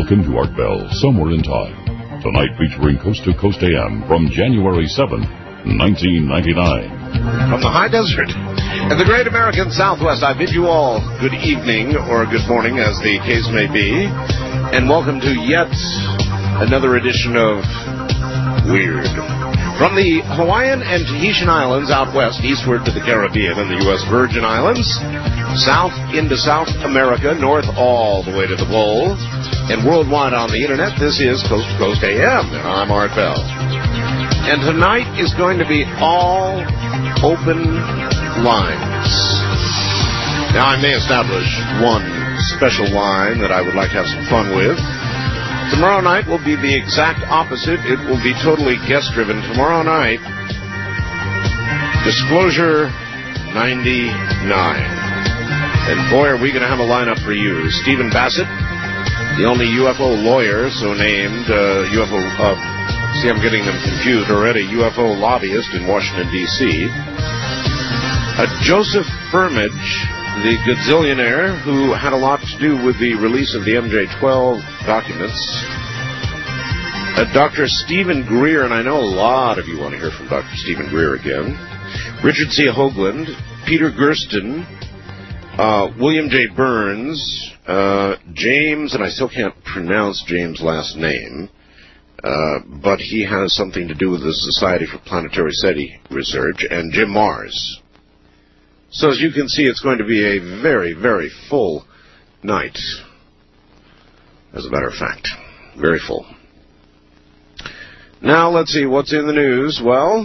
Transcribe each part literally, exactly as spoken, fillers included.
Welcome to Art Bell, Somewhere in Time. Tonight featuring Coast to Coast A M from January seventh, nineteen ninety-nine. From the high desert and the great American Southwest, I bid you all good evening or good morning, as the case may be, and welcome to yet another edition of Weird. From the Hawaiian and Tahitian Islands out west, eastward to the Caribbean and the U S Virgin Islands, south into South America, north all the way to the pole, and worldwide on the internet, this is Coast to Coast A M, and I'm Art Bell. And tonight is going to be all open lines. Now, I may establish one special line that I would like to have some fun with. Tomorrow night will be the exact opposite. It will be totally guest-driven. Tomorrow night, Disclosure ninety-nine. And boy, are we going to have a lineup for you. Stephen Bassett, the only U F O lawyer so named, uh, U F O, uh, see, I'm getting them confused already, U F O lobbyist in Washington, D C Uh, Joseph Firmage, the gazillionaire who had a lot to do with the release of the M J twelve documents. Uh, Doctor Stephen Greer, and I know a lot of you want to hear from Doctor Stephen Greer again. Richard C. Hoagland, Peter Gersten, uh, William J. Burns, uh, James, and I still can't pronounce James' last name, uh, but he has something to do with the Society for Planetary SETI Research, and Jim Mars. So as you can see, it's going to be a very, very full night. As a matter of fact, very full. Now, let's see, what's in the news? Well,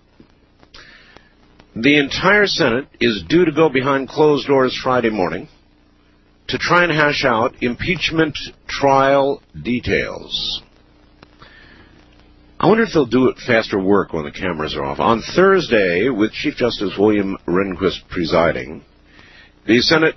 the entire Senate is due to go behind closed doors Friday morning to try and hash out impeachment trial details. I wonder if they'll do it faster work when the cameras are off. On Thursday, with Chief Justice William Rehnquist presiding, the Senate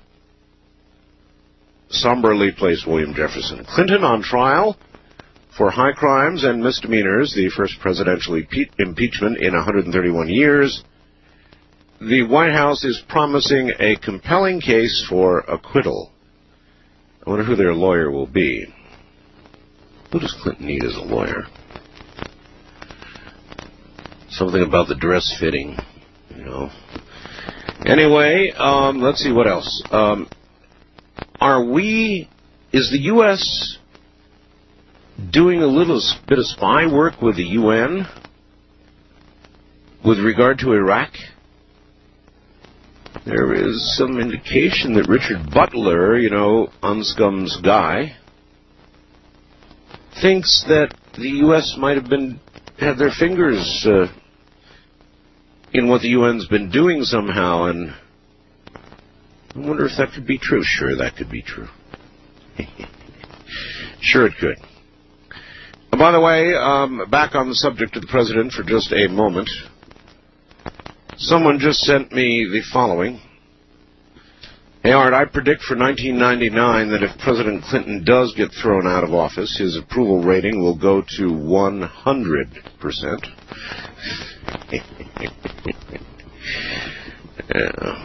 somberly placed William Jefferson Clinton on trial for high crimes and misdemeanors, the first presidential impe- impeachment in one hundred thirty-one years. The White House is promising a compelling case for acquittal. I wonder who their lawyer will be. Who does Clinton need as a lawyer? Something about the dress fitting, you know. Anyway, um, let's see what else. Um, are we, is the U S doing a little bit of spy work with the U N with regard to Iraq? There is some indication that Richard Butler, you know, Unscum's guy, thinks that the U S might have been had their fingers uh, in what the U N's been doing somehow, and I wonder if that could be true. Sure, that could be true. Sure it could. And by the way, um, back on the subject of the president for just a moment, someone just sent me the following. Hey, Art, I predict for nineteen ninety-nine that if President Clinton does get thrown out of office, his approval rating will go to one hundred percent. Yeah.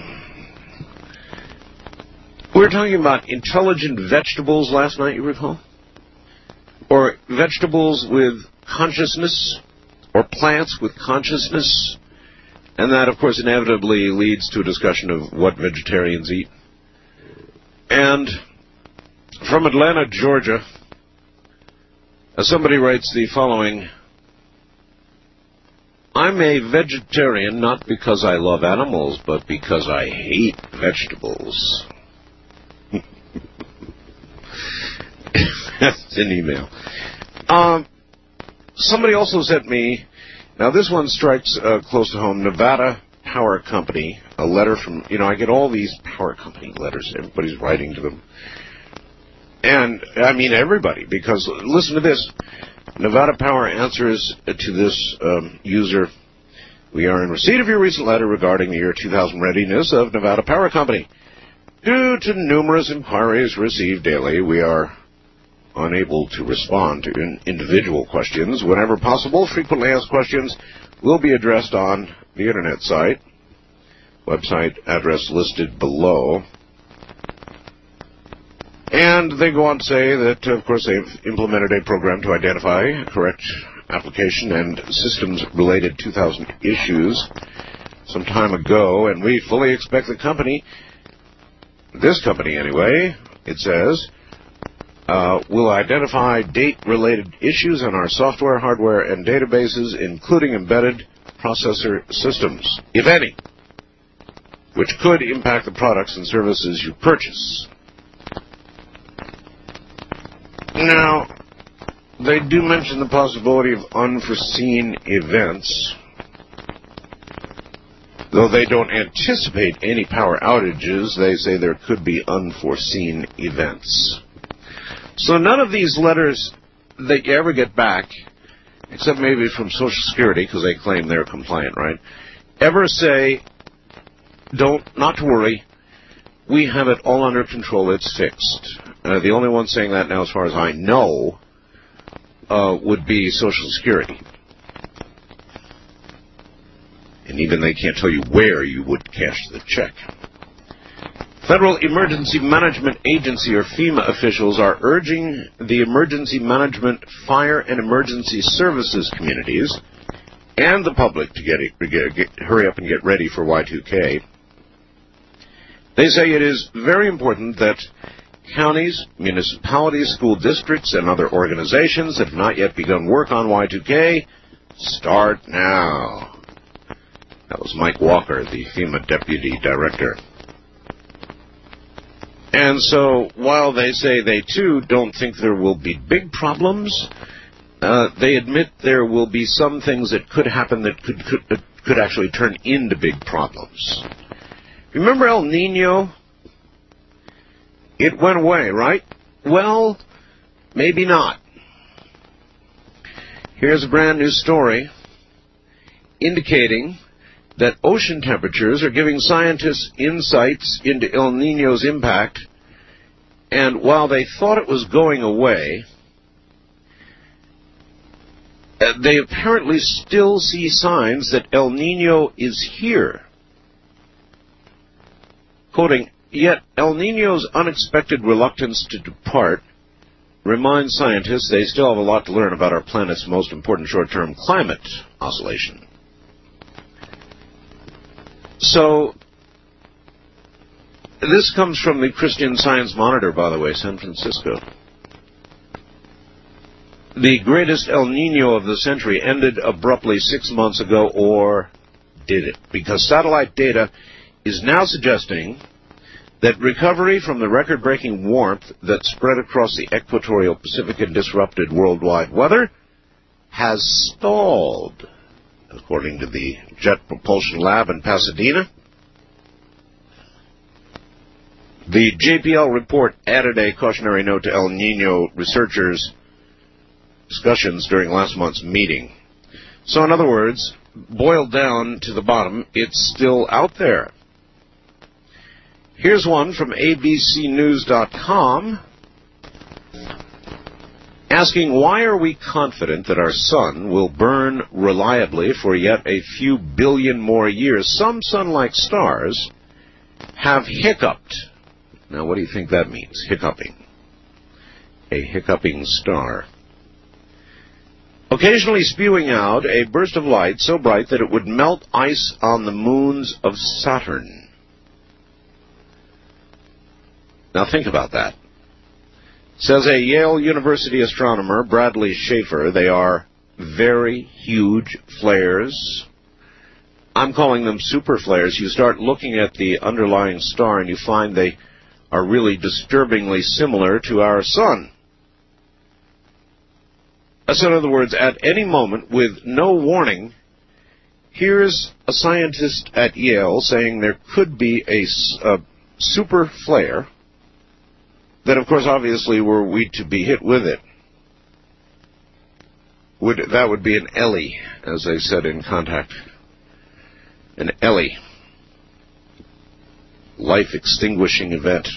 We were talking about intelligent vegetables last night, you recall? Or vegetables with consciousness, or plants with consciousness. And that, of course, inevitably leads to a discussion of what vegetarians eat. And from Atlanta, Georgia, somebody writes the following: I'm a vegetarian not because I love animals, but because I hate vegetables. That's an email. Um, somebody also sent me, now this one strikes uh, close to home, Nevada Power Company, a letter from, you know, I get all these power company letters, everybody's writing to them. And, I mean everybody, because listen to this. Nevada Power answers to this um, user, we are in receipt of your recent letter regarding the year two thousand readiness of Nevada Power Company. Due to numerous inquiries received daily, we are unable to respond to in individual questions. Whenever possible, frequently asked questions will be addressed on the internet site. Website address listed below. And they go on to say that, of course, they've implemented a program to identify correct application and systems-related two thousand issues some time ago, and we fully expect the company, this company anyway, it says, uh, will identify date-related issues in our software, hardware, and databases, including embedded processor systems, if any, which could impact the products and services you purchase. Now, they do mention the possibility of unforeseen events, though they don't anticipate any power outages. They say there could be unforeseen events. So none of these letters that you ever get back, except maybe from Social Security, because they claim they're compliant, right, ever say, don't, not to worry, we have it all under control, it's fixed. Uh, the only one saying that now, as far as I know, uh, would be Social Security. And even they can't tell you where you would cash the check. Federal Emergency Management Agency, or FEMA, officials are urging the emergency management, fire, and emergency services communities and the public to get, get, get hurry up and get ready for Y two K. They say it is very important that counties, municipalities, school districts, and other organizations that have not yet begun work on Y two K start now. That was Mike Walker, the FEMA Deputy Director. And so, while they say they, too, don't think there will be big problems, uh, they admit there will be some things that could happen that could, could, could actually turn into big problems. Remember El Nino? It went away, right? Well, maybe not. Here's a brand new story indicating that ocean temperatures are giving scientists insights into El Nino's impact, and while they thought it was going away, they apparently still see signs that El Nino is here. Quoting, yet El Nino's unexpected reluctance to depart reminds scientists they still have a lot to learn about our planet's most important short-term climate oscillation. So, this comes from the Christian Science Monitor, by the way, San Francisco. The greatest El Nino of the century ended abruptly six months ago, or did it? Because satellite data is now suggesting that recovery from the record-breaking warmth that spread across the equatorial Pacific and disrupted worldwide weather has stalled, according to the Jet Propulsion Lab in Pasadena. The J P L report added a cautionary note to El Nino researchers' discussions during last month's meeting. So, in other words, boiled down to the bottom, it's still out there. Here's one from A B C News dot com asking, why are we confident that our sun will burn reliably for yet a few billion more years? Some sun-like stars have hiccuped. Now, what do you think that means, hiccuping? A hiccuping star. Occasionally spewing out a burst of light so bright that it would melt ice on the moons of Saturn. Now, think about that. Says a Yale University astronomer, Bradley Schaefer, they are very huge flares. I'm calling them super flares. You start looking at the underlying star and you find they are really disturbingly similar to our sun. So in other words, at any moment, with no warning, here's a scientist at Yale saying there could be a, a super flare that, of course, obviously, were we to be hit with it, would that would be an E L I, as they said in Contact. An E L I. Life-extinguishing event.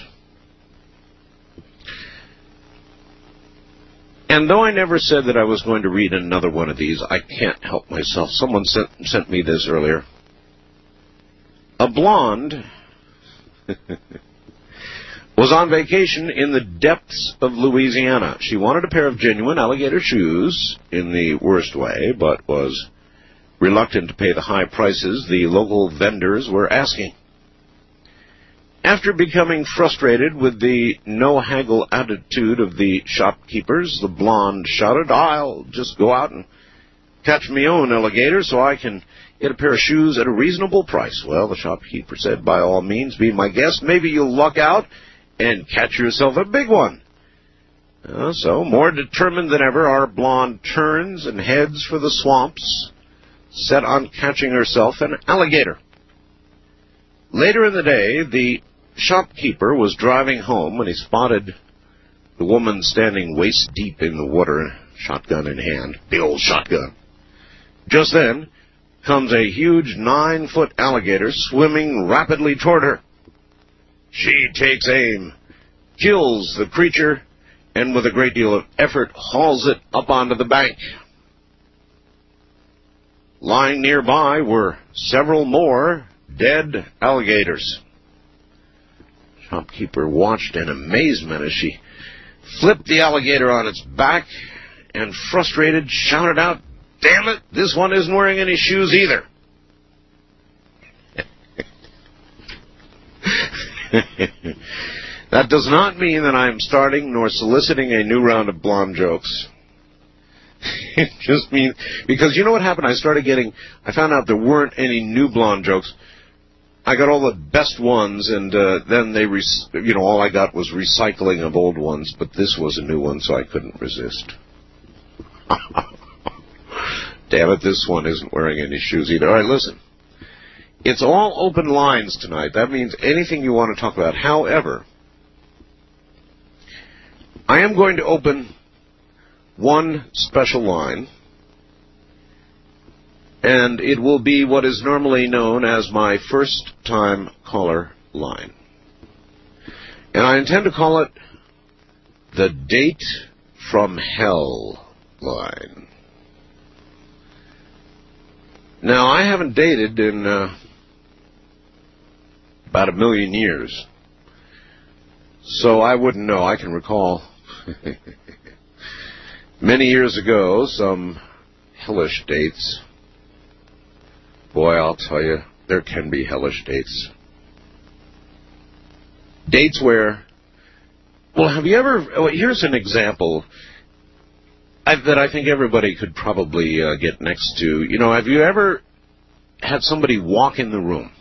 And though I never said that I was going to read another one of these, I can't help myself. Someone sent, sent me this earlier. A blonde... was on vacation in the depths of Louisiana. She wanted a pair of genuine alligator shoes in the worst way, but was reluctant to pay the high prices the local vendors were asking. After becoming frustrated with the no-haggle attitude of the shopkeepers, the blonde shouted, "I'll just go out and catch me own alligator so I can get a pair of shoes at a reasonable price." Well, the shopkeeper said, "By all means, be my guest. Maybe you'll luck out and catch yourself a big one." Uh, so, more determined than ever, our blonde turns and heads for the swamps, set on catching herself an alligator. Later in the day, the shopkeeper was driving home when he spotted the woman standing waist-deep in the water, shotgun in hand, big old shotgun. Just then comes a huge nine-foot alligator swimming rapidly toward her. She takes aim, kills the creature, and with a great deal of effort hauls it up onto the bank. Lying nearby were several more dead alligators. Shopkeeper watched in amazement as she flipped the alligator on its back and, frustrated, shouted out, "Damn it, this one isn't wearing any shoes either." That does not mean that I am starting nor soliciting a new round of blonde jokes. It just means, because you know what happened? I started getting, I found out there weren't any new blonde jokes. I got all the best ones, and uh, then they, re- you know, all I got was recycling of old ones, but this was a new one, so I couldn't resist. Damn it, this one isn't wearing any shoes either. All right, listen. It's all open lines tonight. That means anything you want to talk about. However, I am going to open one special line, and it will be what is normally known as my first-time caller line. And I intend to call it the Date from Hell line. Now, I haven't dated in uh, about a million years, so I wouldn't know. I can recall many years ago some hellish dates. Boy, I'll tell you, there can be hellish dates. Dates where, well, have you ever, well, here's an example I, that I think everybody could probably uh, get next to. You know, have you ever had somebody walk in the room,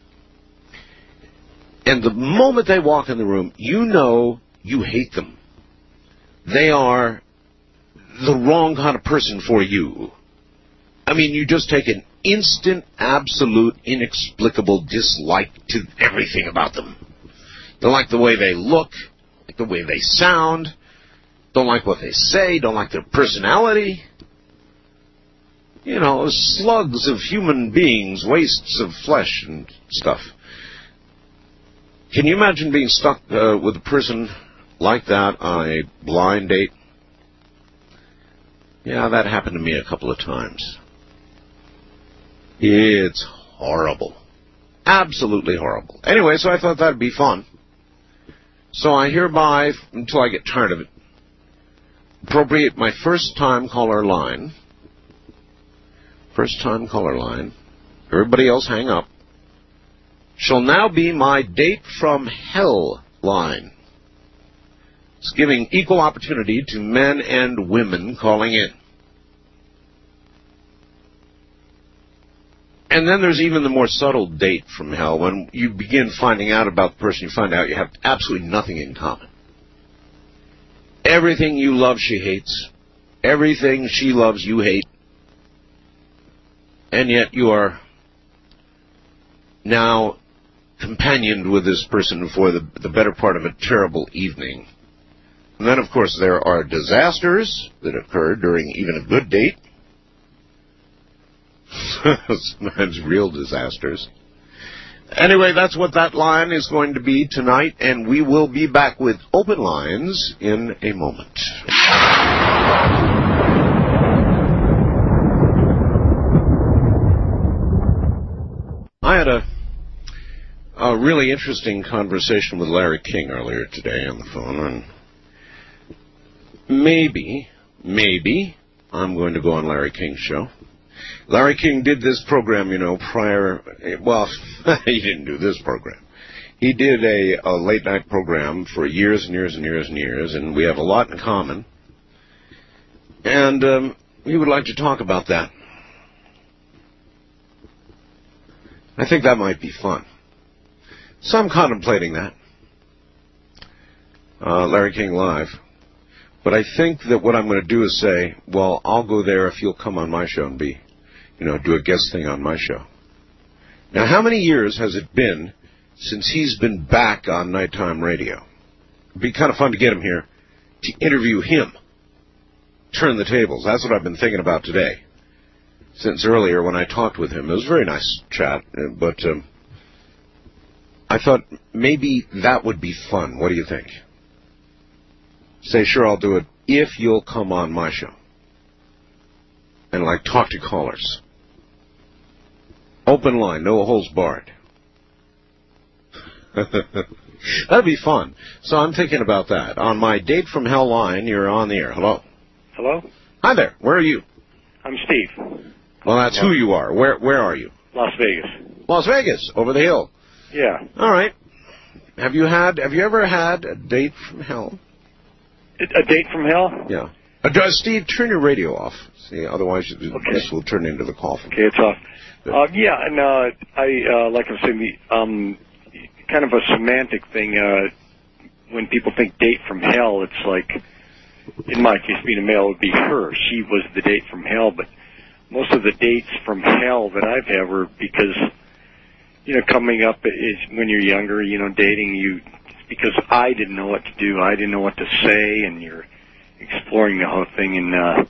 and the moment they walk in the room, you know you hate them. They are the wrong kind of person for you. I mean, you just take an instant, absolute, inexplicable dislike to everything about them. Don't like the way they look, like the way they sound, don't like what they say, don't like their personality. You know, slugs of human beings, wastes of flesh and stuff. Can you imagine being stuck uh, with a person like that on a blind date? Yeah, that happened to me a couple of times. It's horrible. Absolutely horrible. Anyway, so I thought that'd be fun. So I hereby, until I get tired of it, appropriate my first-time caller line. First-time caller line. Everybody else hang up. Shall now be my Date from Hell line. It's giving equal opportunity to men and women calling in. And then there's even the more subtle date from hell. When you begin finding out about the person, you find out you have absolutely nothing in common. Everything you love, she hates. Everything she loves, you hate. And yet you are now companioned with this person for the, the better part of a terrible evening. And then, of course, there are disasters that occur during even a good date. Sometimes real disasters. Anyway, that's what that line is going to be tonight, and we will be back with open lines in a moment. I had a a really interesting conversation with Larry King earlier today on the phone, and maybe, maybe I'm going to go on Larry King's show. Larry King did this program, you know, prior, well, he didn't do this program. He did a, a late-night program for years and years and years and years, and we have a lot in common. And um, he would like to talk about that. I think that might be fun. So I'm contemplating that. Uh, Larry King Live. But I think that what I'm going to do is say, well, I'll go there if you'll come on my show and be, you know, do a guest thing on my show. Now, how many years has it been since he's been back on nighttime radio? It'd be kind of fun to get him here to interview him. Turn the tables. That's what I've been thinking about today. Since earlier when I talked with him. It was a very nice chat, but um, I thought maybe that would be fun. What do you think? Say, sure, I'll do it if you'll come on my show. And, like, talk to callers. Open line, no holds barred. That'd be fun. So I'm thinking about that. On my Date from Hell line, you're on the air. Hello. Hello? Hi there. Where are you? I'm Steve. Well, that's Hello. Who you are. Where Where are you? Las Vegas. Las Vegas, over the hill. Yeah. All right. Have you had? Have you ever had a date from hell? A date from hell? Yeah. Uh, does Steve, turn your radio off. See, otherwise okay. This will turn into the call. Okay, it's off. Uh, yeah, and uh, I uh, like I was saying, the, um, kind of a semantic thing. Uh, when people think date from hell, it's like, in my case, being a male, it would be her. She was the date from hell, but most of the dates from hell that I've had were because, you know, coming up is when you're younger, you know, dating you. Because I didn't know what to do. I didn't know what to say, and you're exploring the whole thing, and uh,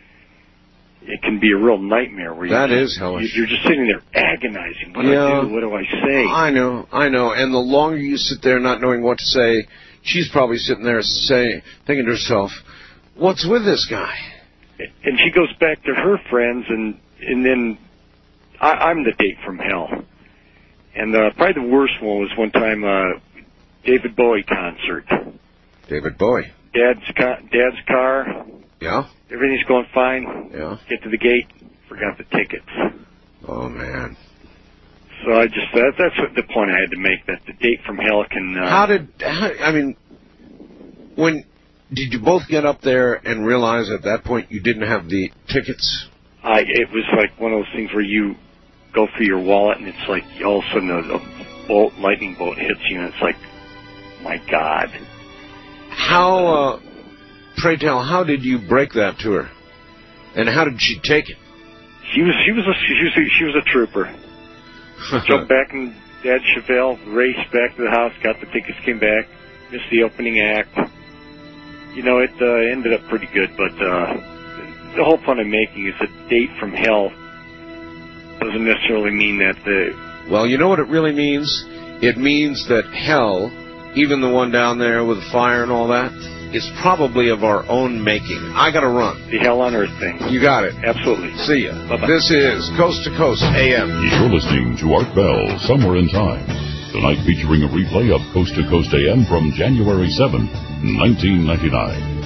it can be a real nightmare. Where that you're is hellish. You're just sitting there agonizing. What do yeah, I do? What do I say? I know, I know. And the longer you sit there not knowing what to say, she's probably sitting there saying, thinking to herself, what's with this guy? And she goes back to her friends, and, and then I, I'm the date from hell. And uh, probably the worst one was one time... Uh, David Bowie concert. David Bowie. Dad's car, Dad's car. Yeah. Everything's going fine. Yeah. Get to the gate, forgot the tickets. Oh man. So I just that, that's what the point I had to make. That the date from hell can. Uh, how did how, I mean? When did you both get up there and realize at that point you didn't have the tickets? I it was like one of those things where you go for your wallet and it's like all of a sudden a, a bolt, lightning bolt hits you and it's like. My God. How, uh, pray tell, how did you break that to her? And how did she take it? She was, she was a, she was a, she was a trooper. Jumped back in Dad's Chevelle, raced back to the house, got the tickets, came back, missed the opening act. You know, it uh, ended up pretty good, but uh, the whole point I'm making is a date from hell doesn't necessarily mean that the... Well, you know what it really means? It means that hell... even the one down there with the fire and all that, is probably of our own making. I gotta run. The hell on earth thing. You got it. Absolutely. See ya. Bye-bye. This is Coast to Coast A M. You're listening to Art Bell, Somewhere in Time. Tonight featuring a replay of Coast to Coast A M from January seventh, nineteen ninety-nine.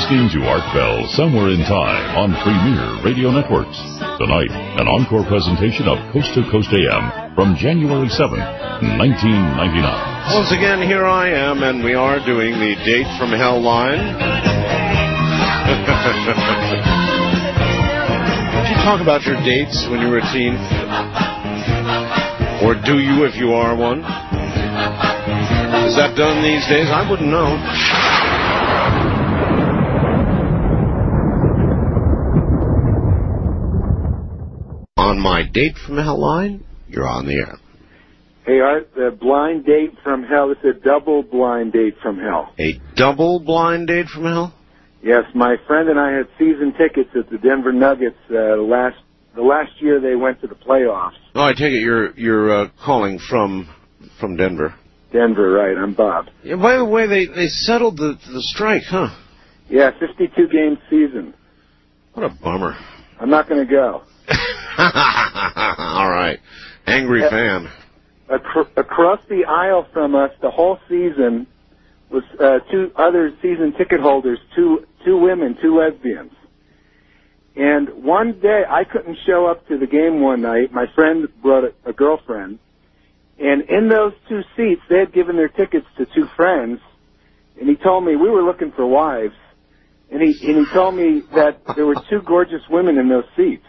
listening to Art Bell Somewhere in Time on Premier Radio Networks. Tonight, an encore presentation of Coast to Coast A M from January seventh, nineteen ninety-nine. Once again, here I am, and we are doing the Date from Hell line. Did you talk about your dates when you were a teen? Or do you if you are one? Is that done these days? I wouldn't know. On my Date from Hell line, you're on the air. Hey, Art, the blind date from hell is a double blind date from hell. A double blind date from hell? Yes, my friend and I had season tickets at the Denver Nuggets uh, last the last year they went to the playoffs. Oh, I take it you're you're uh, calling from from Denver. Denver, right? I'm Bob. Yeah, by the way, they they settled the the strike, huh? Yeah, fifty-two game season. What a bummer. I'm not going to go. All right, angry uh, fan. Ac- across the aisle from us, the whole season was uh, two other season ticket holders, two two women, two lesbians. And one day, I couldn't show up to the game one night. My friend brought a, a girlfriend. And in those two seats, they had given their tickets to two friends. And he told me, we were looking for wives. And he, and he told me that there were two gorgeous women in those seats.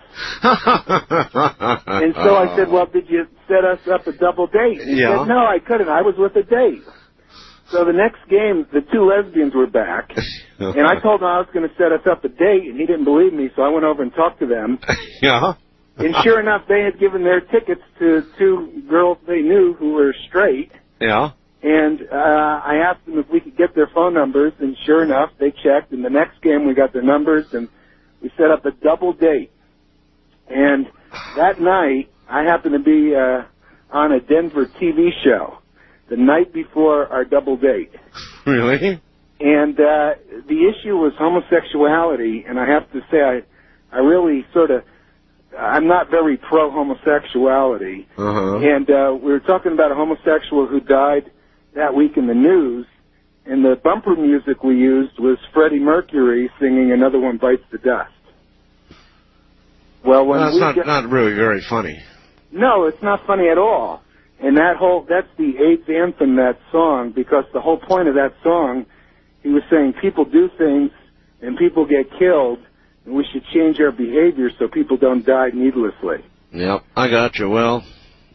And so I said, well, did you set us up a double date? He yeah. said, no, I couldn't. I was with a date. So the next game, the two lesbians were back, and I told him I was going to set us up a date, and he didn't believe me, so I went over and talked to them. Yeah. And sure enough, they had given their tickets to two girls they knew who were straight. Yeah. And uh, I asked them if we could get their phone numbers, and sure enough, they checked, and the next game we got their numbers, and we set up a double date. And that night, I happened to be uh, on a Denver T V show the night before our double date. Really? And uh, the issue was homosexuality, and I have to say I, I really sort of, I'm not very pro-homosexuality. Uh-huh. And uh, we were talking about a homosexual who died that week in the news, and the bumper music we used was Freddie Mercury singing Another One Bites the Dust. Well, when well, that's we not, get, not really very funny. No, it's not funny at all. And that whole, that's the eighth anthem, that song, because the whole point of that song, he was saying people do things and people get killed, and we should change our behavior so people don't die needlessly. Yep, I got you. Well,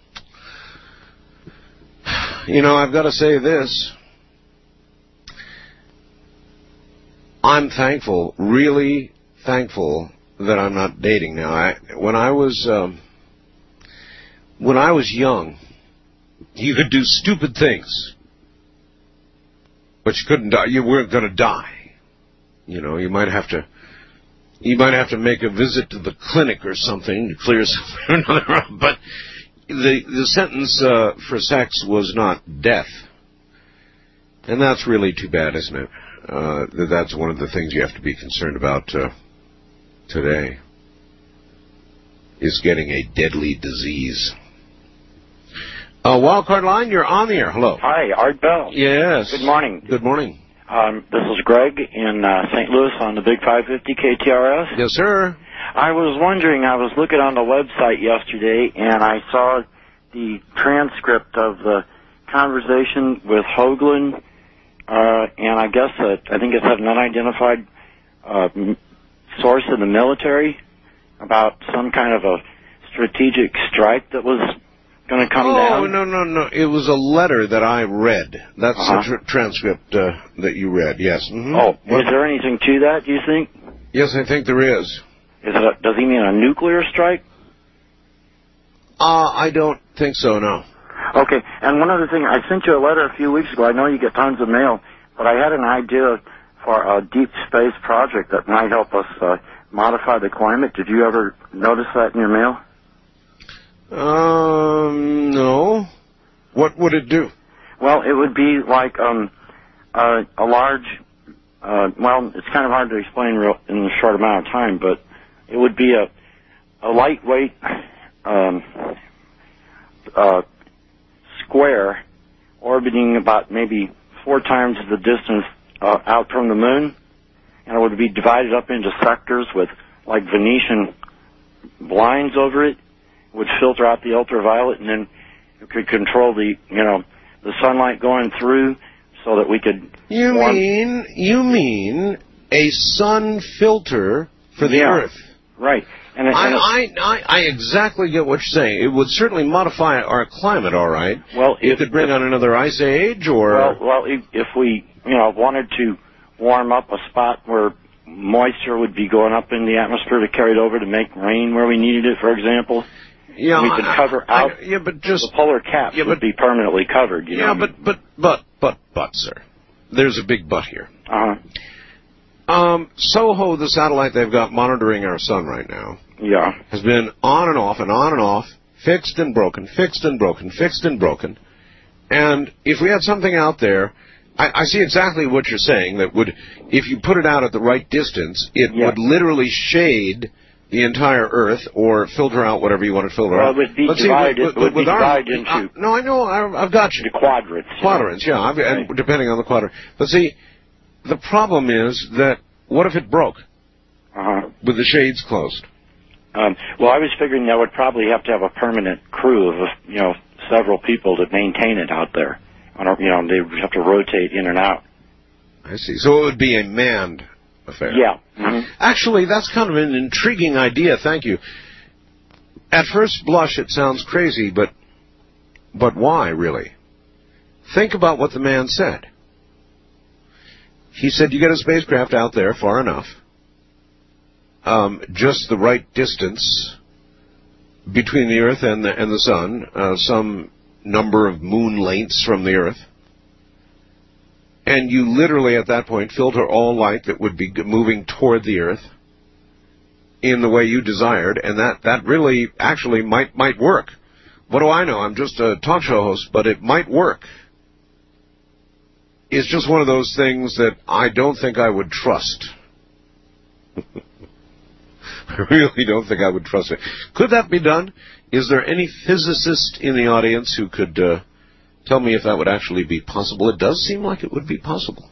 you know, I've got to say this. I'm thankful, really thankful that I'm not dating now. I, when I was, um, when I was young, you could do stupid things, but you couldn't die. You weren't going to die. You know, you might have to, you might have to make a visit to the clinic or something to clear something or another. But the the sentence uh, for sex was not death, and that's really too bad, isn't it? Uh, that's one of the things you have to be concerned about uh, today. Is getting a deadly disease. Uh, Wildcard Line, you're on the air. Hello. Hi, Art Bell. Yes. Good morning. Good morning. Um, this is Greg in uh, Saint Louis on the Big five fifty K T R S. Yes, sir. I was wondering, I was looking on the website yesterday, and I saw the transcript of the conversation with Hoagland, uh, and I guess that, I think it had an unidentified uh, source in the military about some kind of a strategic strike that was going to come oh, down? Oh, no, no, no. It was a letter that I read. That's uh-huh. the tr- transcript uh, that you read, yes. Mm-hmm. Oh, what? Is there anything to that, do you think? Yes, I think there is. Is it a, does he mean a nuclear strike? Uh, I don't think so, no. Okay, and one other thing. I sent you a letter a few weeks ago. I know you get tons of mail, but I had an idea for a deep space project that might help us uh, modify the climate. Did you ever notice that in your mail? Um, no. What would it do? Well, it would be like um, uh, a large, uh, well, it's kind of hard to explain real, in a short amount of time, but it would be a, a lightweight um, uh, square orbiting about maybe four times the distance uh, out from the moon, and it would be divided up into sectors with like Venetian blinds over it. It would filter out the ultraviolet, and then you could control the, you know, the sunlight going through so that we could... You warm. mean, you mean a sun filter for the yeah. Earth? Right. And it, I, and it, I, I, I exactly get what you're saying. It would certainly modify our climate, all right. Well, it if, could bring if, on another ice age, or... Well, well if, if we, you know, wanted to warm up a spot where moisture would be going up in the atmosphere to carry it over to make rain where we needed it, for example... Yeah, we could cover I, out I, yeah, but just, the polar caps yeah, but, would be permanently covered. You yeah, know? but, but, but, but, but, sir. There's a big but here. Uh-huh. Um, Soho, the satellite they've got monitoring our sun right now, yeah, has been on and off and on and off, fixed and broken, fixed and broken, fixed and broken. And if we had something out there, I, I see exactly what you're saying, that would, if you put it out at the right distance, it yeah. would literally shade the entire Earth, or filter out whatever you want to filter well, out. Well, it would be Let's divided, see, with, with, would be with our, divided into... Uh, no, I know, I, I've got you. The quadrants. Quadrants, you know? yeah, I've, right. and depending on the quadrant. But see, the problem is that, what if it broke? Uh-huh. With the shades closed? Um, well, I was figuring that would probably have to have a permanent crew of, you know, several people to maintain it out there. On a, you know, they would have to rotate in and out. I see. So it would be a manned affair. Yeah. Mm-hmm. Actually, that's kind of an intriguing idea. Thank you. At first blush, it sounds crazy, but but why, really? Think about what the man said. He said you get a spacecraft out there far enough, um, just the right distance between the Earth and the, and the Sun, uh, some number of moon lengths from the Earth, and you literally, at that point, filter all light that would be moving toward the Earth in the way you desired, and that, that really actually might might work. What do I know? I'm just a talk show host, but it might work. It's just one of those things that I don't think I would trust. I really don't think I would trust it. Could that be done? Is there any physicist in the audience who could... Uh, Tell me if that would actually be possible. It does seem like it would be possible.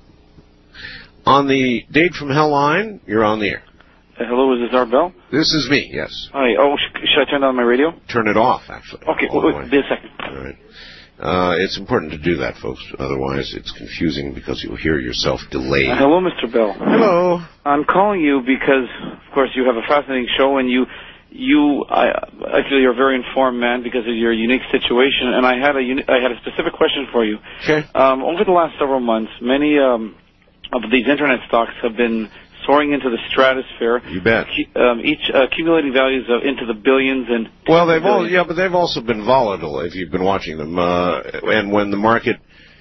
On the Date from Hell line, you're on the air. Uh, hello, is this Art Bell? This is me, yes. Hi. Oh, sh- should I turn on my radio? Turn it off, actually. Okay, wait, wait, wait a second. All right. Uh, it's important to do that, folks. Otherwise, it's confusing because you'll hear yourself delayed. Uh, hello, Mister Bell. Hello. I'm calling you because, of course, you have a fascinating show, and you... You, I, I feel you're a very informed man because of your unique situation, and I had a, uni- I had a specific question for you. Okay. Um, over the last several months, many um, of these internet stocks have been soaring into the stratosphere. You bet. Um, each uh, accumulating values of into the billions and. Well, they've all, yeah, but they've also been volatile if you've been watching them. Uh, and when the market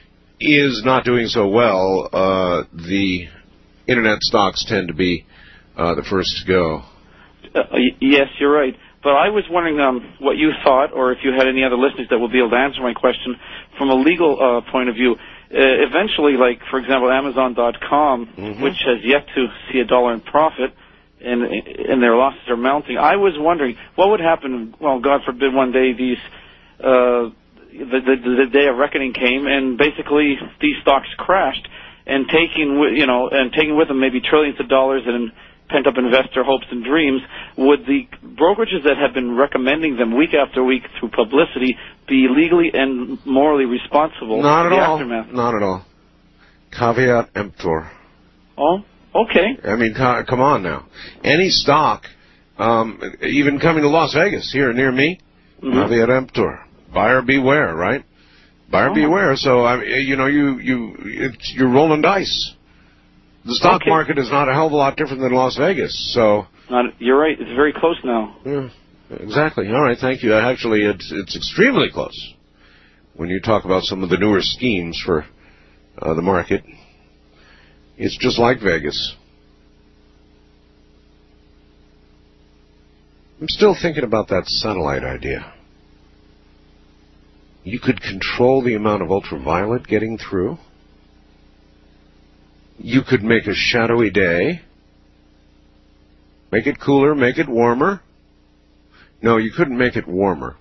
is not doing so well, uh, the internet stocks tend to be uh, the first to go. Uh, y- yes, you're right. But I was wondering um, what you thought, or if you had any other listeners that would be able to answer my question from a legal uh, point of view. Uh, eventually, like, for example, Amazon dot com, mm-hmm. which has yet to see a dollar in profit, and, and their losses are mounting. I was wondering, what would happen, well, God forbid, one day these, uh, the, the, the day of reckoning came, and basically these stocks crashed, and taking, you know, and taking with them maybe trillions of dollars and pent-up investor hopes and dreams, would the brokerages that have been recommending them week after week through publicity be legally and morally responsible Not for at the all. aftermath? Not at all. Caveat emptor. Oh, okay. I mean, co- come on now. Any stock, um, even coming to Las Vegas, here near me, mm-hmm. caveat emptor. Buyer beware, right? Buyer oh. beware. So, I mean, you know, you, you, it's, you're rolling dice. The stock okay. market is not a hell of a lot different than Las Vegas, so... Not, you're right. It's very close now. Yeah, exactly. All right, thank you. Actually, it's it's extremely close when you talk about some of the newer schemes for uh, the market. It's just like Vegas. I'm still thinking about that satellite idea. You could control the amount of ultraviolet getting through. You could make a shadowy day. Make it cooler, make it warmer. No, you couldn't make it warmer.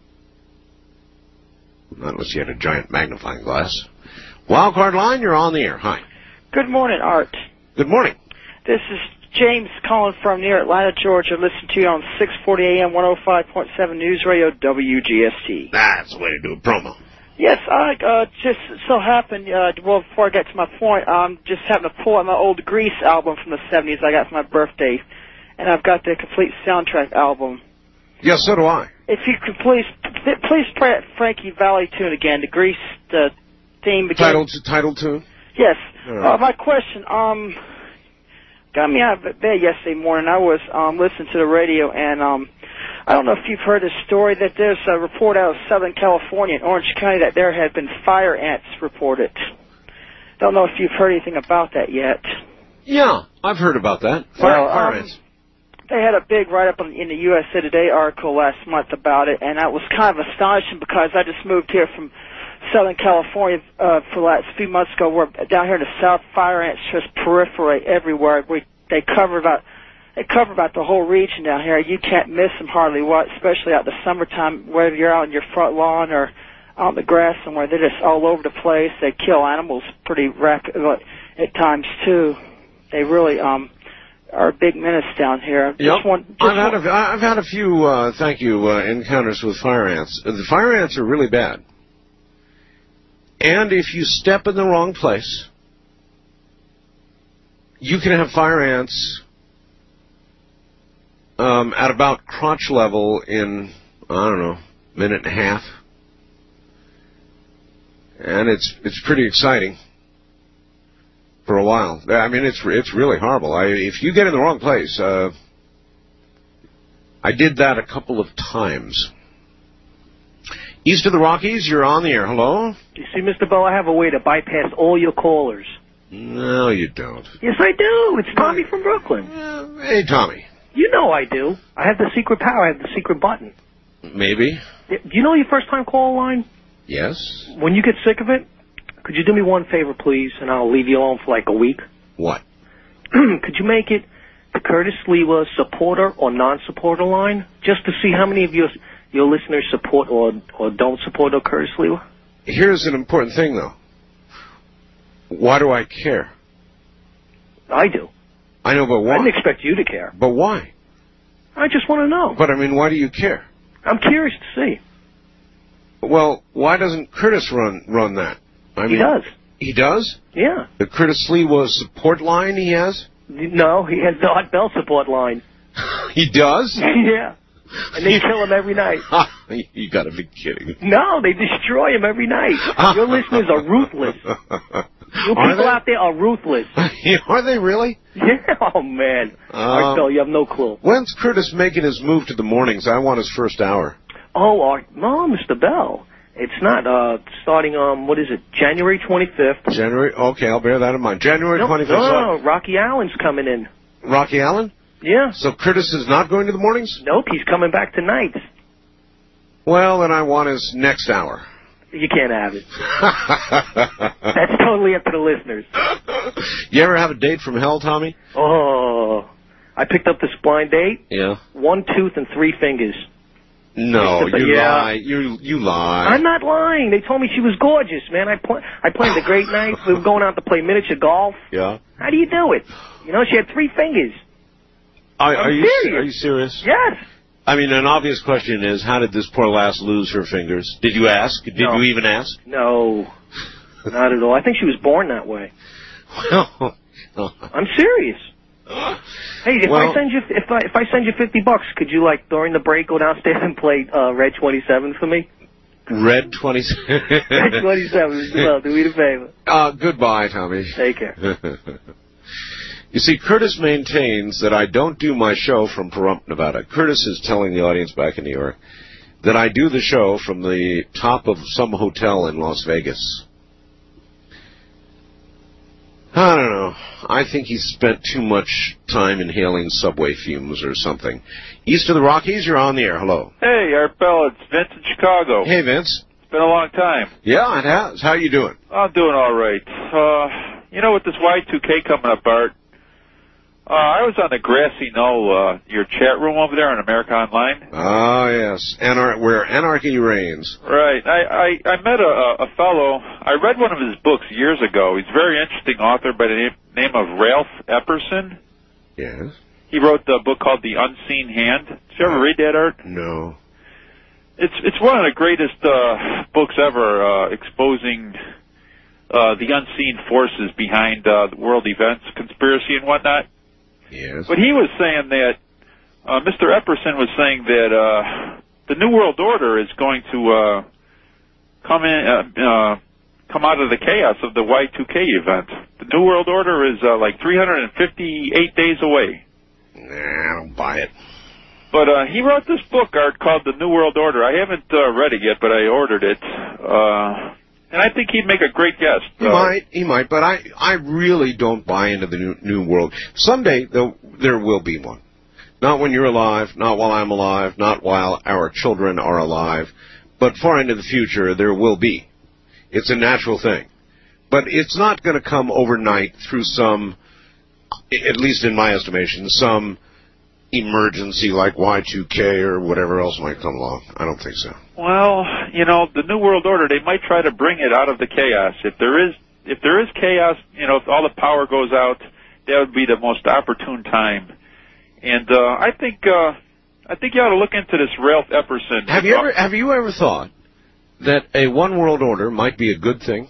Not unless you had a giant magnifying glass. Wildcard line, you're on the air. Hi. Good morning, Art. Good morning. This is James calling from near Atlanta, Georgia. Listen to you on six forty A M, one oh five point seven News Radio, W G S T. That's the way to do a promo. Yes, I uh, just so happened, uh, well, before I get to my point, um, just happened to pull out my old Grease album from the seventies I got for my birthday, and I've got the complete soundtrack album. Yes, so do I. If you could please, please play that Frankie Valli tune again, the Grease the theme. Again. Title, title tune? Yes. Right. Uh, my question, um, got me out of bed yesterday morning. I was um, listening to the radio, and um, I don't know if you've heard this story that there's a report out of Southern California in Orange County that there had been fire ants reported. Don't know if you've heard anything about that yet. Yeah, I've heard about that. Fire, well, fire um, ants. They had a big write-up in the U S A Today article last month about it, and that was kind of astonishing because I just moved here from Southern California uh, for the last few months ago. We're down here in the South, fire ants just proliferate everywhere. We, they cover about they cover about the whole region down here. You can't miss them hardly, what, especially out in the summertime, whether you're out on your front lawn or on the grass somewhere. They're just all over the place. They kill animals pretty rapid at times too. They really um. are a big menace down here. Just Yep. one, just I've, had one. a, I've had a few, uh, thank you, uh, encounters with fire ants. Uh, The fire ants are really bad. And if you step in the wrong place, you can have fire ants um, at about crotch level in, I don't know, minute and a half. And it's it's pretty exciting. For a while. I mean, it's it's really horrible. I, if you get in the wrong place, uh, I did that a couple of times. East of the Rockies, you're on the air. Hello? You see, Mister Bell, I have a way to bypass all your callers. No, you don't. Yes, I do. It's Tommy from Brooklyn. Uh, hey, Tommy. You know I do. I have the secret power. I have the secret button. Maybe. Do you know your first-time call line? Yes. When you get sick of it, could you do me one favor, please, and I'll leave you alone for like a week? What? Could you make it the Curtis Sliwa supporter or non-supporter line, just to see how many of your your listeners support or or don't support Curtis Sliwa? Here's an important thing, though. Why do I care? I do. I know, but why? I didn't expect you to care. But why? I just want to know. But, I mean, why do you care? I'm curious to see. Well, why doesn't Curtis run run that? I He mean, does. He does? Yeah. The Curtis Sliwa support line he has? No, he has the Art Bell support line. He does? Yeah. And they kill him every night. You gotta be kidding. No, they destroy him every night. Your listeners are ruthless. You Are people they? out there are ruthless. Are they really? Yeah, oh man. Um, Art Bell, you have no clue. When's Curtis making his move to the mornings? I want his first hour. Oh, Art, no, Mister Bell. It's not, uh, starting, um, what is it, January twenty-fifth. January? Okay, I'll bear that in mind. January No, twenty-fifth. no, no, Rocky Allen's coming in. Rocky Allen? Yeah. So Curtis is not going to the mornings? Nope, he's coming back tonight. Well, then I want his next hour. You can't have it. That's totally up to the listeners. You ever have a date from hell, Tommy? Oh, I picked up this blind date. Yeah. One tooth and three fingers. No, Just a- you yeah. lie. You you lie. I'm not lying. They told me she was gorgeous, man. I pl- I planned a great night. We were going out to play miniature golf. Yeah. How do you do it? You know, she had three fingers. Are, I'm are you serious. are you serious? Yes. I mean, an obvious question is, how did this poor lass lose her fingers? Did you ask? Did No. you even ask? No, not at all. I think she was born that way. Well, I'm serious. Hey, if Well- I send you if I if I send you fifty bucks, could you like during the break go downstairs and play uh, Red twenty-seven for me? Red twenty. Red twenty-seven. Well, do me the favor. Uh, goodbye, Tommy. Take care. You see, Curtis maintains that I don't do my show from Pahrump, Nevada. Curtis is telling the audience back in New York that I do the show from the top of some hotel in Las Vegas. I don't know. I think he's spent too much time inhaling subway fumes or something. East of the Rockies, you're on the air. Hello. Hey, Art Bell, it's Vince in Chicago. Hey, Vince. It's been a long time. Yeah, it has. How you doing? I'm doing all right. Uh, you know, with this Y two K coming up, Art, uh, I was on the Grassy Knoll, uh, your chat room over there on America Online. Ah, yes. Anar- where anarchy reigns. Right. I, I, I met a, a fellow. I read one of his books years ago. He's a very interesting author by the name, name of Ralph Epperson. Yes. He wrote a book called The Unseen Hand. Did you ever read that, Art? No. It's it's one of the greatest uh, books ever, uh, exposing uh, the unseen forces behind uh, world events, conspiracy, and whatnot. Yes. But he was saying that uh, Mister Epperson was saying that uh, the New World Order is going to uh, come in, uh, uh, come out of the chaos of the Y two K event. The New World Order is uh, like three hundred fifty-eight days away. Nah, I don't buy it. But uh, he wrote this book, Art, called The New World Order. I haven't uh, read it yet, but I ordered it. Uh, and I think he'd make a great guest. He uh, might, he might, but I, I really don't buy into the new, new world. Someday, though, there will be one. Not when you're alive, not while I'm alive, not while our children are alive, but far into the future, there will be. It's a natural thing. But it's not going to come overnight through some, at least in my estimation, some emergency like Y two K or whatever else might come along. I don't think so. Well, you know, the New World Order, they might try to bring it out of the chaos. If there is if there is chaos, you know, if all the power goes out, that would be the most opportune time. And uh, I think uh, I think you ought to look into this Ralph Epperson. Have you ever have you ever thought that a one world order might be a good thing?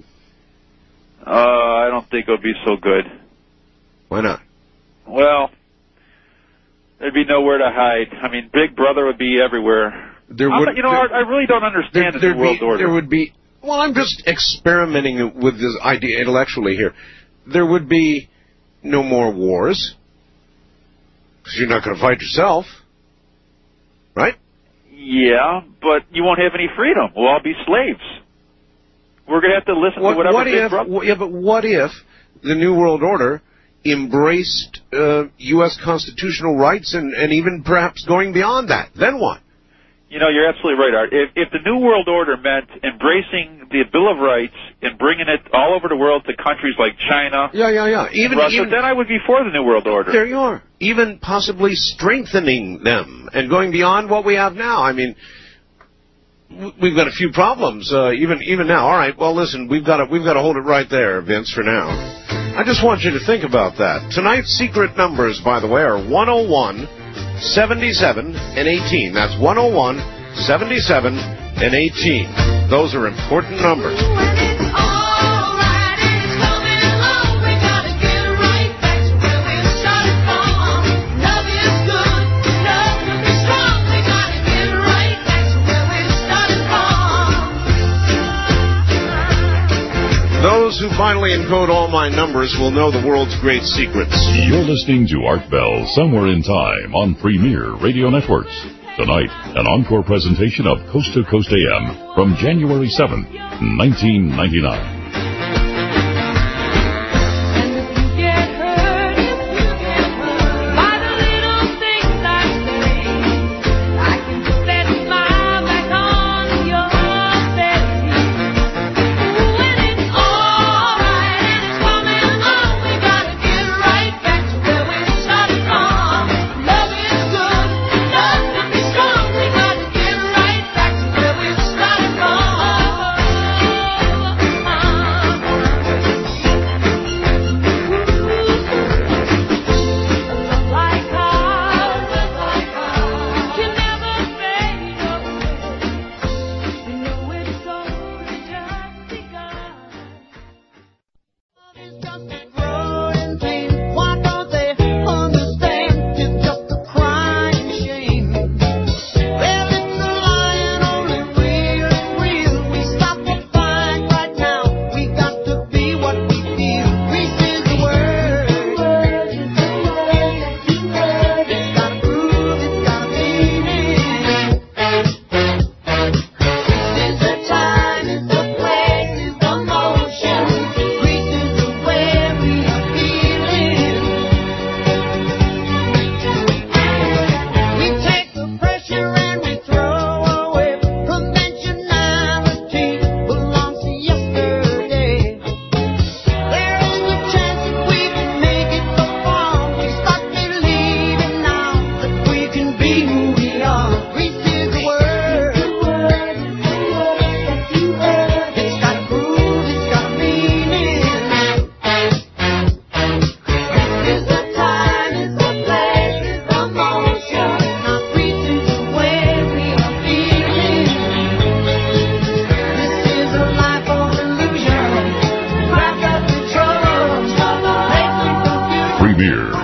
Uh, I don't think it would be so good. Why not? Well, there'd be nowhere to hide. I mean, Big Brother would be everywhere. There I'm would, not, you know, there, I really don't understand there, the New World be, Order. There would be. Well, I'm just experimenting with this idea intellectually here. There would be no more wars, because you're not going to fight yourself, right? Yeah, but you won't have any freedom. We'll all be slaves. We're going to have to listen what, to whatever what Big if, Brother... Yeah, but what if the New World Order embraced uh, U S constitutional rights and, and even perhaps going beyond that? Then what? You know, you're absolutely right, Art. If, if the New World Order meant embracing the Bill of Rights and bringing it all over the world to countries like China, yeah, yeah, yeah, even Russia, even, then I would be for the New World Order. There you are. Even possibly strengthening them and going beyond what we have now. I mean, we've got a few problems uh, even even now. All right, well, listen, we've got to we've got to hold it right there, Vince, for now. I just want you to think about that. Tonight's secret numbers, by the way, are one oh one, seventy-seven, and eighteen. That's one oh one, seventy-seven, and eighteen. Those are important numbers. Those who finally encode all my numbers will know the world's great secrets. You're listening to Art Bell Somewhere in Time on Premier Radio Networks. Tonight, an encore presentation of Coast to Coast A M from January seventh, nineteen ninety-nine.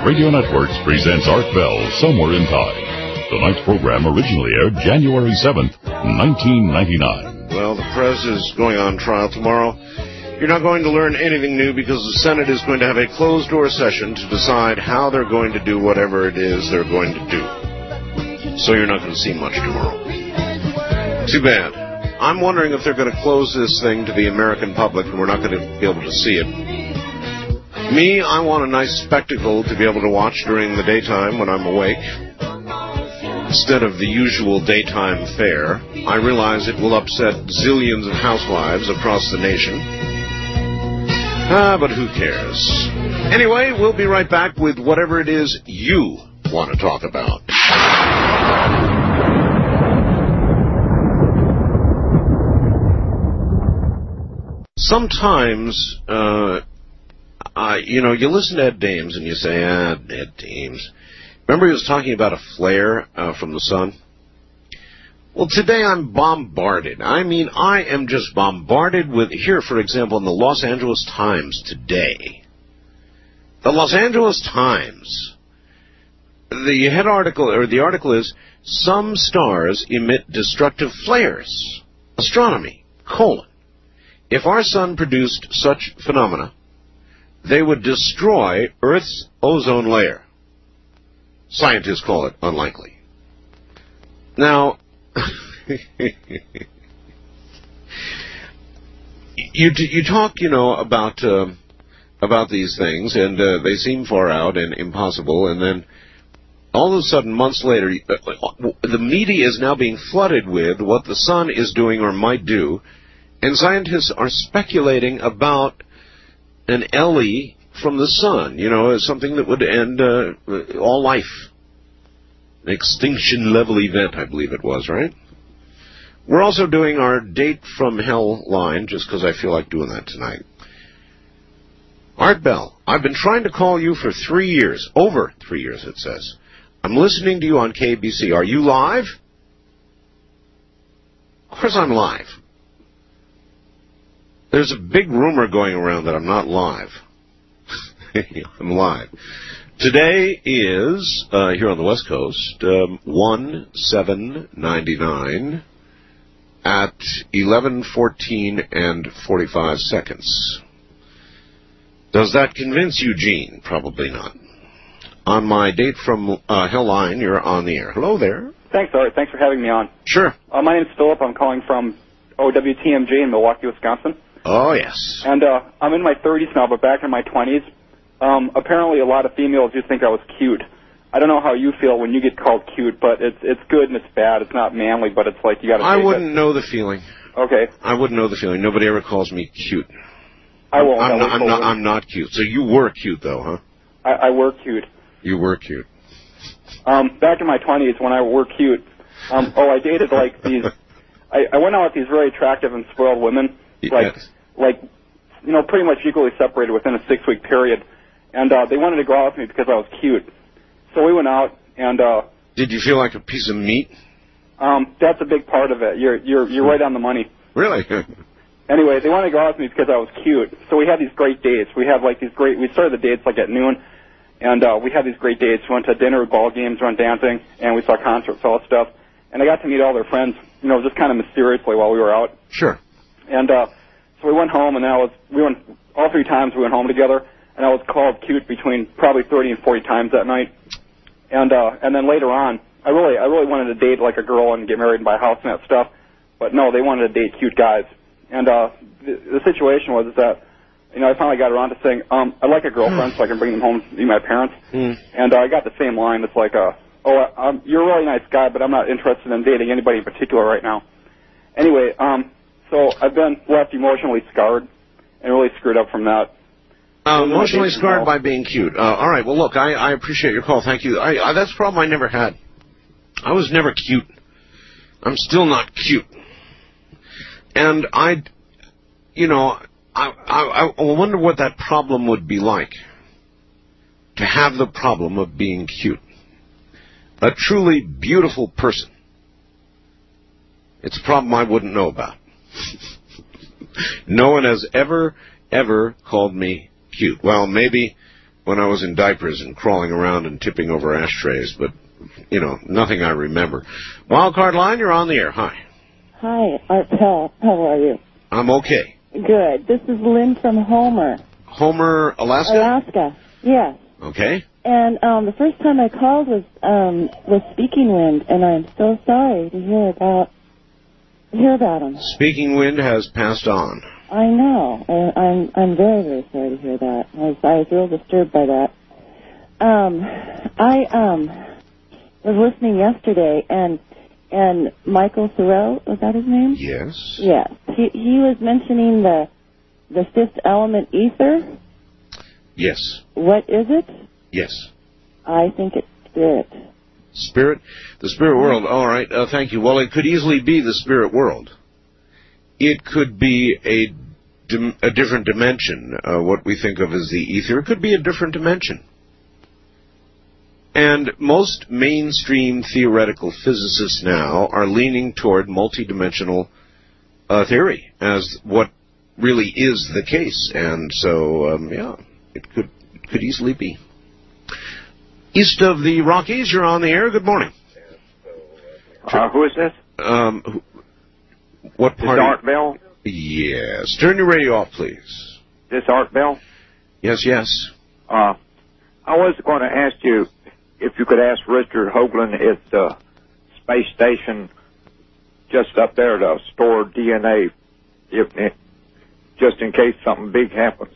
Radio Networks presents Art Bell, Somewhere in Time. Tonight's program originally aired January seventh, nineteen ninety-nine. Well, the press is going on trial tomorrow. You're not going to learn anything new because the Senate is going to have a closed-door session to decide how they're going to do whatever it is they're going to do. So you're not going to see much tomorrow. Too bad. I'm wondering if they're going to close this thing to the American public and we're not going to be able to see it. Me, I want a nice spectacle to be able to watch during the daytime when I'm awake. Instead of the usual daytime fare, I realize it will upset zillions of housewives across the nation. Ah, but who cares? Anyway, we'll be right back with whatever it is you want to talk about. Sometimes, uh, uh, you know, you listen to Ed Dames and you say, ah, Ed Dames. Remember he was talking about a flare uh, from the sun? Well, today I'm bombarded. I mean, I am just bombarded with, here, for example, in the Los Angeles Times today. The Los Angeles Times, the head article, or the article is, some stars emit destructive flares. Astronomy, colon. If our sun produced such phenomena, they would destroy Earth's ozone layer. Scientists call it unlikely. Now, you you talk, you know, about uh, about these things, and uh, they seem far out and impossible, and then all of a sudden, months later, uh, the media is now being flooded with what the sun is doing or might do. And scientists are speculating about an L E from the sun, you know, something that would end uh, all life. An extinction-level event, I believe it was, right? We're also doing our Date from Hell line, just because I feel like doing that tonight. Art Bell, I've been trying to call you for three years. Over three years, it says. I'm listening to you on K B C. Are you live? Of course I'm live. There's a big rumor going around that I'm not live. I'm live. Today is, uh, here on the West Coast, um, one seven ninety-nine at eleven fourteen and forty-five seconds. Does that convince you, Gene? Probably not. On my Date from uh, Hell line, you're on the air. Hello there. Thanks, Art. Thanks for having me on. Sure. Uh, my name's Philip. I'm calling from O W T M J in Milwaukee, Wisconsin. Oh, yes. And uh, I'm in my thirties now, but back in my twenties, um, apparently a lot of females just think I was cute. I don't know how you feel when you get called cute, but it's it's good and it's bad. It's not manly, but it's like you got to. I wouldn't know the feeling. Okay. I wouldn't know the feeling. Nobody ever calls me cute. I won't. I'm, not, I'm, not, I'm not cute. So you were cute, though, huh? I, I were cute. You were cute. Um, back in my twenties, when I were cute, um, oh, I dated like these. I, I went out with these very attractive and spoiled women, like. Yes. like, you know, pretty much equally separated within a six-week period. And uh, they wanted to go out with me because I was cute. So we went out, and... Uh, Did you feel like a piece of meat? Um, that's a big part of it. You're you're you're right on the money. Really? Anyway, they wanted to go out with me because I was cute. So we had these great dates. We had, like, these great... We started the dates, like, at noon, and uh, we had these great dates. We went to dinner, ball games, went dancing, and we saw concerts, all that stuff. And I got to meet all their friends, you know, just kind of mysteriously while we were out. Sure. And... uh So we went home, and then I was, we went, all three times we went home together, and I was called cute between probably thirty and forty times that night. And, uh, and then later on, I really, I really wanted to date like a girl and get married and buy a house and that stuff. But no, they wanted to date cute guys. And, uh, the, the situation was that, you know, I finally got around to saying, um, I'd like a girlfriend so I can bring them home to meet my parents. Mm. And, uh, I got the same line. It's like, uh, oh, um, you're a really nice guy, but I'm not interested in dating anybody in particular right now. Anyway, um, so I've been left emotionally scarred and really screwed up from that. Uh, emotionally scarred by being cute. Uh, all right. Well, look, I, I appreciate your call. Thank you. I, I, that's a problem I never had. I was never cute. I'm still not cute. And I, you know, I, I, I wonder what that problem would be like. To have the problem of being cute. A truly beautiful person. It's a problem I wouldn't know about. No one has ever, ever called me cute. Well, maybe when I was in diapers and crawling around and tipping over ashtrays, but, you know, nothing I remember. Wildcard line, you're on the air. Hi. Hi, Art Pell. How are you? I'm okay. Good. This is Lynn from Homer. Homer, Alaska? Alaska, yes. Okay. And um, the first time I called was um, with Speaking Wind, and I'm so sorry to hear about hear about him. Speaking Wind has passed on. I know. I, I'm I'm very very sorry to hear that. I was I was real disturbed by that. Um, I um was listening yesterday, and and Michael Thoreau, was that his name? Yes. Yes. He he was mentioning the the fifth element, ether. Yes. What is it? Yes. I think it's spirit. Spirit? The spirit world. All right. Uh, thank you. Well, it could easily be the spirit world. It could be a, dim- a different dimension. Uh, what we think of as the ether. It could be a different dimension. And most mainstream theoretical physicists now are leaning toward multidimensional uh, theory as what really is the case. And so, um, yeah, it could it could easily be. East of the Rockies, you're on the air. Good morning. Uh, who is this? Um, who, what part? This Art Bell? Yes. Turn your radio off, please. This Art Bell? Yes, yes. Uh, I was going to ask you if you could ask Richard Hoagland at the space station just up there to store D N A, if, just in case something big happens.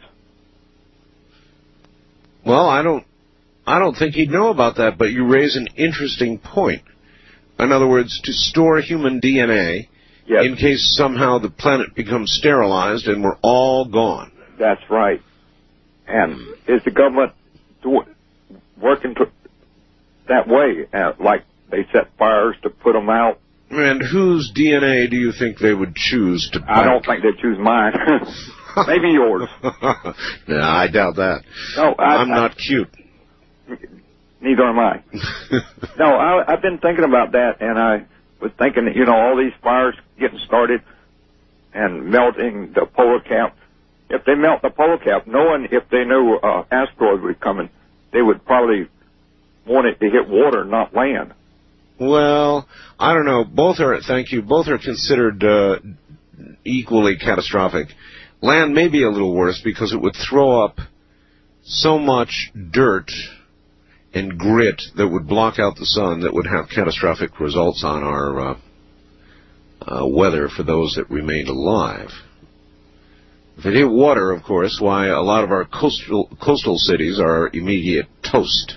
Well, I don't. I don't think he'd know about that, but you raise an interesting point. In other words, to store human D N A yes. in case somehow the planet becomes sterilized and we're all gone. That's right. And is the government do, working to, that way, uh, like they set fires to put them out? And whose D N A do you think they would choose to I don't think they'd choose mine. Maybe yours. No, I doubt that. No, I, I'm I, not cute. Neither am I. No, I, I've been thinking about that, and I was thinking that, you know, all these fires getting started and melting the polar cap. If they melt the polar cap, knowing if they knew uh, asteroid was coming, they would probably want it to hit water, not land. Well, I don't know. Both are, thank you, both are considered uh, equally catastrophic. Land may be a little worse because it would throw up so much dirt and grit that would block out the sun that would have catastrophic results on our uh, uh, weather for those that remained alive. If it hit water, of course, why a lot of our coastal coastal cities are immediate toast.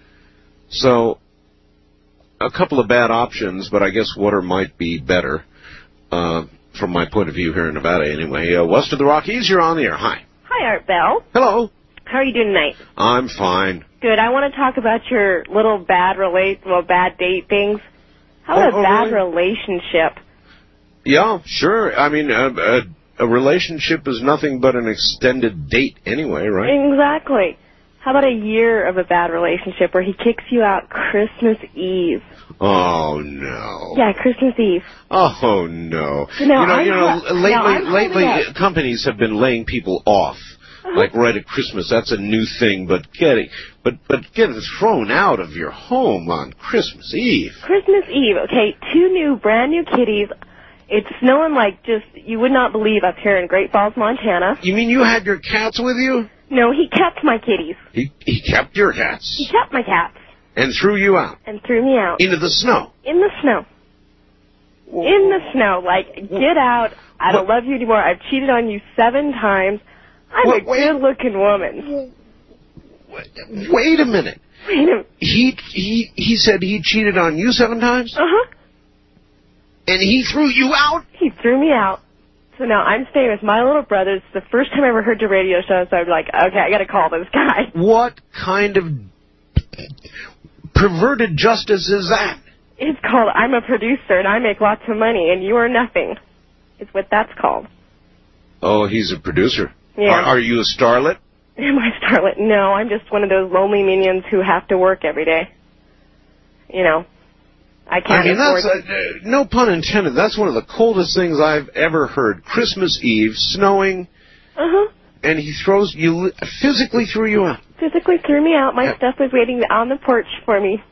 So, a couple of bad options, but I guess water might be better, uh, from my point of view here in Nevada anyway. Uh, west of the Rockies, you're on the air. Hi. Hi, Art Bell. Hello. How are you doing tonight? I'm fine. Good. I want to talk about your little bad relate, well, bad date things. How about Oh, a oh, bad really? relationship? Yeah, sure. I mean, a, a, a relationship is nothing but an extended date anyway, right? Exactly. How about a year of a bad relationship where he kicks you out Christmas Eve? Oh, no. Yeah, Christmas Eve. Oh, no. You know, you know, I'm you know ho- lately, no, I'm lately holding up. companies have been laying people off. Uh-huh. Like right at Christmas, that's a new thing, but getting, but, but getting thrown out of your home on Christmas Eve. Christmas Eve, okay, two new, brand new kitties. It's snowing like just, you would not believe up here in Great Falls, Montana. You mean you had your cats with you? No, he kept my kitties. He, he kept your cats. He kept my cats. And threw you out. And threw me out. Into the snow. In the snow. In the snow. Like, get out. I don't love you anymore. I've cheated on you seven times. I'm Wait, a wait. good-looking woman. Wait a minute. Wait a minute. He, he, he said he cheated on you seven times? Uh-huh. And he threw you out? He threw me out. So now I'm staying with my little brother. It's the first time I ever heard your radio show, so I'm like, okay, I got to call this guy. What kind of perverted justice is that? It's called I'm a producer and I make lots of money and you are nothing. It's what that's called. Oh, he's a producer. Yeah. Are, are you a starlet? Am I starlet? No, I'm just one of those lonely minions who have to work every day. You know, I can't I mean, afford that's, uh, no pun intended, that's one of the coldest things I've ever heard. Christmas Eve, snowing, Uh-huh. and he throws, you physically threw you out. physically threw me out. My stuff was waiting on the porch for me.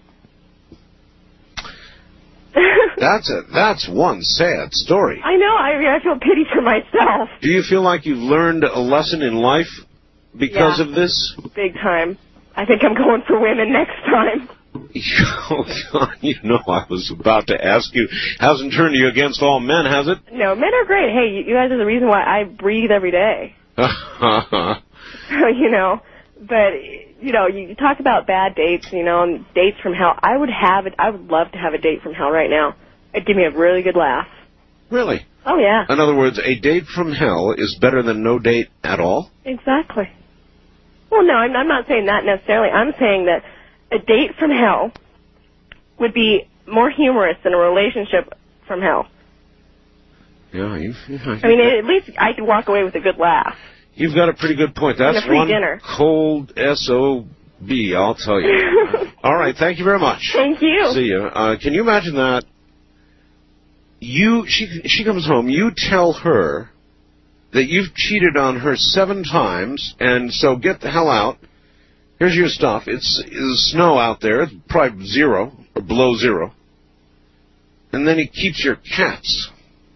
That's a that's one sad story. I know. I mean, I feel pity for myself. Do you feel like you've learned a lesson in life because Yeah. of this? Big time. I think I'm going for women next time. Oh, God, you know, I was about to ask you, hasn't turned you against all men, has it? No, men are great. Hey, you, you guys are the reason why I breathe every day. You know, but, you know, you talk about bad dates, you know, and dates from hell. I would have it. I would love to have a date from hell right now. It'd give me a really good laugh. Really? Oh, yeah. In other words, a date from hell is better than no date at all? Exactly. Well, no, I'm, I'm not saying that necessarily. I'm saying that a date from hell would be more humorous than a relationship from hell. Yeah, you, yeah, I mean, at least I could walk away with a good laugh. You've got a pretty good point. That's And a free one dinner. cold S O B, I'll tell you. All right, thank you very much. Thank you. See you. Uh, can you imagine that? You, she, she comes home, you tell her that you've cheated on her seven times, and so get the hell out. Here's your stuff. It's, it's snow out there. It's probably zero, or below zero. And then he keeps your cats.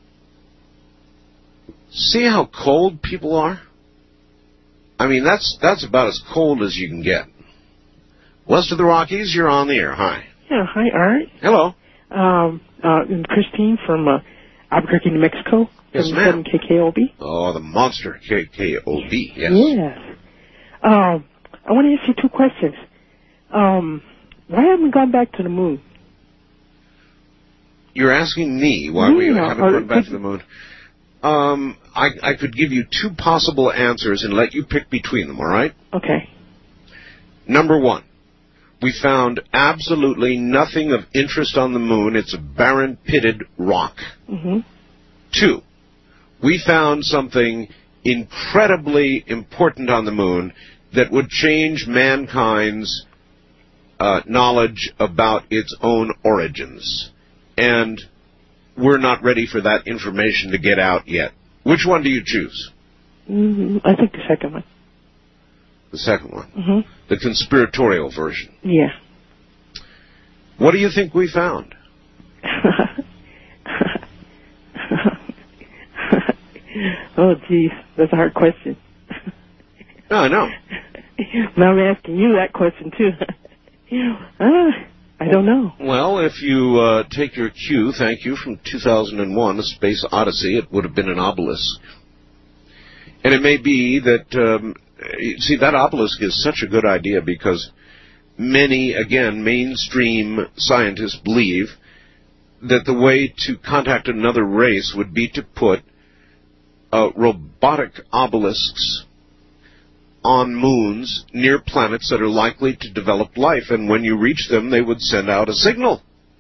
See how cold people are? I mean, that's that's about as cold as you can get. West of the Rockies, you're on the air. Hi. Yeah, hi, Art. Hello. Um, uh, and Christine from uh, Albuquerque, New Mexico. Yes, from ma'am. seven K K O B. Oh, the monster K K O B, yes. Yes. Um, I want to ask you two questions. Um, why haven't we gone back to the moon? You're asking me why we Yeah, haven't or gone back could- to the moon. Um, I, I could give you two possible answers and let you pick between them, all right? Okay. Number one, we found absolutely nothing of interest on the moon. It's a barren, pitted rock. Mm-hmm. Two, we found something incredibly important on the moon that would change mankind's uh, knowledge about its own origins. And we're not ready for that information to get out yet. Which one do you choose? Mm-hmm. I think the second one. The second one. Mm-hmm. The conspiratorial version. Yeah. What do you think we found? Oh, geez. That's a hard question. No, I know. Now I'm asking you that question, too. uh, I don't know. Well, if you uh, take your cue, thank you, from two thousand one, A Space Odyssey, it would have been an obelisk. And it may be that, um, see, that obelisk is such a good idea because many, again, mainstream scientists believe that the way to contact another race would be to put uh, robotic obelisks on moons near planets that are likely to develop life, and when you reach them, they would send out a signal.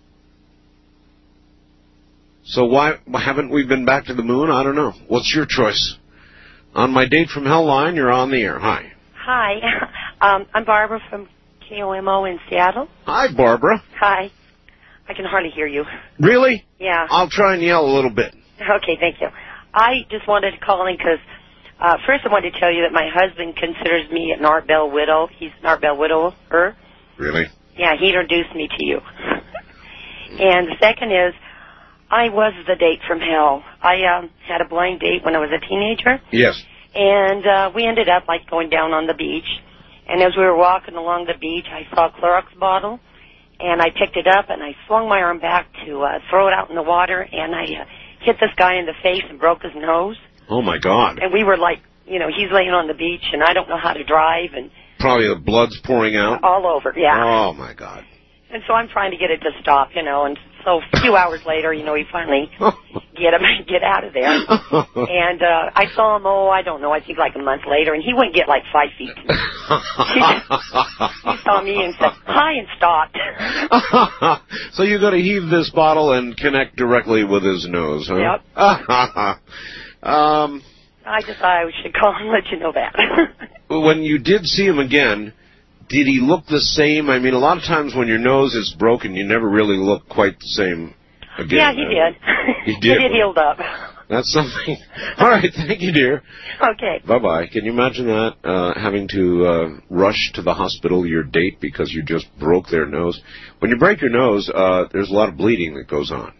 So why haven't we been back to the moon? I don't know. What's your choice? On my date from hell line, you're on the air. Hi. Hi, um, I'm Barbara from K O M O in Seattle. Hi, Barbara. Hi. I can hardly hear you. Really? Yeah. I'll try and yell a little bit. Okay, thank you. I just wanted to call in because, uh, first I wanted to tell you that my husband considers me an Art Bell widow. He's an Art Bell widower. Really? Yeah, he introduced me to you. And the second is, I was the date from hell. I um, had a blind date when I was a teenager. Yes. And uh, we ended up, like, going down on the beach. And as we were walking along the beach, I saw a Clorox bottle. And I picked it up, and I swung my arm back to uh, throw it out in the water. And I uh, hit this guy in the face and broke his nose. Oh, my God. And we were like, you know, he's laying on the beach, and I don't know how to drive, and Probably the blood's pouring out. all over, yeah. Oh, my God. And so I'm trying to get it to stop, you know, and so a few hours later, you know, we finally get him get out of there. And uh, I saw him, oh, I don't know, I think like a month later, and he wouldn't get like five feet to me. He, he saw me and said, hi, and stopped. So you got to heave this bottle and connect directly with his nose, huh? Yep. um, I just thought I should call and let you know that. when you did see him again, did he look the same? I mean, a lot of times when your nose is broken, you never really look quite the same again. Yeah, he did. He did? He did healed up. That's something. All right, thank you, dear. Okay. Bye-bye. Can you imagine that, uh, having to uh, rush to the hospital, your date, because you just broke their nose? When you break your nose, uh, there's a lot of bleeding that goes on.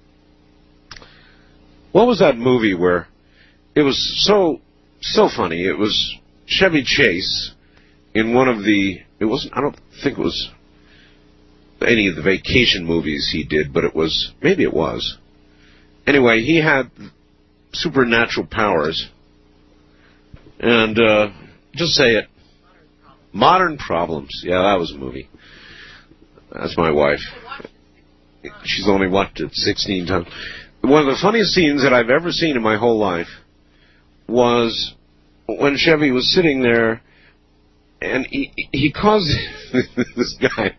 What was that movie where it was so, so funny? It was Chevy Chase in one of the, it wasn't, I don't think it was any of the vacation movies he did, but it was, maybe it was. Anyway, he had supernatural powers, and uh, just say it. Modern Problems. Yeah, that was a movie. That's my wife. She's only watched it sixteen times. One of the funniest scenes that I've ever seen in my whole life was when Chevy was sitting there, and he, he caused this guy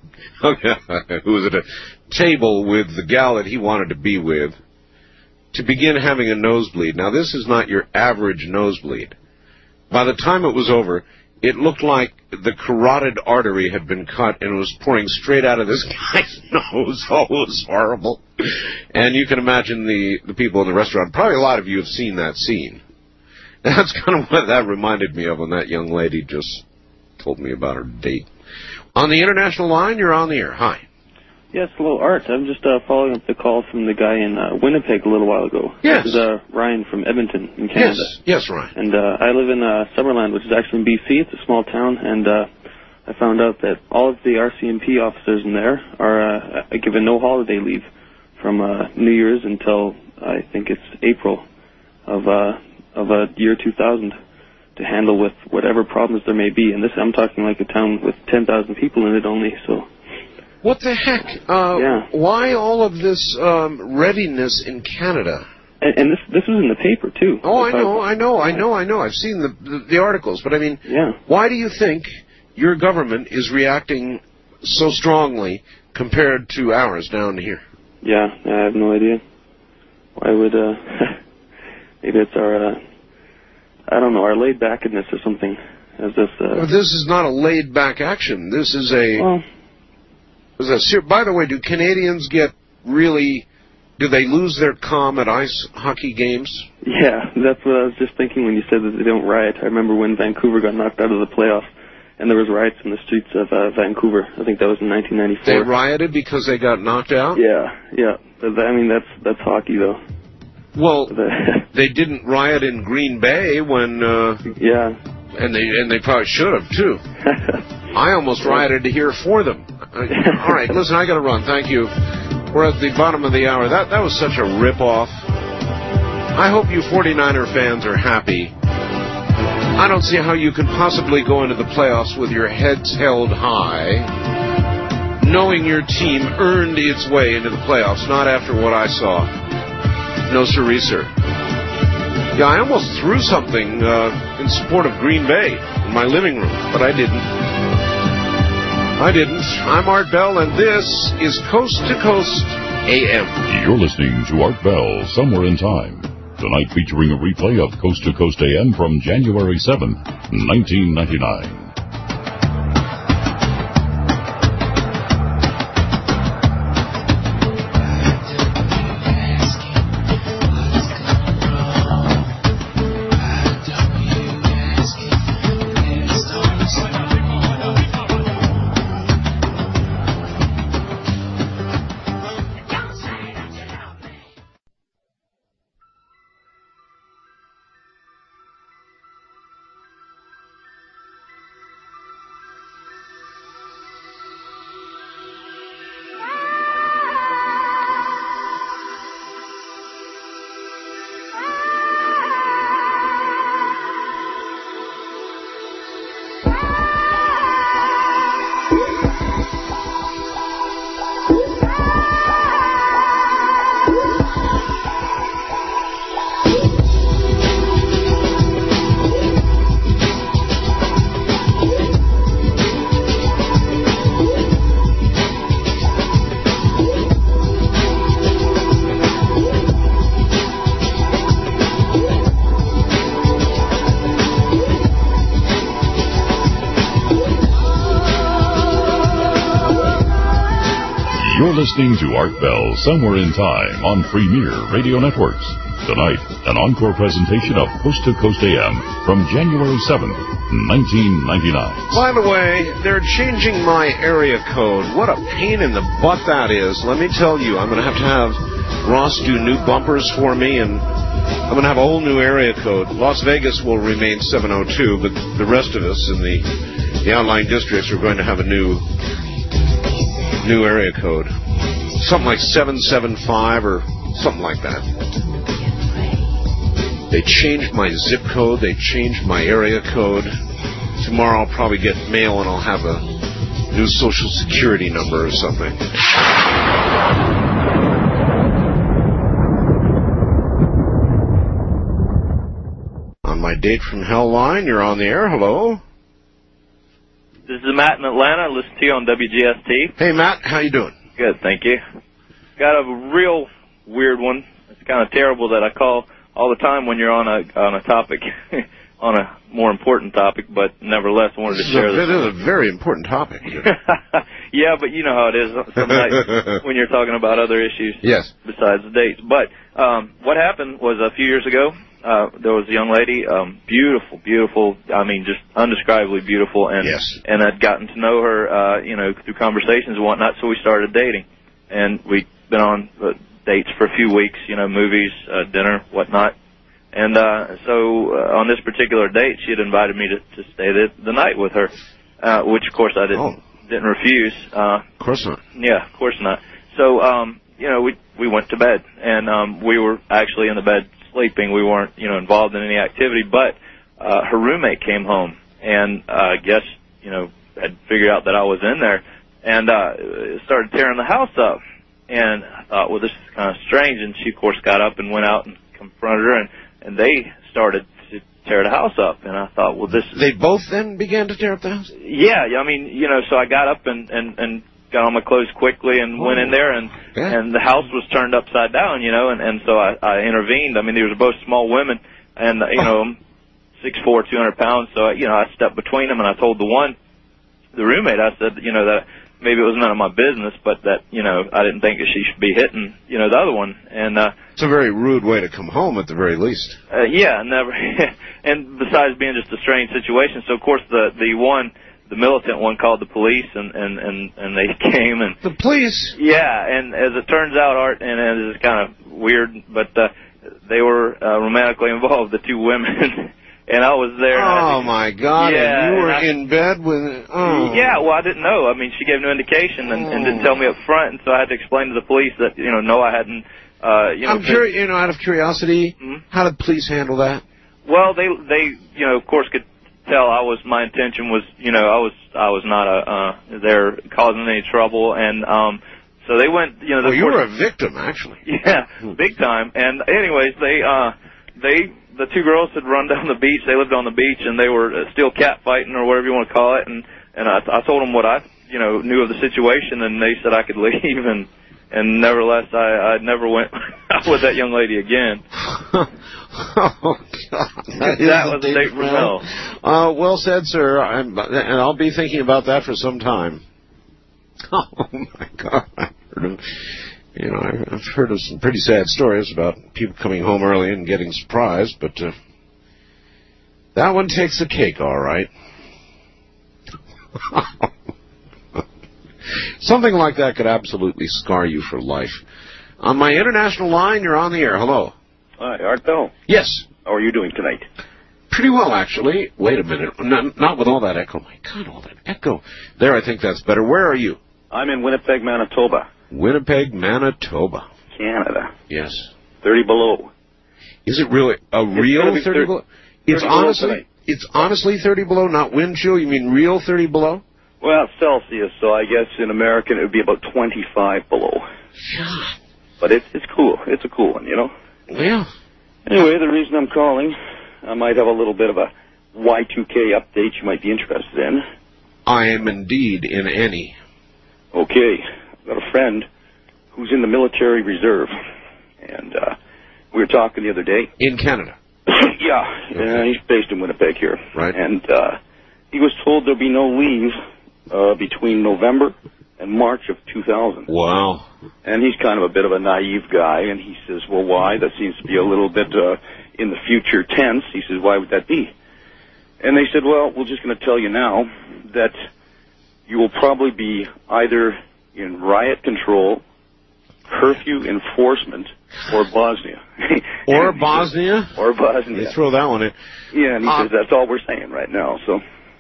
who was at a table with the gal that he wanted to be with to begin having a nosebleed. Now, this is not your average nosebleed. By the time it was over, it looked like the carotid artery had been cut and it was pouring straight out of this guy's nose. Oh, it was horrible. And you can imagine the, the people in the restaurant. Probably a lot of you have seen that scene. That's kind of what that reminded me of when that young lady just told me about her date. On the international line, you're on the air. Hi. Yes, hello, Art. I'm just uh, following up the call from the guy in uh, Winnipeg a little while ago. Yes. This is uh, Ryan from Edmonton in Canada. Yes, yes, Ryan. And uh, I live in uh, Summerland, which is actually in B C. It's a small town, and uh, I found out that all of the R C M P officers in there are uh, given no holiday leave from uh, New Year's until I think it's April of uh, of uh, year two thousand to handle with whatever problems there may be. And this, I'm talking like a town with ten thousand people in it only, so... What the heck? Uh, yeah. Why all of this um, readiness in Canada? And, and this this was in the paper, too. Oh, I know, I know, I know, I know. I've seen the, the, the articles. But, I mean, yeah. Why do you think your government is reacting so strongly compared to ours down here? Yeah, I have no idea. Why would, uh... maybe it's our, uh... I don't know, our laid-backedness or something. As this, uh... Well, this is not a laid-back action. This is a... Well... Is that ser- By the way, do Canadians get really... Do they lose their calm at ice hockey games? Yeah, that's what I was just thinking when you said that they don't riot. I remember when Vancouver got knocked out of the playoffs, and there was riots in the streets of uh, Vancouver. I think that was in nineteen ninety-four. They rioted because they got knocked out? Yeah, yeah. But, I mean, that's that's hockey, though. Well, they didn't riot in Green Bay when... Uh, yeah. And they and they probably should have, too. I almost rioted to hear for them. Uh, all right, listen, I got to run. Thank you. We're at the bottom of the hour. That that was such a rip-off. I hope you forty-niner fans are happy. I don't see how you can possibly go into the playoffs with your heads held high, knowing your team earned its way into the playoffs, not after what I saw. No, sirree, sir. Yeah, I almost threw something uh, in support of Green Bay in my living room, but I didn't. I didn't. I'm Art Bell, and this is Coast to Coast A M. You're listening to Art Bell, Somewhere in Time. Tonight featuring a replay of Coast to Coast A M from January seventh, nineteen ninety-nine. Listening to Art Bell, Somewhere in Time on Premier Radio Networks. Tonight, an encore presentation of Coast to Coast A M from January seventh, nineteen ninety-nine. By the way, they're changing my area code. What a pain in the butt that is. Let me tell you, I'm going to have to have Ross do new bumpers for me, and I'm going to have a whole new area code. Las Vegas will remain seven oh two, but the rest of us in the, the outlying districts are going to have a new new area code. Something like seven seven five or something like that. They changed my zip code. They changed my area code. Tomorrow I'll probably get mail and I'll have a new social security number or something. On my Date from Hell line, you're on the air. Hello. This is Matt in Atlanta. I listen to you on W G S T. Hey, Matt. How you doing? Good, thank you. Got a real weird one. It's kind of terrible that I call all the time when you're on a on a topic, on a more important topic, but nevertheless I wanted this to share is a, this. This is a very important topic. Yeah, but you know how it is some nights when you're talking about other issues yes. besides the dates. But um, what happened was a few years ago, uh, there was a young lady, um, beautiful, beautiful, I mean just undescribably beautiful, and yes. and I'd gotten to know her, uh, you know, through conversations and whatnot, so we started dating. And we'd been on uh, dates for a few weeks, you know, movies, uh, dinner, whatnot. And uh, so uh, on this particular date, she had invited me to, to stay the, the night with her, uh, which, of course, I didn't oh. didn't refuse. Uh, of course not. Yeah, of course not. So, um, you know, we we went to bed, and um, we were actually in the bed sleeping. We weren't, you know, involved in any activity, but uh, her roommate came home, and uh, I guess, you know, had figured out that I was in there, and uh, started tearing the house up. And I thought, well, this is kind of strange. And she, of course, got up and went out and confronted her, and, and they started to tear the house up. And I thought, well, this is... They both then began to tear up the house? Yeah, I mean, you know, so I got up and, and, and got on my clothes quickly and oh. went in there, and yeah. and the house was turned upside down, you know, and, and so I, I intervened. I mean, they were both small women, and, you know, I'm six foot four, two hundred pounds, so, you know, I stepped between them, and I told the one, the roommate, I said, you know, that... maybe it was none of my business, but that, you know, I didn't think that she should be hitting, you know, the other one. And uh, it's a very rude way to come home, at the very least. Uh, yeah, never. And besides being just a strange situation, so of course the the one, the militant one, called the police, and and and, and they came and the police. Yeah, and as it turns out, Art, and it is kind of weird, but uh, they were uh, romantically involved, the two women. And I was there. Oh, and my God. Yeah, and you were and I, in bed with... Oh. Yeah, well, I didn't know. I mean, she gave no indication and, oh. and didn't tell me up front, and so I had to explain to the police that, you know, no, I hadn't, uh, you know... I'm curious, you know, out of curiosity, mm-hmm. how did police handle that? Well, they, they, you know, of course could tell I was, my intention was, you know, I was, I was not a, uh, there causing any trouble, and, um, so they went, you know... Well, the you course, were a victim, actually. Yeah, big time. And anyways, they, uh, they... the two girls had run down the beach. They lived on the beach, and they were uh, still cat fighting or whatever you want to call it. And and I, I told them what I, you know, knew of the situation, and they said I could leave. And and nevertheless, I, I never went out with that young lady again. Oh God, that, that was the date from hell. Uh, well said, sir. I'm, and I'll be thinking about that for some time. Oh my God, I heard him. You know, I've heard of some pretty sad stories about people coming home early and getting surprised, but uh, that one takes the cake, all right. Something like that could absolutely scar you for life. On my international line, you're on the air. Hello. Hi, Art Bell. Yes. How are you doing tonight? Pretty well, actually. Wait a minute. Not, not with all that echo. My God, all that echo. There, I think that's better. Where are you? I'm in Winnipeg, Manitoba. Winnipeg, Manitoba. Canada. Yes. thirty below. Is it really a It's real be thirty, thirty below? It's thirty honestly, below it's honestly thirty below, not wind chill. You mean real thirty below? Well, it's Celsius, so I guess in American it would be about twenty-five below. Yeah. But it's it's cool. It's a cool one, you know. Yeah. Anyway, the reason I'm calling, I might have a little bit of a Y two K update you might be interested in. I am indeed in any. Okay. I've got a friend who's in the military reserve, and uh, we were talking the other day. In Canada? Yeah, okay. uh, he's based in Winnipeg here. Right. And uh, he was told there'll be no leave uh, between November in March of two thousand. Wow. And he's kind of a bit of a naive guy, and he says, well, why? That seems to be a little bit uh, in the future tense. He says, why would that be? And they said, well, we're just going to tell you now that you will probably be either in riot control, curfew enforcement, or Bosnia. Or Bosnia? Or Bosnia. They throw that one in. Yeah, and he Uh, says that's all we're saying right now. So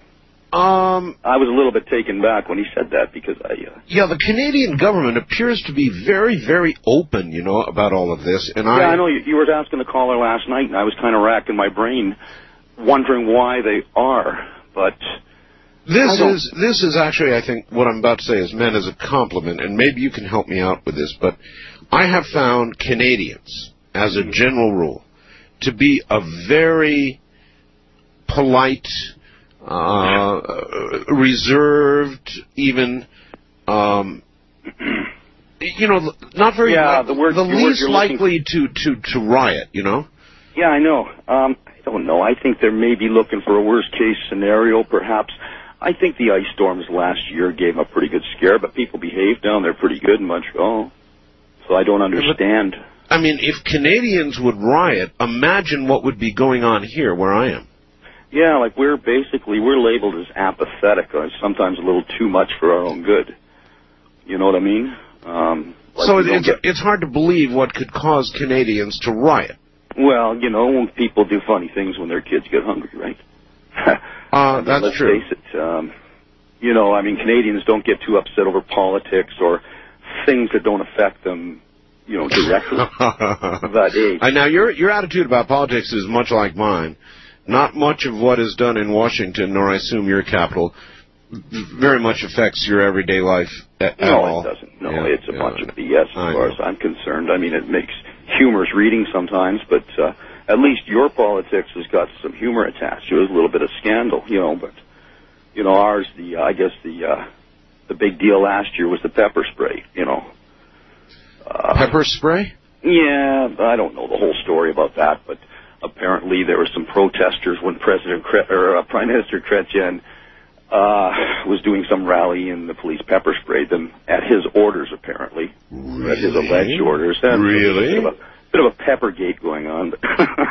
Um, I was a little bit taken back when he said that because I... Uh, yeah, the Canadian government appears to be very, very open, you know, about all of this. And yeah, I, I know you, you were asking the caller last night, and I was kind of racking my brain, wondering why they are, but... This is this is actually, I think, what I'm about to say is meant as a compliment, and maybe you can help me out with this, but I have found Canadians, as a general rule, to be a very polite, uh, reserved, even, um, you know, not very, Yeah, the word- the the word least you're looking- likely to, to, to riot, you know? Yeah, I know. Um, I don't know. I think they're maybe looking for a worst-case scenario, perhaps. I think the ice storms last year gave them a pretty good scare, but people behaved down there pretty good in Montreal. So I don't understand. I mean, if Canadians would riot, imagine what would be going on here where I am. Yeah, like we're basically, we're labeled as apathetic, or sometimes a little too much for our own good. You know what I mean? Um, like so we don't it's, get- it's hard to believe what could cause Canadians to riot. Well, you know, when people do funny things when their kids get hungry, right? Uh, that's Let's true. face it. Um, you know, I mean, Canadians don't get too upset over politics or things that don't affect them, you know, directly. But, hey, Uh, now, your your attitude about politics is much like mine. Not much of what is done in Washington, nor I assume your capital, very much affects your everyday life at, at no, all. it doesn't. No, Yeah, it's a yeah. bunch of B S as I far know. as I'm concerned. I mean, it makes humorous reading sometimes, but uh, at least your politics has got some humor attached to it, a little bit of scandal, you know. But you know, ours, the uh, I guess the uh, the big deal last year was the pepper spray. You know, uh, Pepper spray? Yeah, I don't know the whole story about that, but apparently there were some protesters when President Kre- or uh, Prime Minister Chrétien uh, was doing some rally, and the police pepper sprayed them at his orders, apparently, really? at his alleged orders. And Really? Bit of, a, bit of a peppergate going on. But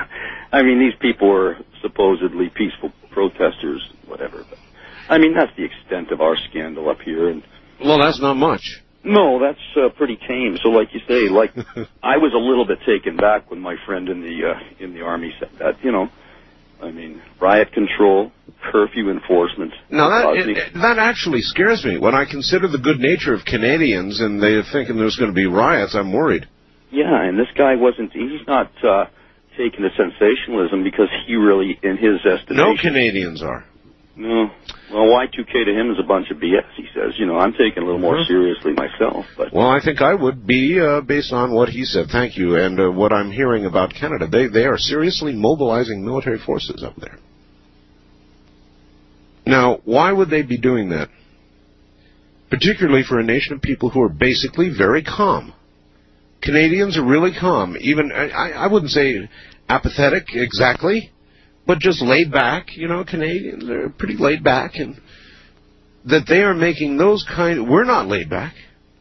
I mean, these people were supposedly peaceful protesters, whatever. But, I mean, that's the extent of our scandal up here, and. Well, that's not much. No, that's uh, pretty tame. So, like you say, like I was a little bit taken back when my friend in the uh, in the army said that. You know, I mean, riot control, curfew enforcement. Now that Bosnia- it, that actually scares me. When I consider the good nature of Canadians and they're thinking there's going to be riots, I'm worried. yeah, and this guy wasn't. He's not uh, taking the sensationalism because he really, in his estimation, No Canadians are. No. Well, Y two K to him is a bunch of B S, he says. You know, I'm taking it a little more Mhm. seriously myself. But Well, I think I would be uh, based on what he said. Thank you. And uh, what I'm hearing about Canada, they they are seriously mobilizing military forces up there. Now, why would they be doing that? Particularly for a nation of people who are basically very calm. Canadians are really calm. Even I, I wouldn't say apathetic exactly, but just laid back. You know, Canadians are pretty laid back, and that they are making those kind. We're not laid back.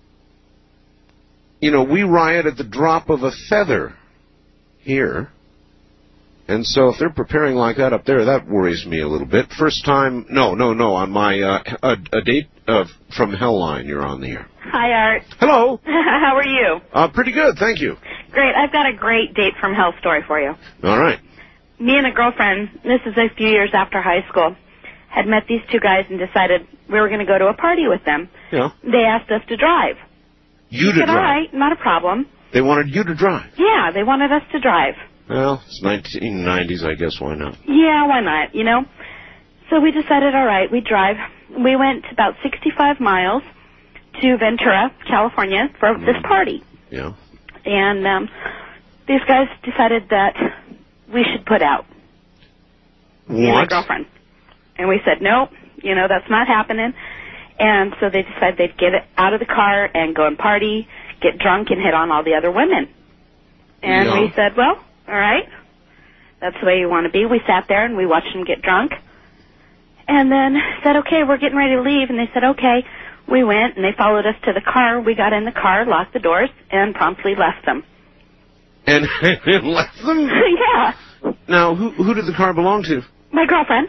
You know, we riot at the drop of a feather here. And so if they're preparing like that up there, that worries me a little bit. First time, no, no, no, on my, uh, a, a date uh, from Hellline, you're on the air. Hi, Art. Hello. How are you? Uh, pretty good, thank you. Great. I've got a great date from hell story for you. All right. Me and a girlfriend, this is a few years after high school, had met these two guys and decided we were going to go to a party with them. Yeah. They asked us to drive. You We to said, all drive. right, not a problem. They wanted you to drive. Yeah, they wanted us to drive. Well, it's nineteen nineties, I guess, why not? Yeah, why not, you know? So we decided, all right, we'd drive. We went about sixty-five miles to Ventura, California, for this party. Yeah. And um, these guys decided that we should put out. Me and my What? girlfriend. And we said, nope, you know, that's not happening. And so they decided they'd get out of the car and go and party, get drunk, and hit on all the other women. And Yeah. we said, well, all right, that's the way you want to be. We sat there and we watched them get drunk. And then said, okay, we're getting ready to leave. And they said, okay, we went, and they followed us to the car. We got in the car, locked the doors, and promptly left them. And left them? Yeah. Now, who who did the car belong to? My girlfriend.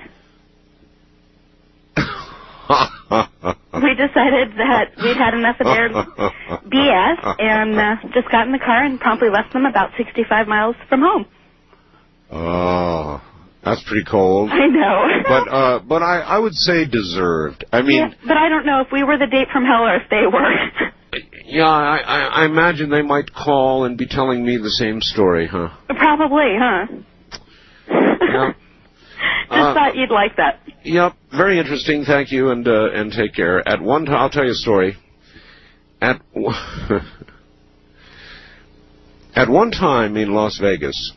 We decided that we'd had enough of their B S and uh, just got in the car and promptly left them about sixty-five miles from home. Oh, that's pretty cold. I know. But uh, but I, I would say deserved. I mean, yeah, but I don't know if we were the date from hell or if they were. Yeah, I, I, I imagine they might call and be telling me the same story, huh? Probably, huh? Yeah. Just Uh, thought you'd like that. Yep, very interesting. Thank you, and uh, and take care. At one time, I'll tell you a story. At at one time in Las Vegas,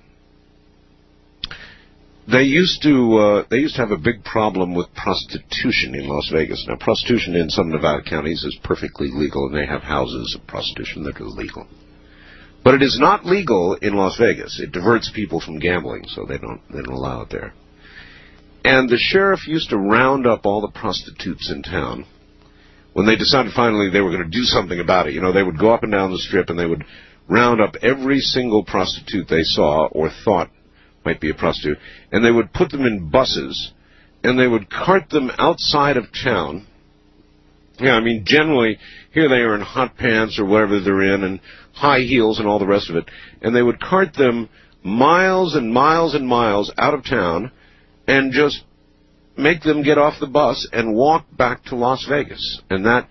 they used to uh, they used to have a big problem with prostitution in Las Vegas. Now, prostitution in some Nevada counties is perfectly legal, and they have houses of prostitution that are legal. But it is not legal in Las Vegas. It diverts people from gambling, so they don't they don't allow it there. And the sheriff used to round up all the prostitutes in town. When they decided finally they were going to do something about it, you know, they would go up and down the strip and they would round up every single prostitute they saw or thought might be a prostitute, and they would put them in buses, and they would cart them outside of town. Yeah, I mean, generally, here they are in hot pants or whatever they're in, and high heels and all the rest of it, and they would cart them miles and miles and miles out of town, and just make them get off the bus and walk back to Las Vegas. And that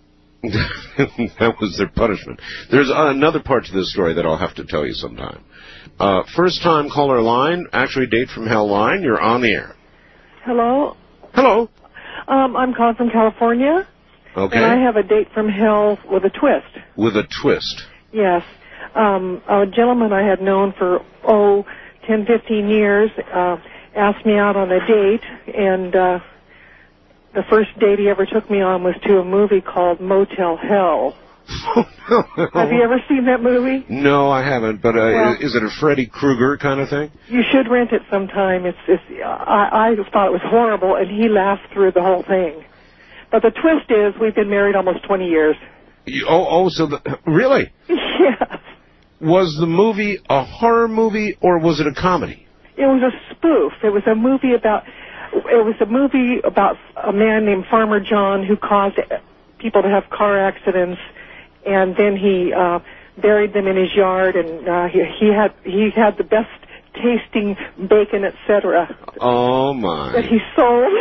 that was their punishment. There's another part to this story that I'll have to tell you sometime. Uh, first-time caller line, actually date from hell line, you're on the air. Hello? Hello. Um, I'm calling from California. Okay. And I have a date from hell with a twist. With a twist. Yes. Um, a gentleman I had known for, oh, ten, fifteen years, uh, asked me out on a date, and uh, the first date he ever took me on was to a movie called Motel Hell. Have you ever seen that movie? No, I haven't, but uh, Well- is it a Freddy Krueger kind of thing? You should rent it sometime. It's, it's I, I thought it was horrible, and he laughed through the whole thing. But the twist is we've been married almost twenty years. You, oh, oh, so the, really? Yeah. Was the movie a horror movie or was it a comedy? It was a spoof. It was a movie about it was a movie about a man named Farmer John who caused people to have car accidents, and then he uh, buried them in his yard, and uh, he, he had he had the best tasting bacon, et cetera. Oh my! That he sold.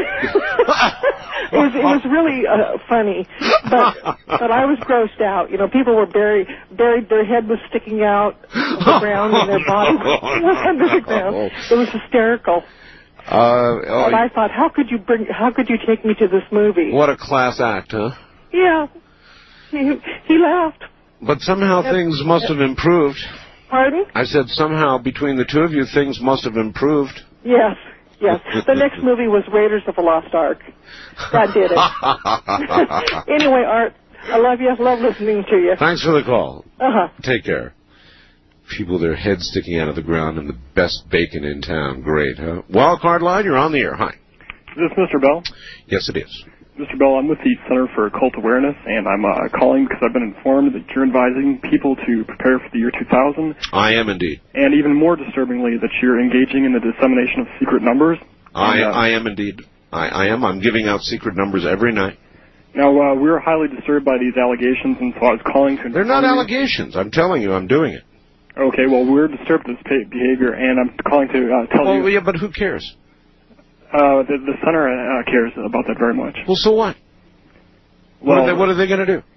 it was it was really uh, funny, but but I was grossed out. You know, people were buried buried. Their head was sticking out of the ground, and their body was under the ground. It was hysterical. Uh, oh, And I thought, how could you bring? How could you take me to this movie? what a class act, huh? Yeah, he he laughed. But somehow Yep. things must have improved. Pardon? I said somehow between the two of you things must have improved. Yes, yes. The next movie was Raiders of the Lost Ark. That did it. Anyway, Art, I love you. Love listening to you. Thanks for the call. Uh-huh. Take care. People with their heads sticking out of the ground and the best bacon in town. Great, huh? Wild card line, you're on the air. Hi. Is this Mister Bell? Yes, it is. Mister Bell, I'm with the Center for Occult Awareness, and I'm uh, calling because I've been informed that you're advising people to prepare for the year two thousand, I am indeed. and even more disturbingly, that you're engaging in the dissemination of secret numbers. I, And, uh, I am indeed. I, I am. I'm giving out secret numbers every night. Now, uh, we're highly disturbed by these allegations, and so I was calling to... They're not inform you- allegations. I'm telling you, I'm doing it. Okay, well, we're disturbed at this pa- behavior, and I'm calling to uh, tell Well, you... yeah, but who cares? Uh, the, the Center uh, cares about that very much. Well, so what? What Well, are they, what are they going to do?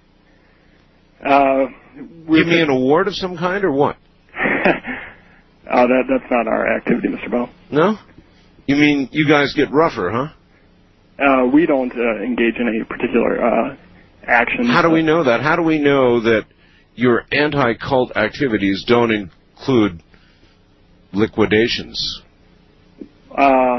Uh, Give me an award of some kind or what? uh, that that's not our activity, Mister Bell. No? You mean you guys get rougher, huh? Uh, we don't uh, engage in any particular uh, action. How do we know that? How do we know that your anti-cult activities don't include liquidations? Uh,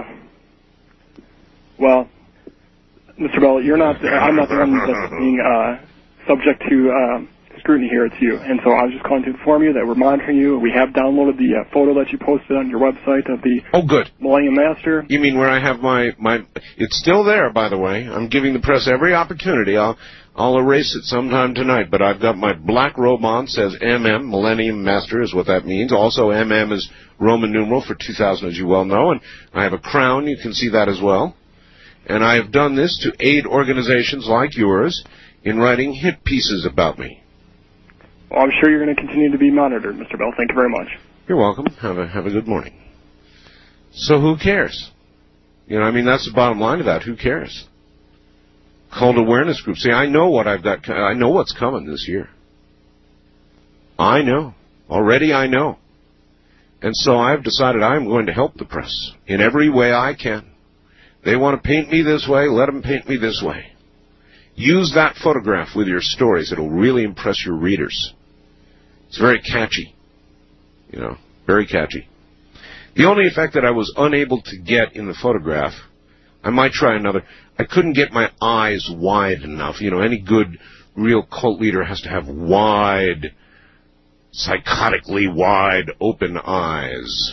well, Mister Bell, you're not. I'm not the one that's being uh, subject to uh, scrutiny here at you. And so I was just calling to inform you that we're monitoring you. We have downloaded the uh, photo that you posted on your website of the oh, good. Millennium Master. You mean where I have my, my... It's still there, by the way. I'm giving the press every opportunity. I'll, I'll erase it sometime tonight, but I've got my black robe on, says M M, Millennium Master is what that means. Also, M M is Roman numeral for two thousand, as you well know, and I have a crown. You can see that as well. And I have done this to aid organizations like yours in writing hit pieces about me. Well, I'm sure you're going to continue to be monitored, Mister Bell. Thank you very much. You're welcome. Have a have a good morning. So who cares? You know, I mean, that's the bottom line of that. Who cares? Cult awareness group. See, I know what I've got. I know what's coming this year. I know. Already I know. And so I've decided I'm going to help the press in every way I can. They want to paint me this way, let them paint me this way. Use that photograph with your stories. It'll really impress your readers. It's very catchy. You know, very catchy. The only effect that I was unable to get in the photograph, I might try another. I couldn't get my eyes wide enough. You know, any good, real cult leader has to have wide, psychotically wide open eyes.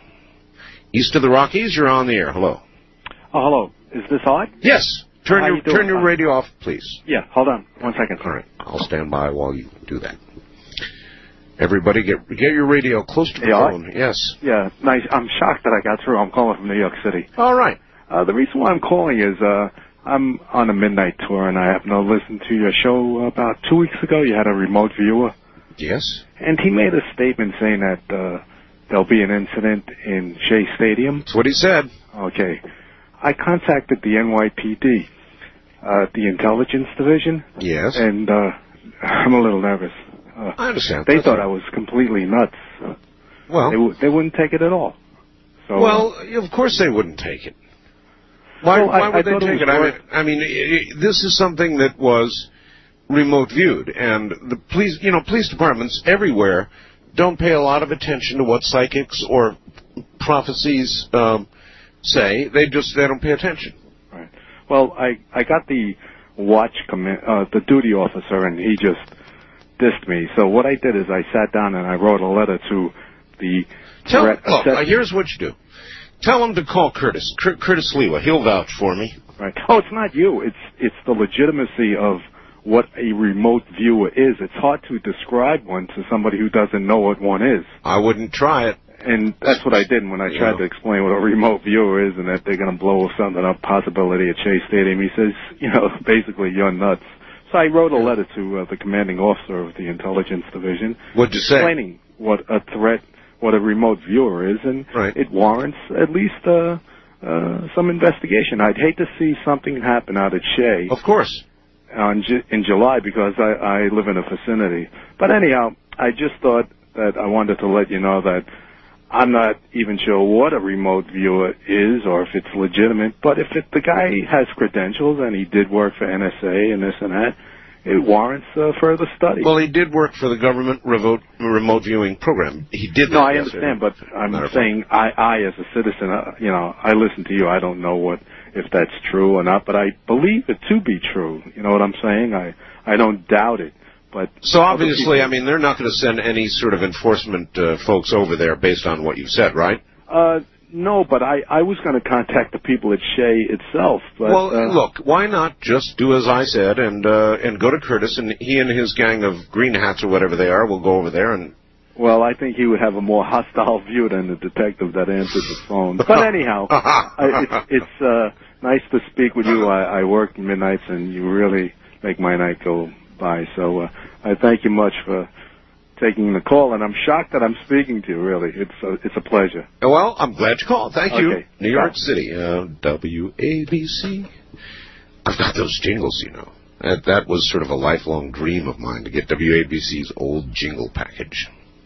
East of the Rockies, you're on the air. Hello. Oh, hello. Is this on? Yes. Turn How your you doing? turn your radio off, please. Yeah, hold on. One second. All right. I'll stand by while you do that. Everybody get get your radio close to the Yeah, phone. Yes. Yeah, nice. I'm shocked that I got through. I'm calling from New York City. All right. Uh, the reason why I'm calling is uh, I'm on a midnight tour, and I happened to listen to your show about two weeks ago. You had a remote viewer. Yes. And he made a statement saying that uh, there'll be an incident in Shea Stadium. That's what he said. Okay. I contacted the N Y P D, uh, the Intelligence Division. Yes. And uh, I'm a little nervous. Uh, I understand. They That's thought right. I was completely nuts. Uh, Well, they, w- they wouldn't take it at all. So, well, of course they wouldn't take it. Why, Well, I- why would I they thought it take was it? I mean, worth- I mean, i- i- this is something that was remote viewed, and the police, you know, police departments everywhere don't pay a lot of attention to what psychics or prophecies um, say. They just they don't pay attention. Right. Well, I I got the watch commi- uh, the duty officer, and he just dissed me. So what I did is I sat down and I wrote a letter to the Tell threat look, uh, assessment- here's what you do. Tell him to call Curtis, Cur- Curtis Lewa. He'll vouch for me. Right. Oh, it's not you. It's it's the legitimacy of what a remote viewer is. It's hard to describe one to somebody who doesn't know what one is. I wouldn't try it. And that's what I did when I tried Yeah. to explain what a remote viewer is and that they're going to blow something up, possibility at Shea Stadium. He says, you know, basically, you're nuts. So I wrote a letter to uh, the commanding officer of the Intelligence Division. What'd you say? Explaining what a threat, what a remote viewer is, and Right. it warrants at least uh, uh, some investigation. I'd hate to see something happen out at Shea. Of course. On Ju- in July because I, I live in a vicinity. But anyhow, I just thought that I wanted to let you know that I'm not even sure what a remote viewer is or if it's legitimate, but if it, the guy has credentials and he did work for N S A and this and that, it warrants uh, further study. Well, he did work for the government remote, remote viewing program. He did. No, that, I yes, understand, sir. but I'm Matter of saying I, I, as a citizen, uh, you know, I listen to you. I don't know what if that's true or not, but I believe it to be true. You know what I'm saying? I, I don't doubt it. But So other obviously, people- I mean, they're not going to send any sort of enforcement uh, folks over there based on what you've said, right? Uh, no, but I, I was going to contact the people at Shea itself. But, well, uh, look, why not just do as I said and uh, and go to Curtis, and he and his gang of green hats or whatever they are will go over there and. Well, I think he would have a more hostile view than the detective that answered the phone. But anyhow, I, it's, it's uh, nice to speak with you. I, I work midnights, and you really make my night go by. So uh, I thank you much for taking the call, and I'm shocked that I'm speaking to you, really. It's a, it's a pleasure. Well, I'm glad you called. Thank you. Okay. New York City, uh, W A B C. I've got those jingles, you know. That, that was sort of a lifelong dream of mine, to get W A B C's old jingle package.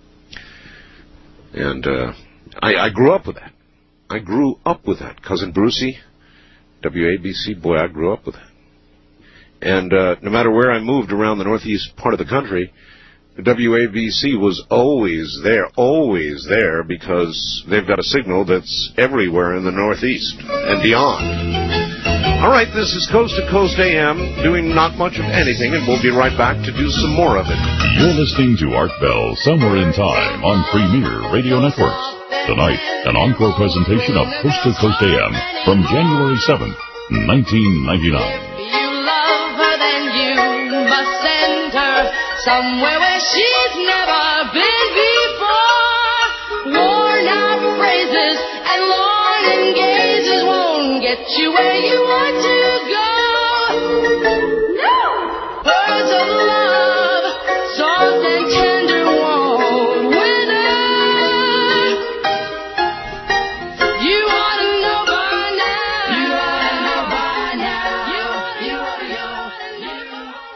And uh, I, I grew up with that. I grew up with that. Cousin Brucey, W A B C, boy, I grew up with that. And uh, no matter where I moved around the northeast part of the country, the W A B C was always there, always there, because they've got a signal that's everywhere in the northeast and beyond. All right, this is Coast to Coast A M, doing not much of anything, and we'll be right back to do some more of it. You're listening to Art Bell, Somewhere in Time, on Premier Radio Networks. Tonight, an encore presentation of Coast to Coast A M from January seventh, nineteen ninety-nine. You love her, then you must send her somewhere where she's never been before. Worn out phrases and longing gazes won't get you where you want to go. No! Words of love, soft and tender, won't win her. You ought to know by now. You ought to know by now. You ought to, you ought to, you ought to, you ought to know by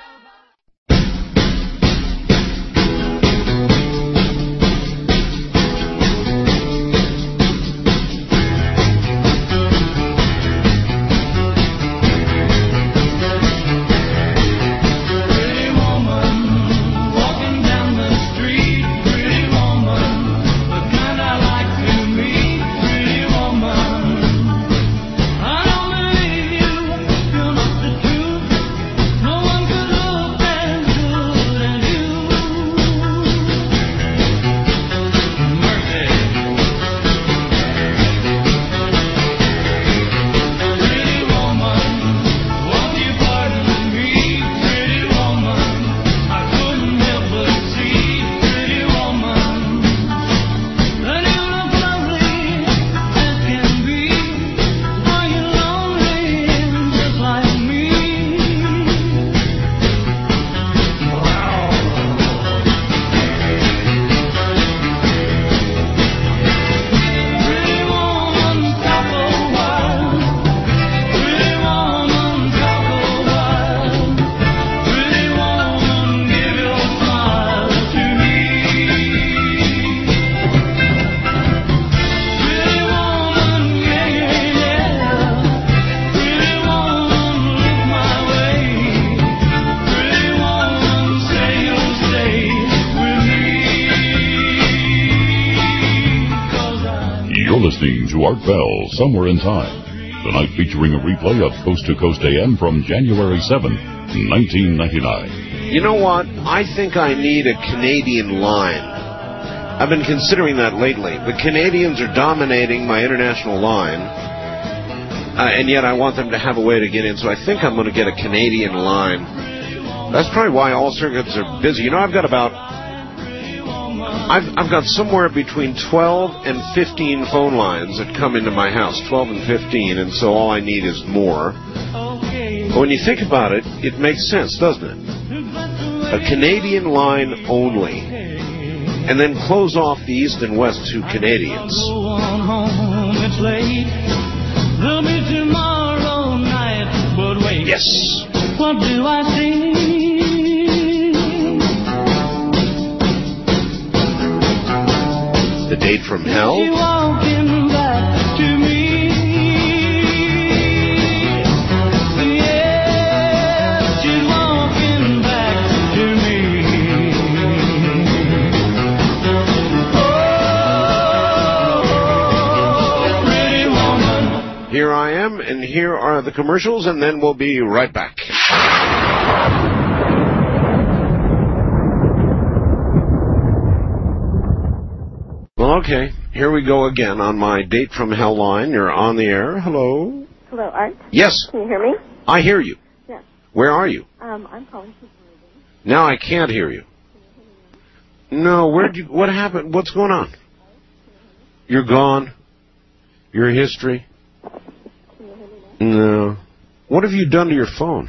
Listening to Art Bell, Somewhere in Time. Tonight featuring a replay of Coast to Coast A M from January seventh, nineteen ninety-nine. You know what? I think I need a Canadian line. I've been considering that lately. The Canadians are dominating my international line, uh, and yet I want them to have a way to get in, so I think I'm going to get a Canadian line. That's probably why all circuits are busy. You know, I've got about... I've, I've got somewhere between twelve and fifteen phone lines that come into my house, twelve and fifteen, and so all I need is more. But when you think about it, it makes sense, doesn't it? A Canadian line only, and then close off the east and west to Canadians. Yes. What do I see? The Date from Hell. You walking back to me. Yes, she's walking back to me. Oh, pretty woman. Here I am, and here are the commercials, and then we'll be right back. Well, okay, here we go again on my Date from Hell line. You're on the air. Hello. Hello, Art. Yes. Can you hear me? I hear you. Yes. Where are you? Um, I'm calling from. Now I can't hear you. No, where'd you, what happened? What's going on? You're gone? Your history? No. What have you done to your phone?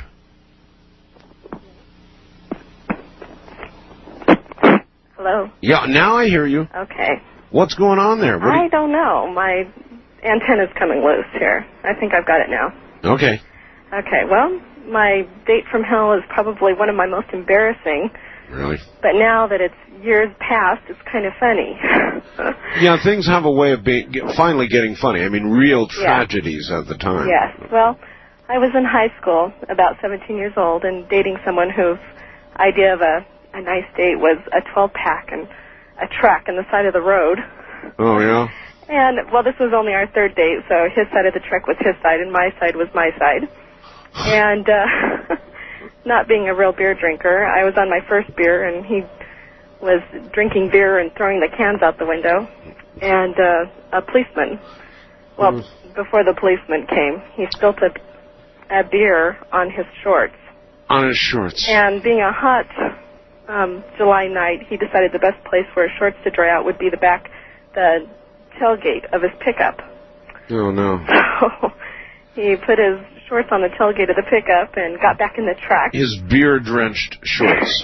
Hello. Yeah, now I hear you. Okay. What's going on there? What do I you... don't know. My antenna's coming loose here. I think I've got it now. Okay. Okay, well, my Date from Hell is probably one of my most embarrassing. Really? But now that it's years past, it's kind of funny. Yeah, things have a way of being finally getting funny. I mean, real tragedies yeah. at the time. Yes. Well, I was in high school, about seventeen years old, and dating someone whose idea of a, a nice date was a twelve-pack and a track on the side of the road. Oh, yeah? And, well, this was only our third date, so his side of the truck was his side and my side was my side. And uh, not being a real beer drinker, I was on my first beer, and he was drinking beer and throwing the cans out the window. And uh, a policeman, well, mm. before the policeman came, he spilt a, a beer on his shorts. On his shorts. And being a hot um, July night, he decided the best place for his shorts to dry out would be the back, the tailgate of his pickup. Oh, no. So he put his shorts on the tailgate of the pickup and got back in the truck. His beer-drenched shorts.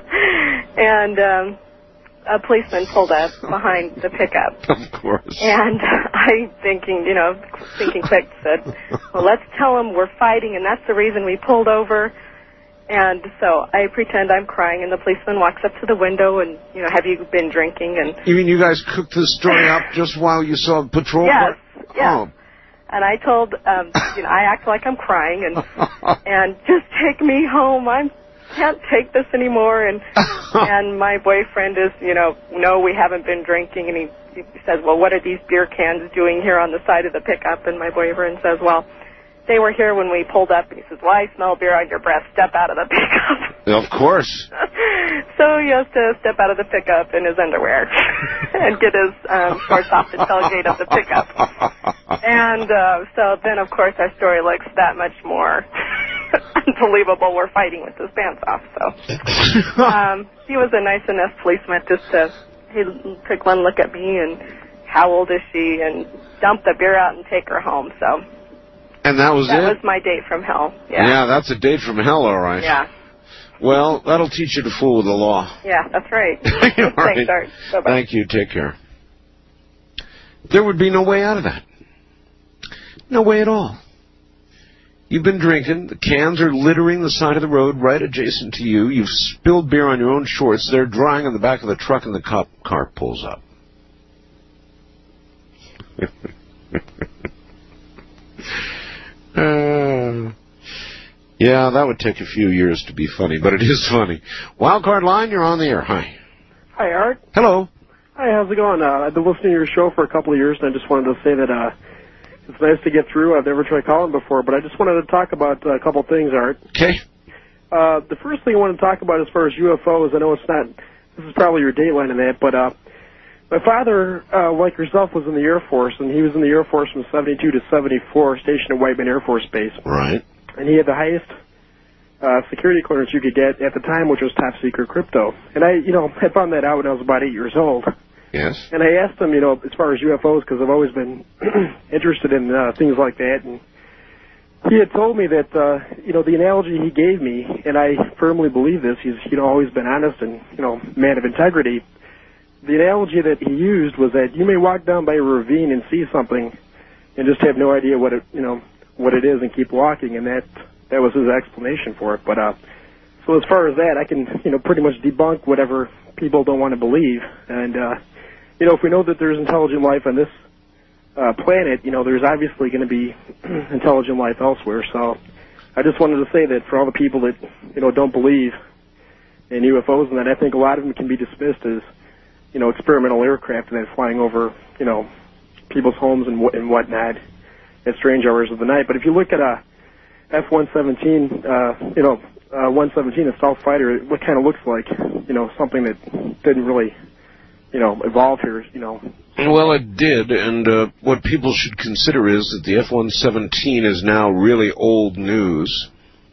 And um, a policeman pulled up behind the pickup. Of course. And I, thinking, you know, thinking quick, said, well, let's tell him we're fighting, and that's the reason we pulled over. And so I pretend I'm crying, and the policeman walks up to the window and, you know, have you been drinking? And you mean you guys cooked this story up just while you saw the patrol yes, car? Yes, oh. And I told, um, you know, I act like I'm crying, and and just take me home. I can't take this anymore. And and my boyfriend is, you know, no, we haven't been drinking. And he, he says, well, what are these beer cans doing here on the side of the pickup? And my boyfriend says, well, they were here when we pulled up. And he says, well, I smell beer on your breath. Step out of the pickup. Of course. So he has to step out of the pickup in his underwear and get his um, shorts off the tailgate of the pickup. And uh, so then, of course, our story looks that much more unbelievable. We're fighting with his pants off. So um, he was a nice enough policeman just to, he took one look at me and how old is she, and dump the beer out and take her home. So. And that was that it? That was my date from hell. Yeah. Yeah, that's a date from hell, all right. Yeah. Well, that'll teach you to fool with the law. Yeah, that's right. All right. Thanks, Art. Bye-bye. Thank you. Take care. There would be no way out of that. No way at all. You've been drinking. The cans are littering the side of the road right adjacent to you. You've spilled beer on your own shorts. They're drying on the back of the truck, and the cop car pulls up. Uh, yeah, that would take a few years to be funny, but it is funny. Wildcard line, you're on the air. Hi. Hi, Art. Hello. Hi, how's it going? Uh, I've been listening to your show for a couple of years, and I just wanted to say that uh, it's nice to get through. I've never tried calling before, but I just wanted to talk about uh, a couple of things, Art. Okay. Uh, the first thing I want to talk about as far as U F Os, I know it's not, this is probably your dateline in that, but uh, my father, uh, like yourself, was in the Air Force, and he was in the Air Force from seventy-two to seventy-four, stationed at Whiteman Air Force Base. Right. And he had the highest uh, security clearance you could get at the time, which was top secret crypto. And I, you know, I found that out when I was about eight years old. Yes. And I asked him, you know, as far as U F Os, because I've always been interested in uh, things like that. And he had told me that, uh, you know, the analogy he gave me, and I firmly believe this, he's, you know, always been honest and, you know, man of integrity. The analogy that he used was that you may walk down by a ravine and see something and just have no idea what it, you know, what it is and keep walking, and that that was his explanation for it. But uh, so as far as that, I can, you know, pretty much debunk whatever people don't want to believe. And, uh, you know, if we know that there's intelligent life on this uh, planet, you know, there's obviously going to be intelligent life elsewhere. So I just wanted to say that for all the people that, you know, don't believe in U F Os and that, I think a lot of them can be dismissed as, you know, experimental aircraft and then flying over, you know, people's homes and, and whatnot at strange hours of the night. But if you look at a F one seventeen, uh, you know, uh, one seventeen, a stealth fighter, what kind of looks like, you know, something that didn't really, you know, evolve here, you know. Well, it did, and uh, what people should consider is that the F one seventeen is now really old news,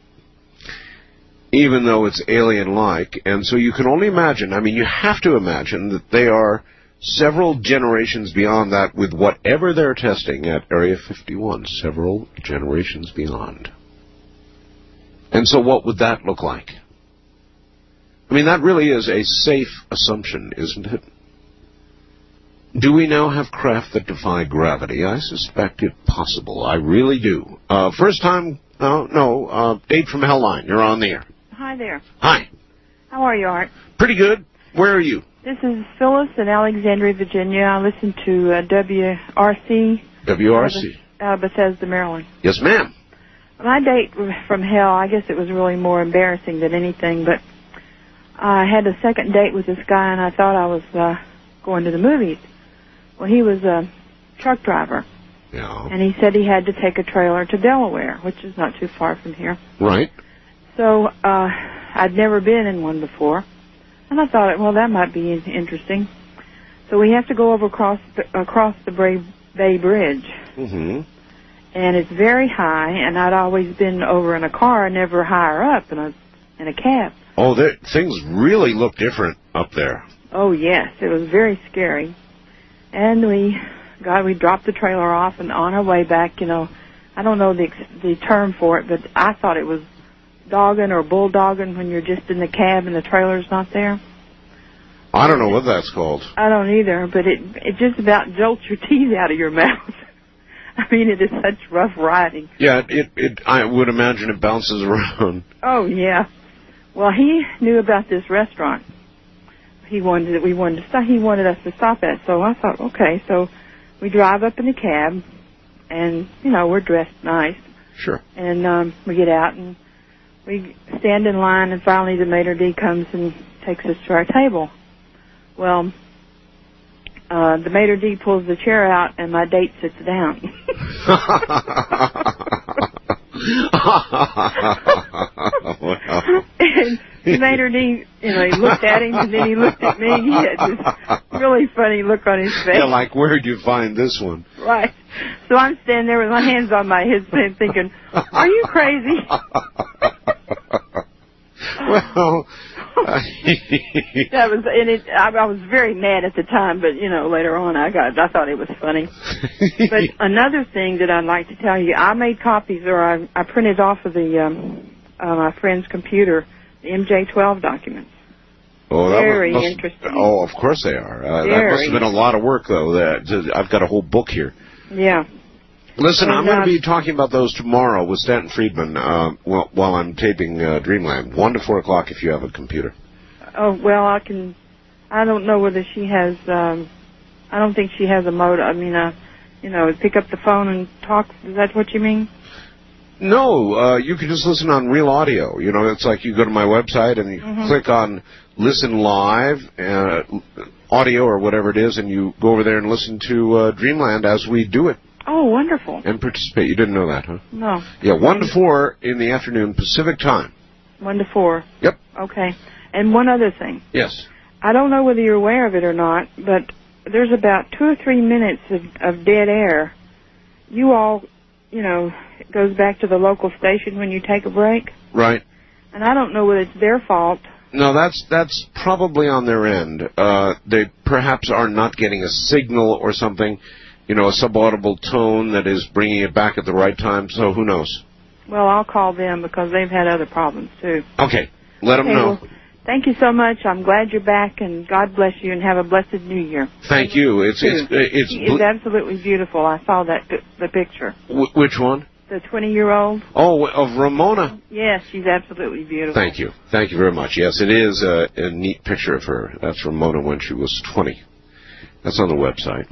even though it's alien-like, and so you can only imagine, I mean, you have to imagine that they are several generations beyond that with whatever they're testing at Area fifty-one, several generations beyond. And so what would that look like? I mean, that really is a safe assumption, isn't it? Do we now have craft that defy gravity? I suspect it possible. I really do. Uh, first time, no, no, uh, date from Hellline. You're on the air. Hi there. Hi. How are you, Art? Pretty good. Where are you? This is Phyllis in Alexandria, Virginia. I listen to uh, W R C. W R C. Uh, Bethesda, Maryland. Yes, ma'am. My date from hell, I guess it was really more embarrassing than anything, but I had a second date with this guy, and I thought I was uh, going to the movies. Well, he was uh, truck driver. Yeah. And he said he had to take a trailer to Delaware, which is not too far from here. Right. So uh, I'd never been in one before, and I thought, well, that might be interesting. So we have to go over across the, across the Bay, Bay Bridge, Mm-hmm. and it's very high. And I'd always been over in a car, never higher up in a in a cab. Oh, there, things really look different up there. Oh yes, it was very scary. And we, God, we dropped the trailer off, and on our way back, you know, I don't know the the term for it, but I thought it was dogging or bulldogging when you're just in the cab and the trailer's not there. I don't know what that's called. I don't either, but it it just about jolts your teeth out of your mouth. I mean, it is such rough riding. Yeah, it it I would imagine it bounces around. Oh yeah. Well, he knew about this restaurant. He wanted that we wanted to stop. He wanted us to stop at. So I thought, okay. So we drive up in the cab, and you know we're dressed nice. Sure. And um, we get out and we stand in line, and finally the maitre d' comes and takes us to our table. Well, uh, the maitre d' pulls the chair out, and my date sits down. Wow. And the maitre d', you know, he looked at him, and then he looked at me. He had this really funny look on his face. Yeah, like, where'd you find this one? Right. So I'm standing there with my hands on my hips and thinking, are you crazy? Well, that was, and it, I, I was very mad at the time, but you know, later on, I got, I thought it was funny. But another thing that I'd like to tell you, I made copies, or I, I printed off of the um, uh, my friend's computer, the M J twelve documents. Oh, that Very must, interesting. Oh, of course they are. Uh, that must have been a lot of work, though. That I've got a whole book here. Yeah. Listen, And, I'm going uh, to be talking about those tomorrow with Stanton Friedman uh, while, while I'm taping uh, Dreamland. One to four o'clock if you have a computer. Oh, well, I can, I don't know whether she has, um, I don't think she has a mode, I mean, uh, you know, pick up the phone and talk, is that what you mean? No, uh, you can just listen on Real Audio. You know, it's like you go to my website and you Mhm. click on Listen Live, uh, audio or whatever it is, and you go over there and listen to uh, Dreamland as we do it. Oh, wonderful. And participate. You didn't know that, huh? No. Yeah, one to four in the afternoon Pacific time. One to four. Yep. Okay. And one other thing. Yes. I don't know whether you're aware of it or not, but there's about two or three minutes of, of dead air. You all, you know, it goes back to the local station when you take a break. Right. And I don't know whether it's their fault. No, that's that's probably on their end. Uh, they perhaps are not getting a signal or something, you know, a subaudible tone that is bringing it back at the right time. So who knows? Well, I'll call them because they've had other problems, too. Okay. Let them Okay, know. well, thank you so much. I'm glad you're back, and God bless you, and have a blessed New Year. Thank you. It's it's it's. He is absolutely beautiful. I saw that pi- the picture. Wh- which one? The twenty-year-old. Oh, of Ramona. Yes, she's absolutely beautiful. Thank you. Thank you very much. Yes, it is a, a neat picture of her. That's Ramona when she was twenty. That's on the website.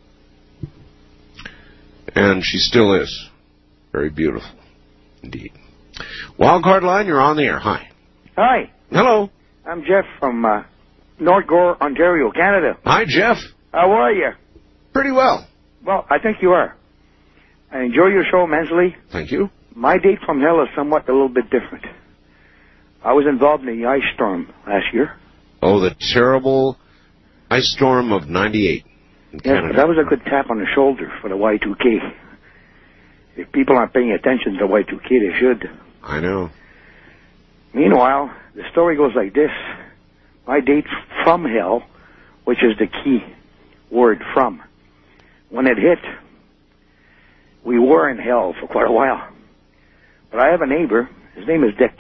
And she still is. Very beautiful. Indeed. Wildcard line, you're on the air. Hi. Hi. Hello. I'm Jeff from uh, North Gore, Ontario, Canada. Hi, Jeff. How are you? Pretty well. Well, I think you are. I enjoy your show immensely. Thank you. My date from hell is somewhat a little bit different. I was involved in the ice storm last year. Oh, the terrible ice storm of ninety-eight in Yeah, Canada. but that was a good tap on the shoulder for the Y two K. If people aren't paying attention to Y two K, they should. I know. Meanwhile, the story goes like this. My date from hell, which is the key word from, when it hit, we were in hell for quite a while. But I have a neighbor. His name is Dick.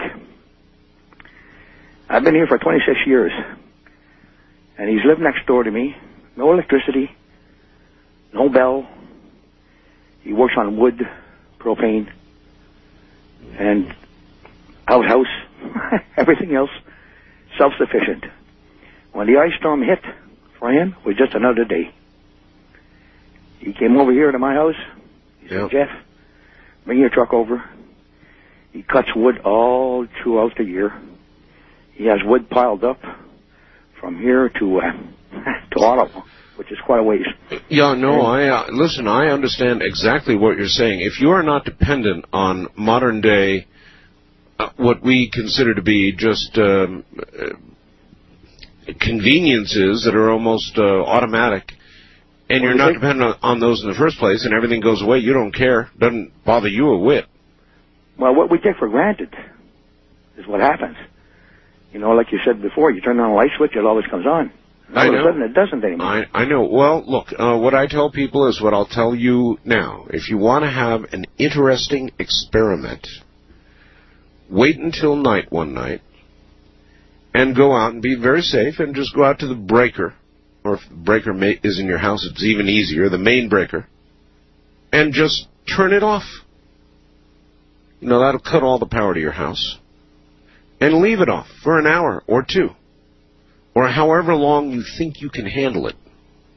I've been here for twenty-six years. And he's lived next door to me. No electricity. No bell. He works on wood, propane, and outhouse. Everything else, self-sufficient. When the ice storm hit, for him, it was just another day. He came over here to my house. He said, Jeff, bring your truck over. He cuts wood all throughout the year. He has wood piled up from here to uh, to Ottawa. which is quite a ways. Yeah, no, I uh, listen. I understand exactly what you're saying. If you are not dependent on modern day, uh, what we consider to be just um, uh, conveniences that are almost uh, automatic, and you're not dependent on those in the first place, and everything goes away, you don't care. Doesn't bother you a whit. Well, what we take for granted is what happens. You know, like you said before, you turn on a light switch, it always comes on. All I of know. a sudden, it doesn't anymore. I, I know. Well, look, uh, what I tell people is what I'll tell you now. If you want to have an interesting experiment, wait until night one night and go out and be very safe and just go out to the breaker, or if the breaker ma- is in your house, it's even easier, the main breaker, and just turn it off. You know, that'll cut all the power to your house. And leave it off for an hour or two, or however long you think you can handle it.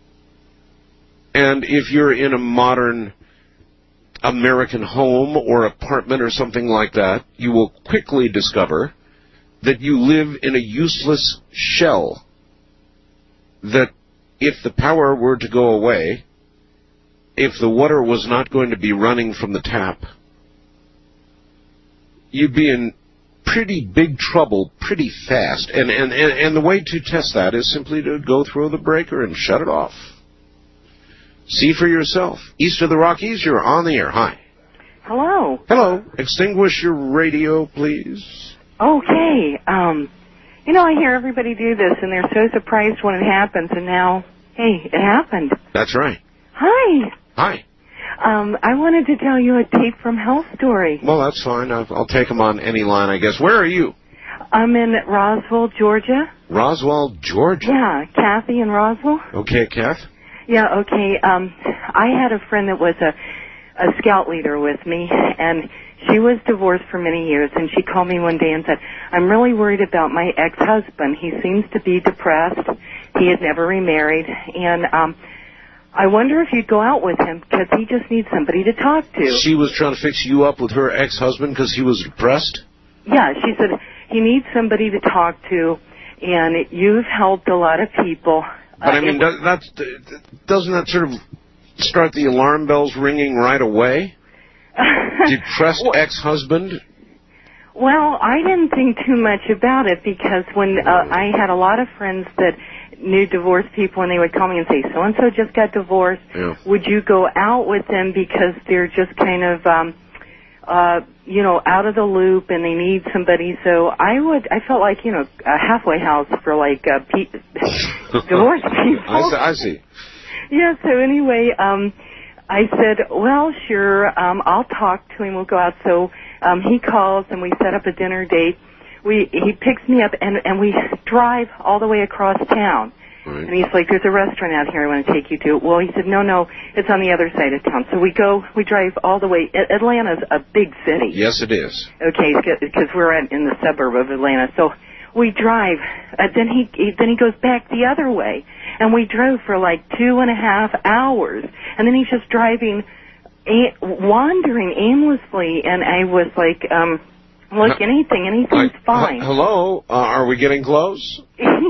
And if you're in a modern American home or apartment or something like that, you will quickly discover that you live in a useless shell, that if the power were to go away, if the water was not going to be running from the tap, you'd be in pretty big trouble pretty fast. And, and, and, and the way to test that is simply to go through the breaker and shut it off. See for yourself. East of the Rockies, you're on the air. Hi. Hello. Hello. Extinguish your radio, please. Okay. Um, you know, I hear everybody do this, and they're so surprised when it happens, and now, hey, it happened. That's right. Hi. Hi. Um, I wanted to tell you a tape from hell story. Well, that's fine. I'll, I'll take them on any line, I guess. Where are you? I'm in Roswell, Georgia. Roswell, Georgia? Yeah, Kathy in Roswell. Okay, Kath. Yeah, okay. Um, I had a friend that was a, a scout leader with me, and she was divorced for many years, and she called me one day and said, I'm really worried about my ex-husband. He seems to be depressed. He had never remarried, and um, I wonder if you'd go out with him because he just needs somebody to talk to. She was trying to fix you up with her ex-husband because he was depressed? Yeah, she said he needs somebody to talk to, and you've helped a lot of people. But, I mean, does, that's, doesn't that sort of start the alarm bells ringing right away? Depressed well, ex-husband? Well, I didn't think too much about it because when uh, I had a lot of friends that knew divorced people, and they would call me and say, so-and-so just got divorced. Yeah. Would you go out with them because they're just kind of, um, uh, you know, out of the loop and they need somebody? So I would, I felt like, you know, a halfway house for like uh, pe- divorced people. I see. I see. Yeah, so anyway, um, I said, well, sure, um, I'll talk to him. We'll go out. So um, he calls and we set up a dinner date. We he picks me up and and we drive all the way across town. Right. And he's like, "There's a restaurant out here I want to take you to." Well, he said, "No, no, it's on the other side of town." So we go, we drive all the way. Atlanta's a big city. Yes, it is. Okay, because we're at, in the suburb of Atlanta. So we drive. Uh, then he, he then he goes back the other way, and we drove for like two and a half hours. And then he's just driving, a- wandering aimlessly, and I was like, um. Look, anything, anything's I, fine. Uh, hello, uh, are we getting close?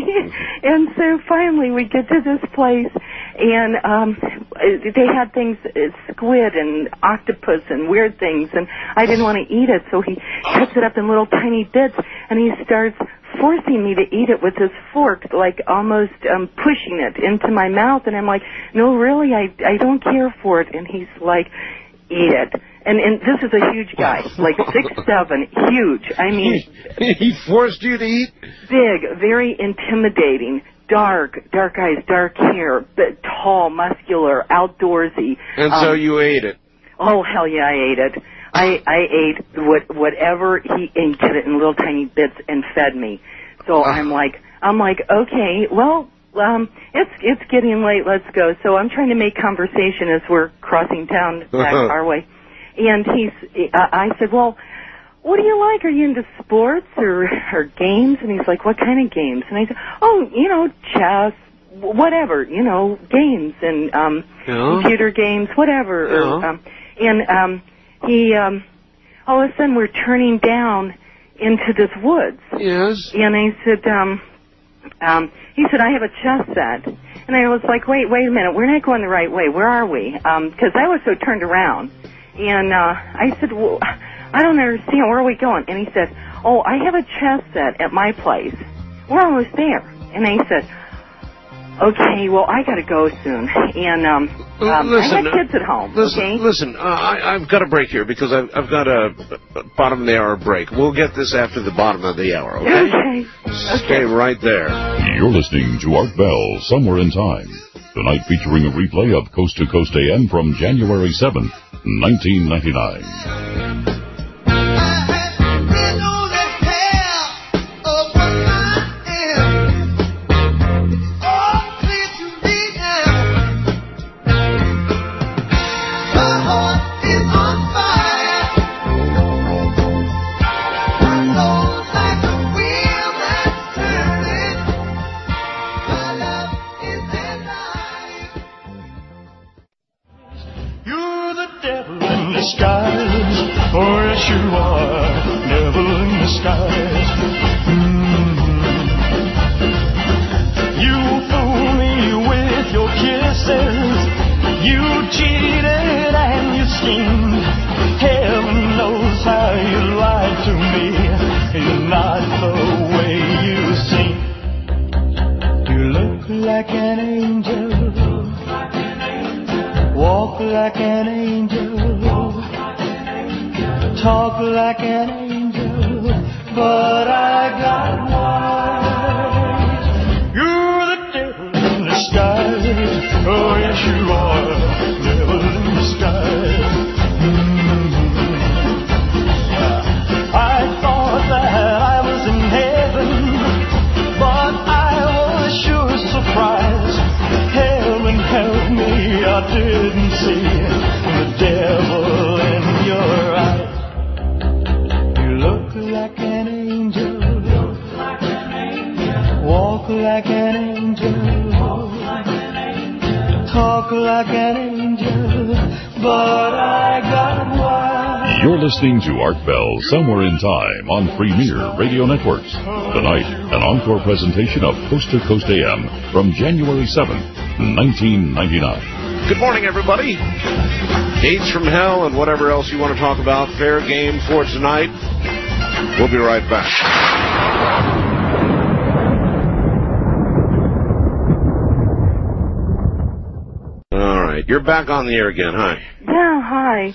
And so finally we get to this place, and um, they had things, uh, squid and octopus and weird things, and I didn't want to eat it, so he cuts it up in little tiny bits, and he starts forcing me to eat it with his fork, like almost um, pushing it into my mouth, and I'm like, no, really, I, I don't care for it, and he's like, eat it. And and this is a huge guy, like six seven, huge. I mean, he, he forced you to eat? Big, very intimidating, dark, dark eyes, dark hair, but tall, muscular, outdoorsy. And um, so you ate it? Oh, hell yeah, I ate it. I, I ate what, whatever he ate it in little tiny bits and fed me. So I'm like, I'm like, okay, well, um, it's it's getting late. Let's go. So I'm trying to make conversation as we're crossing town back our way. And he's, uh, I said, well, what do you like? Are you into sports or, or games? And he's like, what kind of games? And I said, oh, you know, chess, whatever, you know, games and um, yeah. computer games, whatever. Yeah. Or, um, and um, he, um, all of a sudden, we're turning down into this woods. Yes. And I said, um, um, he said, I have a chess set. And I was like, wait, wait a minute, we're not going the right way. Where are we? Because I was so turned around. And uh, I said, well, I don't understand. Where are we going? And he said, oh, I have a chess set at my place. We're almost there. And I said, okay, well, I got to go soon. And um, um, listen, I have kids at home, listen, okay? Listen, uh, I, I've got a break here because I've, I've got a, a bottom of the hour break. We'll get this after the bottom of the hour, okay? Okay. Stay right there. You're listening to Art Bell, Somewhere in Time. Tonight featuring a replay of Coast to Coast A M from January seventh, nineteen ninety-nine. Oh, yes, you are, devil in disguise. Mm-hmm. You fool me with your kisses. You cheated and you schemed. Heaven knows how you lied to me. You're not the way you seem. You look like an angel. Walk like an angel. Talk like an angel, but I got wise. You're the devil in disguise. Oh, yes, you are, devil in disguise. Mm-hmm. I thought that I was in heaven, but I was sure surprised. Heaven help me, I didn't see the devil in your eyes. Look like an angel. Look like an angel. Walk like an angel. Walk like an angel. Talk like an angel. But I got wise. You're listening to Art Bell, Somewhere in Time on Premier Radio Networks. Tonight, an encore presentation of Coast to Coast A M from January seventh, nineteen ninety-nine. Good morning, everybody. Gates from Hell and whatever else you want to talk about. Fair game for tonight. We'll be right back. All right. You're back on the air again. Hi. Yeah, hi.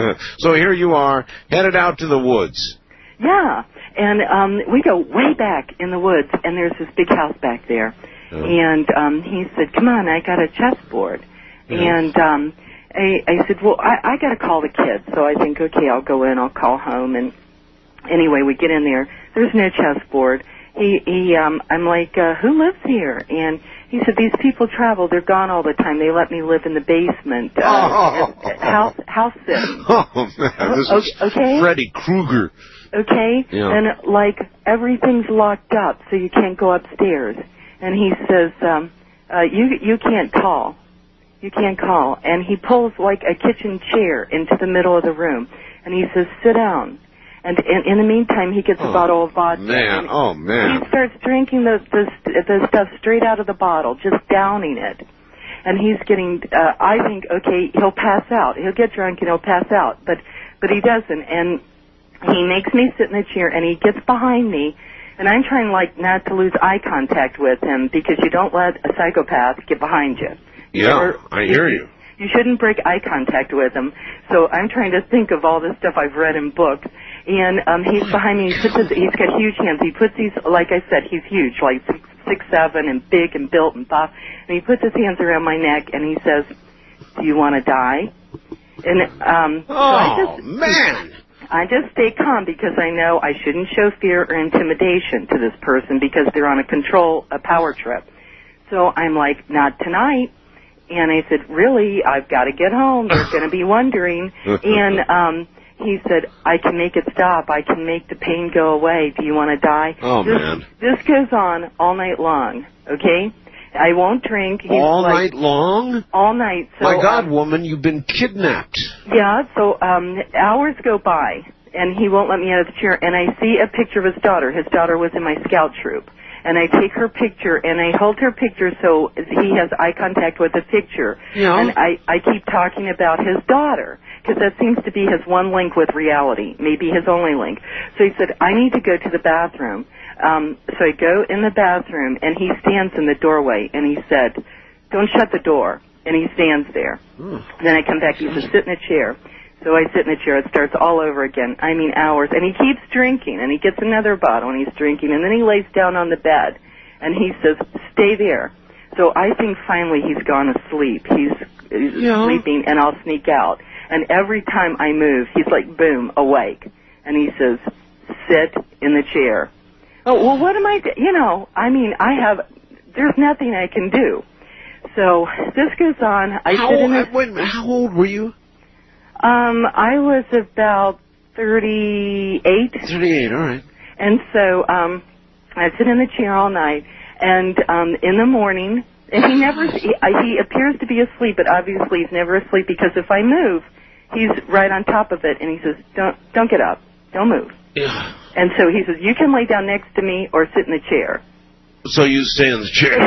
So here you are, headed out to the woods. Yeah. And um, we go way back in the woods, and there's this big house back there. Oh. And um, he said, come on, I got a chessboard. Yeah. And um, I, I said, well, I, I got to call the kids. So I think, okay, I'll go in, I'll call home. And anyway, we get in there. There's no chessboard. He, he, um, I'm like, uh, who lives here? And he said, these people travel. They're gone all the time. They let me live in the basement. Uh, oh. House, house sitting. Oh, man. This is okay. Freddy Krueger. Okay. Yeah. And, like, everything's locked up, so you can't go upstairs. And he says, um, uh, you, you can't call. You can't call. And he pulls, like, a kitchen chair into the middle of the room. And he says, sit down. And in, in the meantime, he gets oh, a bottle of vodka. Man, oh, man. He starts drinking the, the, the stuff straight out of the bottle, just downing it. And he's getting, uh, I think, okay, he'll pass out. He'll get drunk and he'll pass out. But, but he doesn't. And he makes me sit in the chair, and he gets behind me. And I'm trying, like, not to lose eye contact with him, because you don't let a psychopath get behind you. Yeah, or, I hear you. You shouldn't break eye contact with him. So I'm trying to think of all this stuff I've read in books. And um, he's behind me. He puts his, he's got huge hands. He puts these, like I said, he's huge, like six, six, seven, and big and built and buff. And he puts his hands around my neck, and he says, do you want to die? And um, oh, so I just, man. I just stay calm, because I know I shouldn't show fear or intimidation to this person, because they're on a control, a power trip. So I'm like, not tonight. And I said, really, I've got to get home. They're going to be wondering. And um, he said, I can make it stop. I can make the pain go away. Do you want to die? Oh, this, man. This goes on all night long, okay? I won't drink. He's all like, night long? All night. So, My God, um, woman, you've been kidnapped. Yeah, so um, hours go by, and he won't let me out of the chair. And I see a picture of his daughter. His daughter was in my scout troop. and I take her picture, and I hold her picture so he has eye contact with the picture. Yeah. And I, I keep talking about his daughter, because that seems to be his one link with reality, maybe his only link. So he said, I need to go to the bathroom. Um, so I go in the bathroom, and he stands in the doorway, and he said, don't shut the door. And he stands there. Hmm. Then I come back, he says, sit in a chair. So I sit in the chair, it starts all over again. I mean, hours. And he keeps drinking, and he gets another bottle, and he's drinking, and then he lays down on the bed, and he says, stay there. So I think finally he's gone asleep. He's, he's Yeah. sleeping, and I'll sneak out. And every time I move, he's like, boom, awake. And he says, sit in the chair. Oh, well, what am I, do- you know, I mean, I have, there's nothing I can do. So this goes on. I How sit in old, a, wait a minute, how old were you? Um, I was about thirty-eight. thirty-eight, all right. And so um, I sit in the chair all night, and um, in the morning, and he never, he, he appears to be asleep, but obviously he's never asleep, because if I move, he's right on top of it, and he says, don't, don't get up, don't move. Yeah. And so he says, you can lay down next to me or sit in the chair. So you stay in the chair.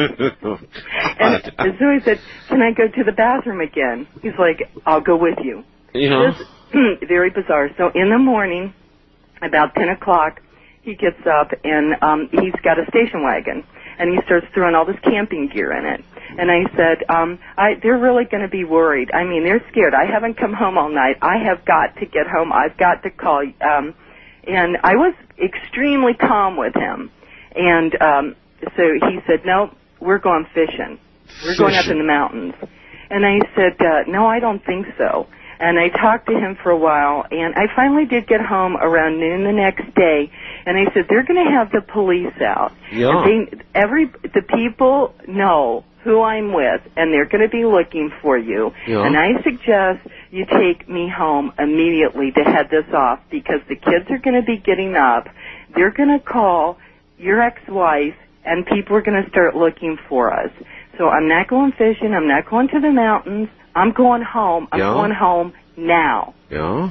And, and so I said, can I go to the bathroom again? He's like, I'll go with you. You know? This, very bizarre. So in the morning, about ten o'clock, he gets up, and um, he's got a station wagon, and he starts throwing all this camping gear in it. And I said, um, I, they're really going to be worried. I mean, they're scared. I haven't come home all night. I have got to get home. I've got to call. Um, and I was extremely calm with him. And um, so he said, no, we're going fishing. We're going up in the mountains. And I said, uh, no, I don't think so. And I talked to him for a while, and I finally did get home around noon the next day, and I said, they're going to have the police out. Yeah. And they, every, the people know who I'm with, and they're going to be looking for you. Yeah. And I suggest you take me home immediately to head this off, because the kids are going to be getting up. They're going to call your ex-wife, and people are going to start looking for us. So I'm not going fishing. I'm not going to the mountains. I'm going home. I'm Yeah. going home now. Yeah.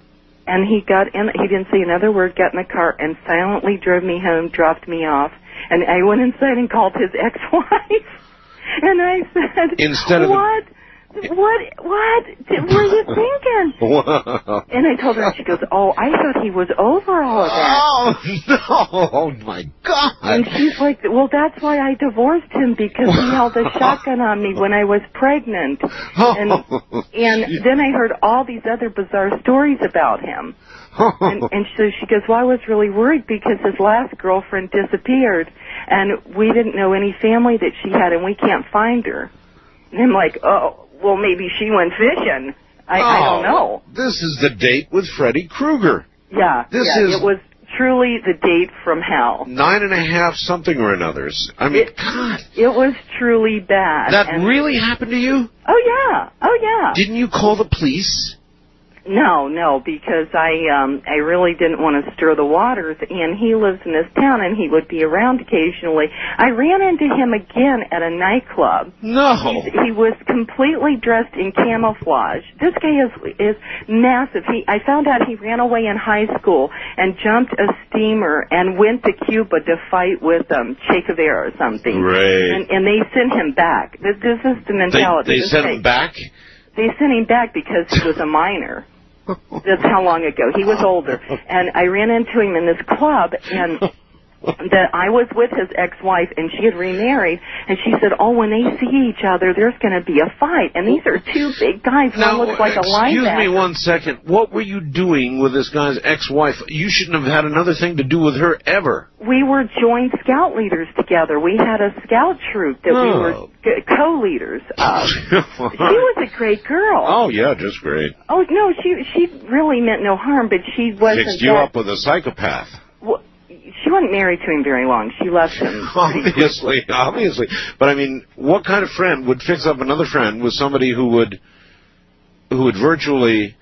And he got in. He didn't say another word, got in the car, and silently drove me home, dropped me off. And I went inside and called his ex-wife. And I said, Instead of what? What? What were you thinking? Wow. And I told her, and she goes, oh, I thought he was over all of that. Oh, no. Oh, my God. And she's like, well, that's why I divorced him, because he held a shotgun on me when I was pregnant. And, and then I heard all these other bizarre stories about him. And, and so she goes, well, I was really worried because his last girlfriend disappeared, and we didn't know any family that she had, and we can't find her. And I'm like, oh, well, maybe she went fishing. I, oh, I don't know. This is the date with Freddy Krueger. Yeah, This yeah, is- it was truly the date from hell. Nine and a half something or another's. I mean, It, God. it was truly bad. That And- really happened to you? Oh, yeah. Oh, yeah. Didn't you call the police? No, no, because I um I really didn't want to stir the waters, and he lives in this town, and he would be around occasionally. I ran into him again at a nightclub. No. He's, he was completely dressed in camouflage. This guy is is massive. He I found out he ran away in high school and jumped a steamer and went to Cuba to fight with um Che Guevara or something. Right. And and they sent him back. This, this is the They, mentality. they This sent guy- him back? They sent him back because he was a minor. That's how long ago. He was older. And I ran into him in this club, and that I was with his ex-wife, and she had remarried, and she said, oh, when they see each other, there's going to be a fight. And these are two big guys. One Now, looks like a excuse linebacker. me one second. What were you doing with this guy's ex-wife? You shouldn't have had another thing to do with her ever. We were joint scout leaders together. We had a scout troop that we Oh. were g- co-leaders of. She was a great girl. Oh, yeah, just great. Oh, no, she she really meant no harm, but she wasn't Fixed you that... up with a psychopath. Well, she wasn't married to him very long. She left him. Obviously, obviously. But I mean, what kind of friend would fix up another friend with somebody who would, who would virtually,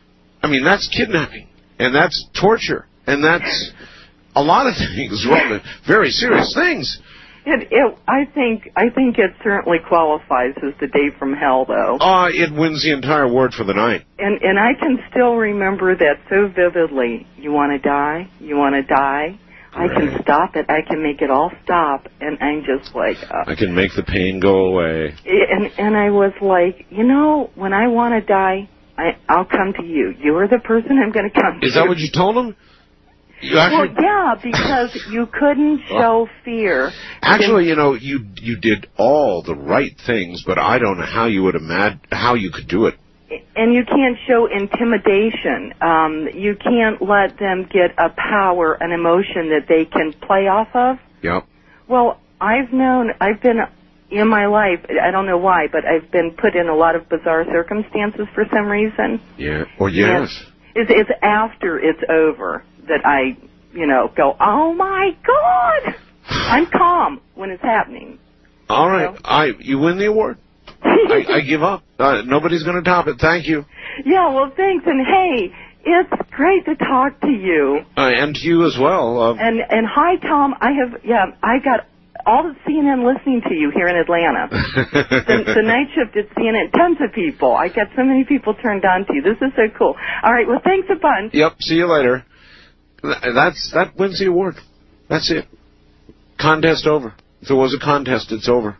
I mean, that's kidnapping, and that's torture, and that's a lot of things, well, very serious things. It, it, I think, I think it certainly qualifies as the day from hell, though. Uh, it wins the entire award for the night. And and I can still remember that so vividly. You want to die? You want to die? I can stop it. I can make it all stop, and I'm just like. Uh, I can make the pain go away. And and I was like, you know, when I want to die, I I'll come to you. You are the person I'm going to come to. Is that what you told him? You actually... Well, yeah, because you couldn't show fear. Actually, you know, you you did all the right things, but I don't know how you would imagine how you could do it. And you can't show intimidation. Um, you can't let them get a power, an emotion that they can play off of. Yep. Well, I've known, I've been in my life, I don't know why, but I've been put in a lot of bizarre circumstances for some reason. Yeah. Or yes. It's, it's after it's over that I, you know, go, oh my God! I'm calm when it's happening. All right. You know? I you win the award. I, I give up. Uh, nobody's going to top it. Thank you. Yeah, well, thanks. And, hey, it's great to talk to you. Uh, and to you as well. Uh, and and hi, Tom. I have, yeah, I got all the C N N listening to you here in Atlanta. the, the night shift at C N N, tons of people. I got so many people turned on to you. This is so cool. All right, well, thanks a bunch. Yep, see you later. That's That wins the award. That's it. Contest over. If there was a contest, it's over.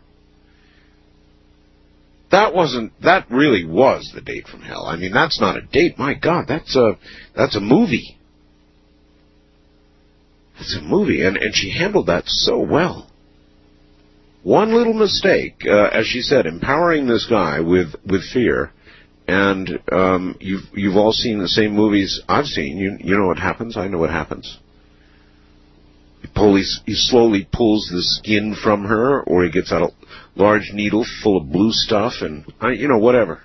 That wasn't, that really was the date from hell. I mean, that's not a date. My God, that's a, that's a movie. That's a movie. And, and she handled that so well. One little mistake, uh, as she said, empowering this guy with, with fear. And, um, you've, you've all seen the same movies I've seen. You, you know what happens. I know what happens. He, pull, he, he slowly pulls the skin from her, or he gets out a large needle full of blue stuff, and, uh, you know, whatever.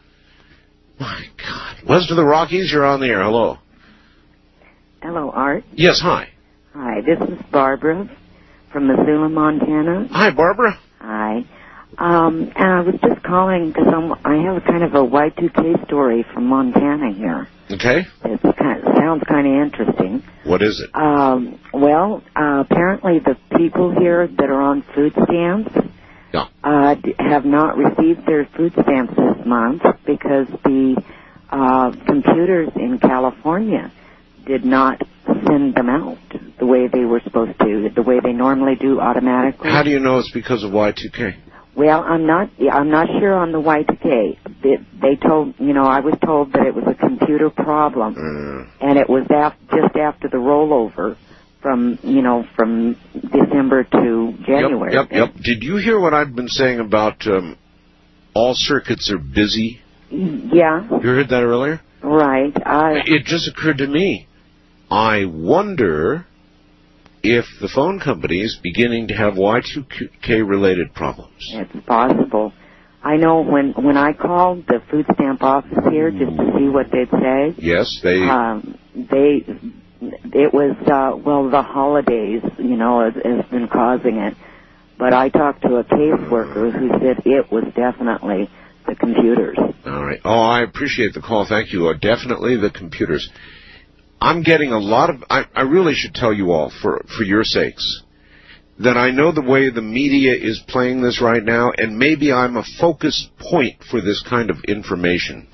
My God. West of the Rockies, you're on the air. Hello. Hello, Art. Yes, hi. Hi, this is Barbara from Missoula, Montana. Hi, Barbara. Hi. Um, and I was just calling because I have a kind of a Y two K story from Montana here. Okay. It kind of, sounds kind of interesting. What is it? Um, well, uh, apparently the people here that are on food stamps yeah. uh, d- have not received their food stamps this month because the uh, computers in California did not send them out the way they were supposed to, the way they normally do automatically. How do you know it's because of Y two K? Well, I'm not. I'm not sure on the Y two K. They, they told, you know, I was told that it was a computer problem, mm. and it was af- just after the rollover from, you know, from December to January. Yep, yep, yep. Did you hear what I've been saying about um, all circuits are busy? Yeah. You heard that earlier? Right. I. It just occurred to me. I wonder if the phone company is beginning to have Y two K related problems. It's possible. I know when when I called the food stamp office here just to see what they'd say. Yes, they. Um, they. It was uh, well the holidays, you know, has, has been causing it. But I talked to a caseworker who said it was definitely the computers. All right. Oh, I appreciate the call. Thank you. Uh, definitely the computers. I'm getting a lot of, I, I really should tell you all, for, for your sakes, that I know the way the media is playing this right now, and maybe I'm a focus point for this kind of information.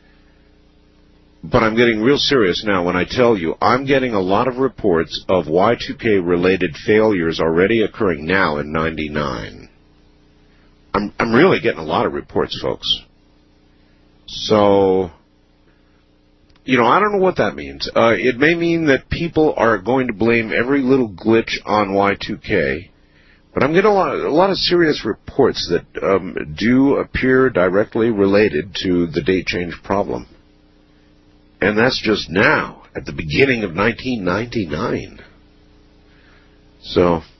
But I'm getting real serious now when I tell you, I'm getting a lot of reports of Y two K-related failures already occurring now in ninety-nine. I'm, I'm really getting a lot of reports, folks. So... You know, I don't know what that means. Uh, it may mean that people are going to blame every little glitch on Y two K, but I'm getting a lot, a lot of serious reports that um, do appear directly related to the date change problem. And that's just now, at the beginning of nineteen ninety-nine. So,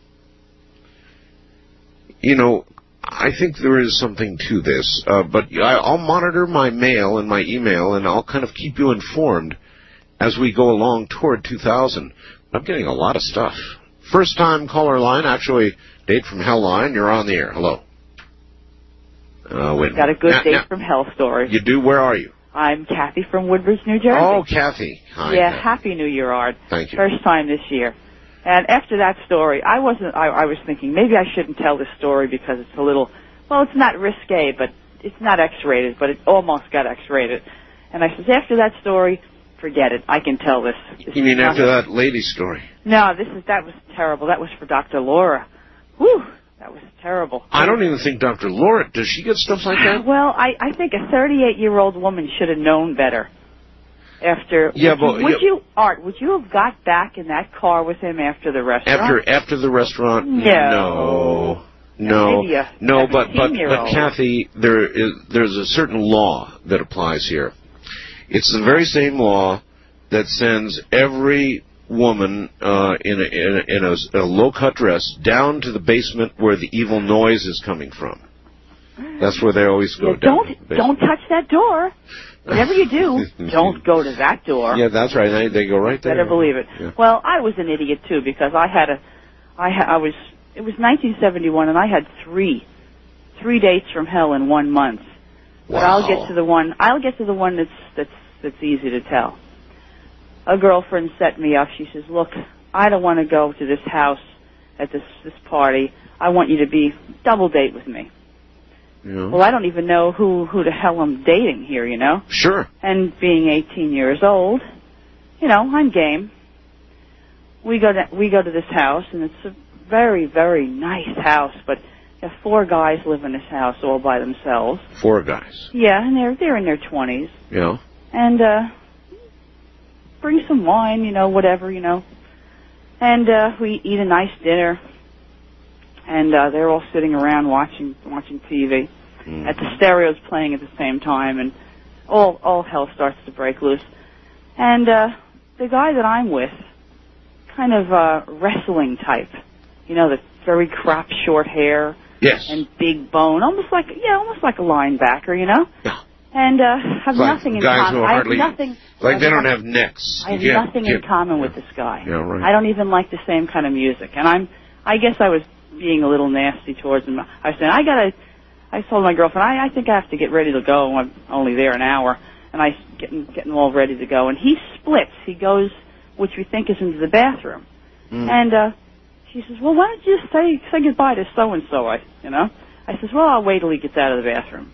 you know, I think there is something to this, uh, but I, I'll monitor my mail and my email, and I'll kind of keep you informed as we go along toward two thousand. I'm getting a lot of stuff. First time caller line, actually, date from hell line. You're on the air. Hello. Uh, wait. Got a good now, date now, from hell story. You do? Where are you? I'm Kathy from Woodbridge, New Jersey. Oh, Kathy. Hi. Yeah, Kathy. Happy New Year, Art. Thank you. First time this year. And after that story, I wasn't, I, I was thinking maybe I shouldn't tell this story because it's a little, well, it's not risque, but it's not X-rated, but it almost got X-rated. And I said, after that story, forget it. I can tell this. this You mean is after nothing. that lady story? No, this is that was terrible. That was for Doctor Laura. Whew, that was terrible. I don't even think Doctor Laura, does she get stuff like that? Well, I, I think a thirty-eight-year-old woman should have known better. After Yeah, would, but- you, would yeah. you Art? Would you have got back in that car with him after the restaurant? After after the restaurant? No. No. Maybe a No, but, but, but seventeen-year-old. Kathy, there is, there's a certain law that applies here. It's the very same law that sends every woman uh, in, a, in, a, in a, a low-cut dress down to the basement where the evil noise is coming from. That's where they always go Yeah, down. don't to the basement. don't touch that door. Whatever you do, don't go to that door. Yeah, that's right. They, they go right there. Better believe it. Yeah. Well, I was an idiot too because I had a, I ha- I was. It was nineteen seventy-one, and I had three, three dates from hell in one month. But Wow. I'll get to the one. I'll get to the one that's that's that's easy to tell. A girlfriend set me up. She says, "Look, I don't want to go to this house at this this party. I want you to be double date with me." Yeah. Well, I don't even know who who the hell I'm dating here, you know. Sure. And being eighteen years old, you know, I'm game. We go to we go to this house, and it's a very very nice house, but you know, four guys live in this house all by themselves. Four guys. Yeah, and they're they're in their twenties, Yeah. and uh, bring some wine, you know, whatever, you know, and uh, we eat a nice dinner, and uh, they're all sitting around watching watching T V. Mm. At the stereo's playing at the same time, and all all hell starts to break loose. And uh, the guy that I'm with, kind of uh, wrestling type, you know, the very cropped short hair, yes, and big bone, almost like yeah, almost like a linebacker, you know. Yeah. And uh, have Like nothing in guys common. who I have hardly- nothing. Like they I don't have- have necks. I have You can't- nothing in can't- common with this guy. Yeah, right. I don't even like the same kind of music, and I'm. I guess I was being a little nasty towards him. I was saying, I gotta. I told my girlfriend, I, I think I have to get ready to go. I'm only there an hour, and I getting getting all ready to go. And he splits. He goes, which we think is into the bathroom. Mm. And uh, she says, well, why don't you just say say goodbye to so and so? I, you know. I says, well, I'll wait till he gets out of the bathroom.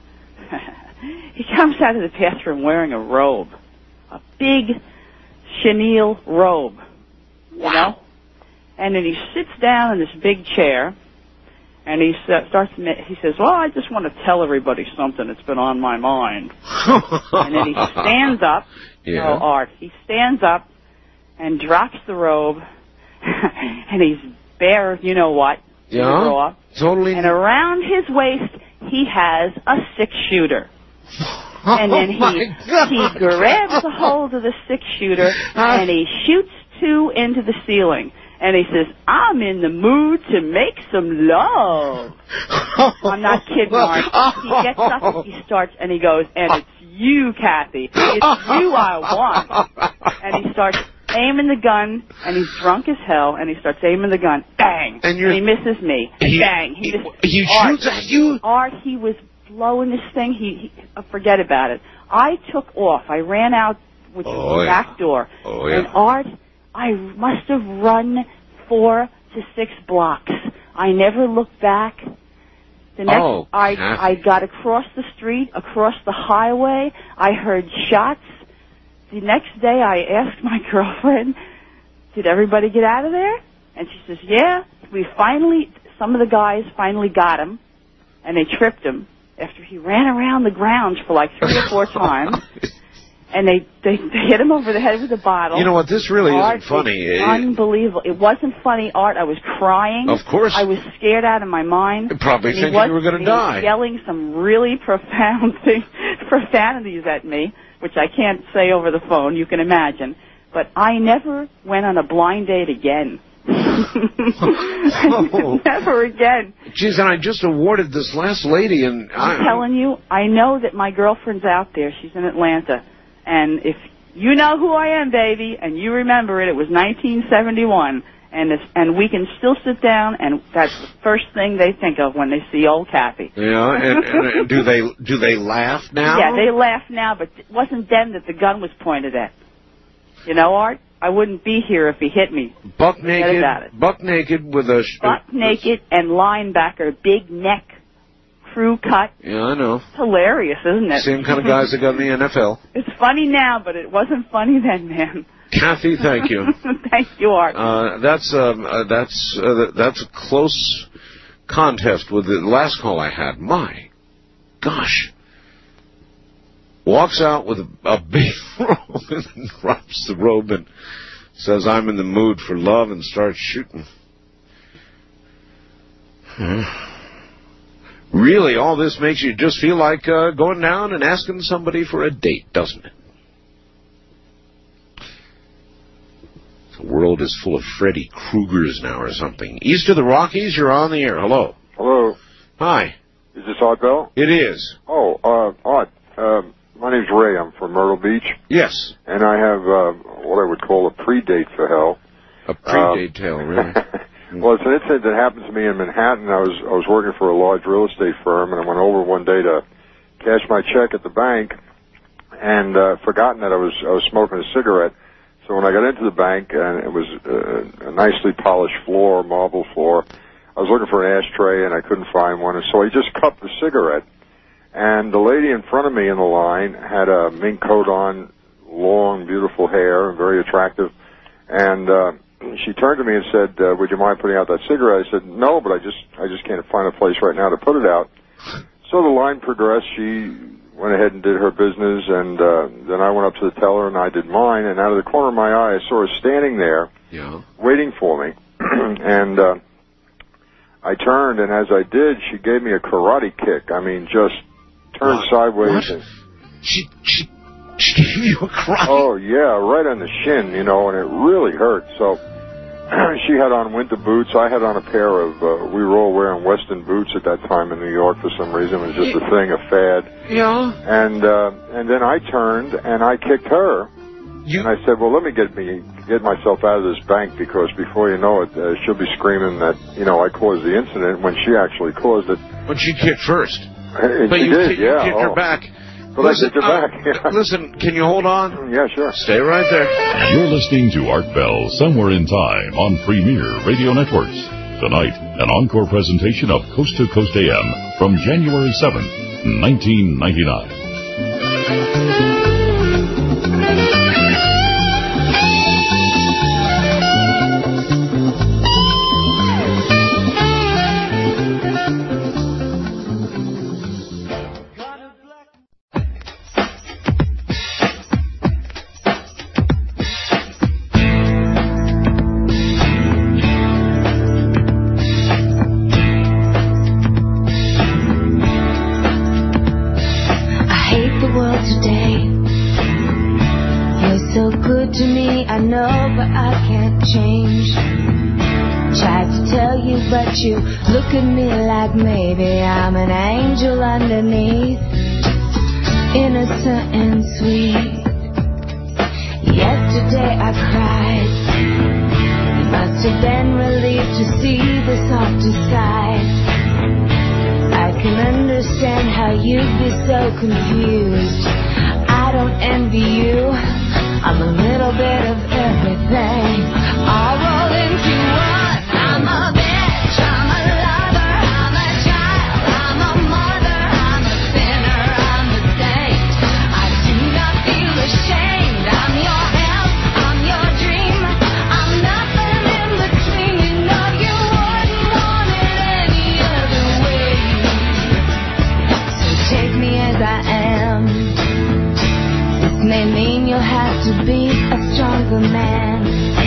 He comes out of the bathroom wearing a robe, a big chenille robe, you know. And then he sits down in this big chair, and he sa- starts. to ma- He says, "Well, I just want to tell everybody something that's been on my mind." And then he stands up. Yeah. Oh, Art. He stands up and drops the robe, and he's bare. You know what? Yeah. Raw. Totally. And around his waist, he has a six shooter. And then Oh, my he God. he grabs a hold of the six shooter and he shoots two into the ceiling. And he says, "I'm in the mood to make some love." I'm not kidding, Mark. He gets up, he starts, and he goes, "And it's you, Kathy. It's you I want." And he starts aiming the gun, and he's drunk as hell, and he starts aiming the gun. Bang! And you're- he misses me. He- Bang! He, misses he Art, shoots at you? Art, he was blowing this thing. He, he uh, forget about it. I took off. I ran out, which was Oh, the yeah. back door. Oh, yeah. And Art, I must have run four to six blocks. I never looked back. The next, Oh, I Kathy. I got across the street, across the highway. I heard shots. The next day, I asked my girlfriend, "Did everybody get out of there?" And she says, "Yeah, we finally. Some of the guys finally got him, and they tripped him after he ran around the grounds for like three or four times." And they, they they hit him over the head with a bottle. You know what? This really Art, isn't funny. it's It- unbelievable. It wasn't funny, Art. I was crying. Of course. I was scared out of my mind. Probably And he thinking was- you were going he to was die. yelling some really profound thing, profanities at me, which I can't say over the phone. You can imagine. But I never went on a blind date again. Never again. Geez, and I just awarded this last lady, and I'm I, telling you, I know that my girlfriend's out there. She's in Atlanta. And if you know who I am, baby, and you remember it, it was nineteen seventy-one. And if, and we can still sit down, and that's the first thing they think of when they see old Kathy. yeah. And, and do they do they laugh now? Yeah, they laugh now, but it wasn't then that the gun was pointed at. You know, Art? I wouldn't be here if he hit me. Buck Forget naked, about it. buck naked with a sh- Buck naked and linebacker, big neck, crew cut. Yeah, I know. It's hilarious, isn't it? Same kind of guys that got in the N F L. It's funny now, but it wasn't funny then, man. Kathy, thank you. Thank you, Art. Uh, that's um, uh, that's uh, that's a close contest with the last call I had. My gosh. Walks out with a, a big robe and drops the robe and says, I'm in the mood for love, and starts shooting. Hmm. Really, all this makes you just feel like uh, going down and asking somebody for a date, doesn't it? The world is full of Freddy Kruegers now or something. East of the Rockies, you're on the air. Hello. Hello. Hi. Is this Art Bell? It is. Oh, uh, Art, um, my name's Ray. I'm from Myrtle Beach. Yes. And I have uh, what I would call a pre-date for hell. A pre-date um, tale, really? Well, it's an incident that happened to me in Manhattan. I was I was working for a large real estate firm, and I went over one day to cash my check at the bank, and uh, forgotten that I was I was smoking a cigarette. So when I got into the bank, and it was uh, a nicely polished floor, marble floor, I was looking for an ashtray, and I couldn't find one, and so I just cupped the cigarette. And the lady in front of me in the line had a mink coat on, long, beautiful hair, and very attractive. And uh, she turned to me and said, uh, would you mind putting out that cigarette? I said, no, but I just I just can't find a place right now to put it out. So the line progressed. She went ahead and did her business, and uh, then I went up to the teller, and I did mine. And out of the corner of my eye, I saw her standing there, yeah, waiting for me. and uh, I turned, and as I did, she gave me a karate kick. I mean, just turned what? sideways. What? And, she, she, she gave you a karate? Oh, yeah, right on the shin, you know, and it really hurt. So she had on winter boots. I had on a pair of, uh, we were all wearing Western boots at that time in New York for some reason. It was just a thing, a fad. Yeah. And uh, and then I turned and I kicked her. You... And I said, well, let me get me get myself out of this bank, because before you know it, uh, she'll be screaming that, you know, I caused the incident when she actually caused it. But she kicked first. Uh, but she you, did, you yeah. kicked oh. her back. But listen, I kicked her uh, back. Yeah. Listen, can you hold on? Yeah, sure. Stay right there. You're listening to Art Bell, Somewhere in Time, on Premier Radio Networks. Tonight, an encore presentation of Coast to Coast A M from January seventh, nineteen ninety-nine. But you look at me like maybe I'm an angel underneath, innocent and sweet. Yesterday I cried. You must have been relieved to see the softer side. I can understand how you'd be so confused. I don't envy you. I'm a little bit of everything, all rolled into one. I'm a bitch, I'm a lover, I'm a child, I'm a mother, I'm a sinner, I'm a saint. I do not feel ashamed. I'm your help, I'm your dream, I'm nothing in between. You know you wouldn't want it any other way. So take me as I am. This may mean you'll have to be a stronger man.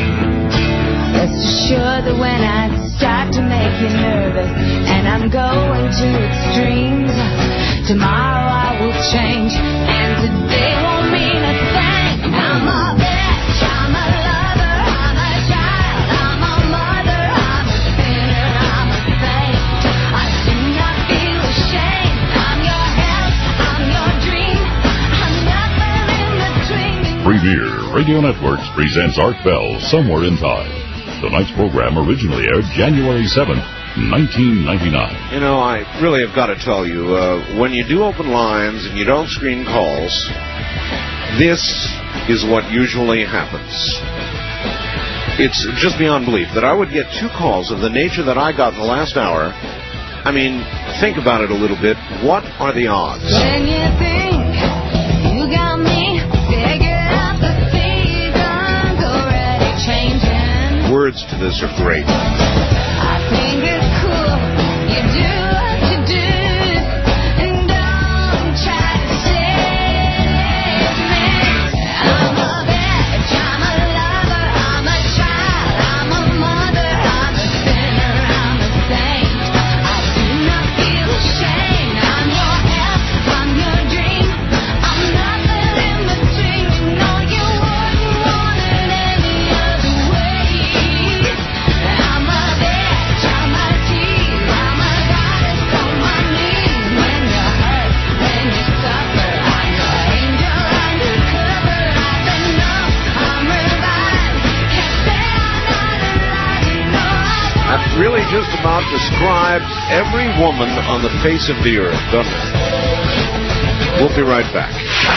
Rest assured that when I start to make you nervous and I'm going to extremes, tomorrow I will change, and today won't mean a thing. I'm a bitch, I'm a lover, I'm a child, I'm a mother, I'm a sinner, I'm a saint. I do not feel ashamed. I'm your help, I'm your dream, I'm nothing in between. Premier Radio Networks presents Art Bell, Somewhere in Time. Tonight's program originally aired January seventh, nineteen ninety-nine. You know, I really have got to tell you, uh, when you do open lines and you don't screen calls, this is what usually happens. It's just beyond belief that I would get two calls of the nature that I got in the last hour I mean, think about it a little bit. What are the odds? When you think you got me figured out, the seasons already changing. Words to this are great. I think it's cool. You do what you do, and don't try to save me. I'm a bitch, I'm a lover, I'm a child, I'm a mother, I'm a sinner, I'm a saint. I do not feel ashamed. I'm your help, I'm your dream. I'm nothing in between. You know you wouldn't want it any other way. I'm a bitch, I'm a tease, I'm a goddess on my knees. When you hurt, when you suffer, I'm your angel undercover. I've been numb, I'm revived. Can't say I'm not alive. You know I That really just about describes every woman on the face of the earth, doesn't it? We'll be right back.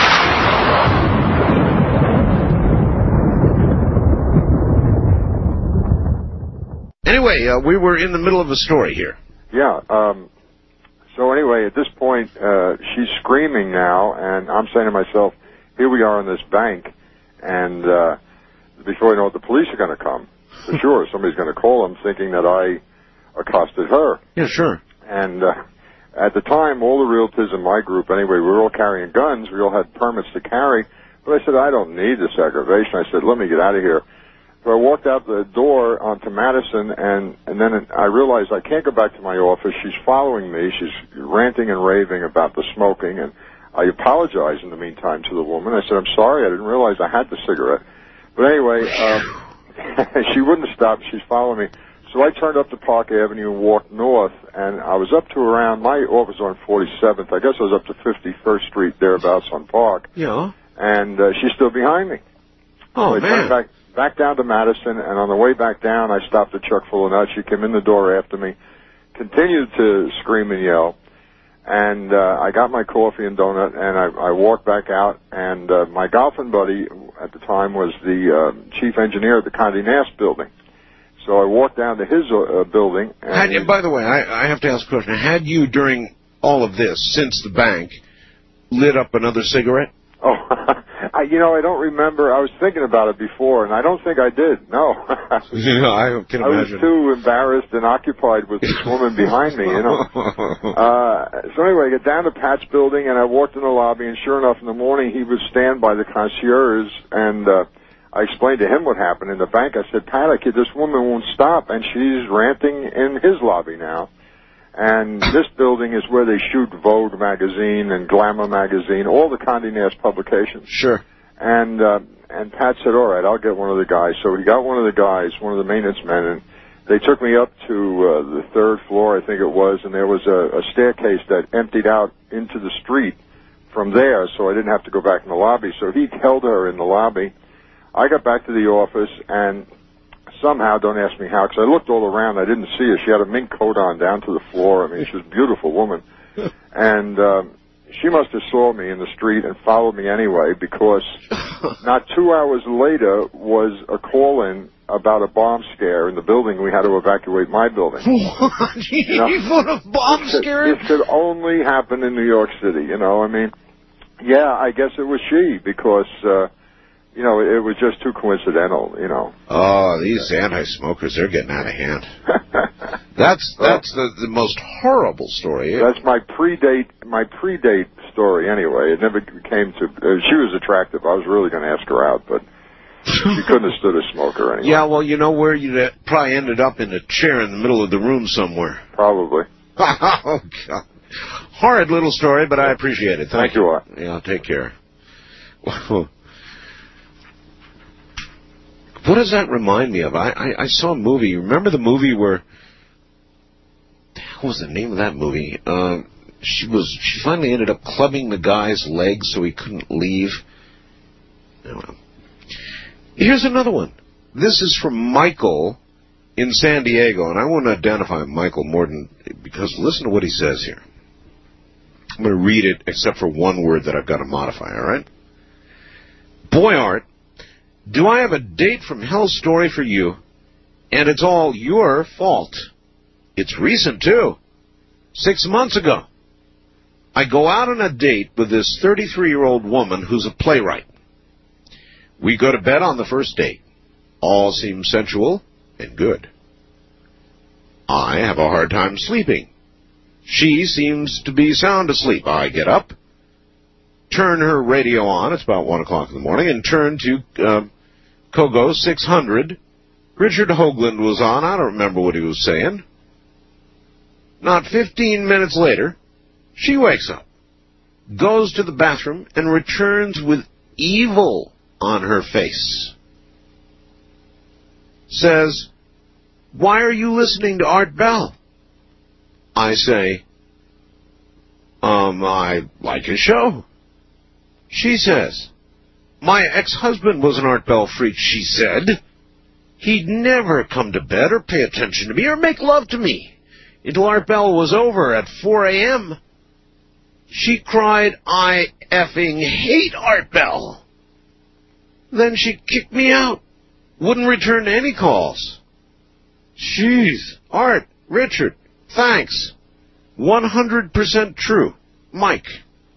Anyway, uh, we were in the middle of a story here. Yeah. Um, so anyway, at this point, uh, she's screaming now, and I'm saying to myself, here we are in this bank, and uh, before you know it, the police are going to come. For sure, somebody's going to call them thinking that I accosted her. Yeah, sure. And uh, at the time, all the realtors in my group, anyway, we were all carrying guns. We all had permits to carry. But I said, I don't need this aggravation. I said, let me get out of here. So I walked out the door onto Madison, and, and then I realized I can't go back to my office. She's following me. She's ranting and raving about the smoking, and I apologized in the meantime to the woman. I said, I'm sorry. I didn't realize I had the cigarette. But anyway, um, she wouldn't stop. She's following me. So I turned up to Park Avenue and walked north, and I was up to around, my office was on forty-seventh. I guess I was up to fifty-first Street, thereabouts on Park. Yeah. And uh, she's still behind me. Oh, so I man. turned back, back down to Madison, and on the way back down, I stopped a truck full of nuts. She came in the door after me, continued to scream and yell, and uh, I got my coffee and donut, and I, I walked back out, and uh, my golfing buddy at the time was the uh, chief engineer at the Condé Nast building. So I walked down to his uh, building. And Had you, by the way, I, I have to ask a question. Had you, during all of this, since the bank, lit up another cigarette? Oh, I, you know, I don't remember. I was thinking about it before, and I don't think I did. No. Yeah, I can I was imagine. too embarrassed and occupied with this woman behind me, you know. Uh, so anyway, I got down to Pat's building, and I walked in the lobby, and sure enough, in the morning, he would stand by the concierge, and uh, I explained to him what happened in the bank. I said, Pat, I kid, this woman won't stop, and she's ranting in his lobby now. And this building is where they shoot Vogue magazine and Glamour magazine, all the Condé Nast publications. Sure. And uh, and Pat said, all right, I'll get one of the guys. So he got one of the guys, one of the maintenance men, and they took me up to uh, the third floor, I think it was, and there was a, a staircase that emptied out into the street from there, so I didn't have to go back in the lobby. So he held her in the lobby. I got back to the office, and somehow, don't ask me how, because I looked all around. I didn't see her. She had a mink coat on down to the floor. I mean, she was a beautiful woman. And um, she must have saw me in the street and followed me anyway, because not two hours later was a call-in about a bomb scare in the building. We had to evacuate my building. What? You know, a bomb scare? It could only happen in New York City, you know. I mean, yeah, I guess it was she, because... Uh, You know, it was just too coincidental, you know. Oh, these anti-smokers, they're getting out of hand. That's that's the, the most horrible story. That's my predate my predate story anyway. It never came to... Uh, she was attractive. I was really going to ask her out, but she couldn't have stood a smoker anyway. Yeah, well, you know where you probably ended up in a chair in the middle of the room somewhere. Probably. Oh, God. Horrid little story, but I appreciate it. Thank, Thank you. you. Yeah, take care. What does that remind me of? I, I, I saw a movie. You remember the movie where... What was the name of that movie? Uh, she was. She finally ended up clubbing the guy's legs so he couldn't leave. Here's another one. This is from Michael in San Diego, and I want to identify Michael more than... Because listen to what he says here. I'm going to read it except for one word that I've got to modify, all right? Boy Art, do I have a date from hell story for you, and it's all your fault. It's recent, too. Six months ago, I go out on a date with this thirty-three-year-old woman who's a playwright. We go to bed on the first date. All seems sensual and good. I have a hard time sleeping. She seems to be sound asleep. I get up, turn her radio on, it's about one o'clock in the morning, and turn to uh, Kogo six hundred. Richard Hoagland was on. I don't remember what he was saying. Not fifteen minutes later, she wakes up, goes to the bathroom, and returns with evil on her face. Says, "Why are you listening to Art Bell?" I say, um, I like his show. She says, "My ex-husband was an Art Bell freak," she said. "He'd never come to bed or pay attention to me or make love to me until Art Bell was over at four a.m. She cried, "I effing hate Art Bell." Then she kicked me out. Wouldn't return any calls. Jeez, Art, Richard, thanks. one hundred percent true. Mike.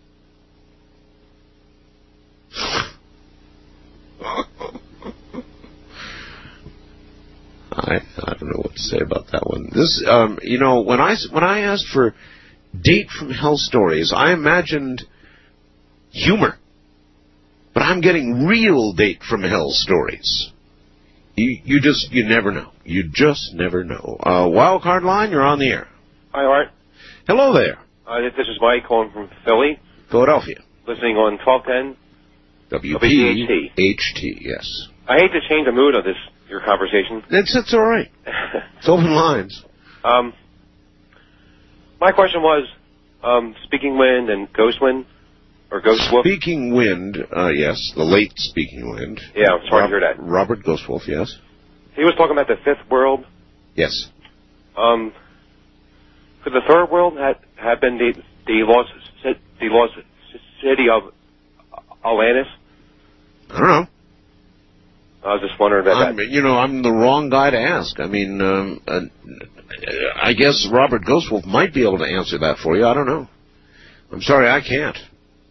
I I don't know what to say about that one. This, um, you know, when I when I asked for date from hell stories, I imagined humor, but I'm getting real date from hell stories. You you just you never know. You just never know. Uh, Wild Card Line, you're on the air. Hi, Art. Hello there. Uh, this is Mike calling from Philly. Philadelphia. Listening on twelve ten. W P H T, yes. I hate to change the mood of this, your conversation. It's, it's all right. It's open lines. Um, my question was, um, Speaking Wind and Ghost Wind, or Ghost Wolf? Speaking Wind, uh, yes, the late Speaking Wind. Yeah, I'm sorry Rob, to hear that. Robert Ghostwolf, yes. He was talking about the fifth world. Yes. Um, could the third world have, have been the, the lost, the lost city of Atlantis? I don't know. I was just wondering about I'm, that. You know, I'm the wrong guy to ask. I mean, um, uh, I guess Robert Ghostwolf might be able to answer that for you. I don't know. I'm sorry, I can't.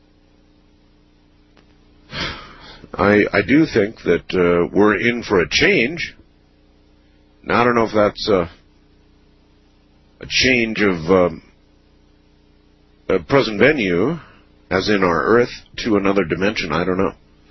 I I do think that uh, we're in for a change. Now, I don't know if that's uh, a change of um, a present venue, as in our Earth, to another dimension. I don't know.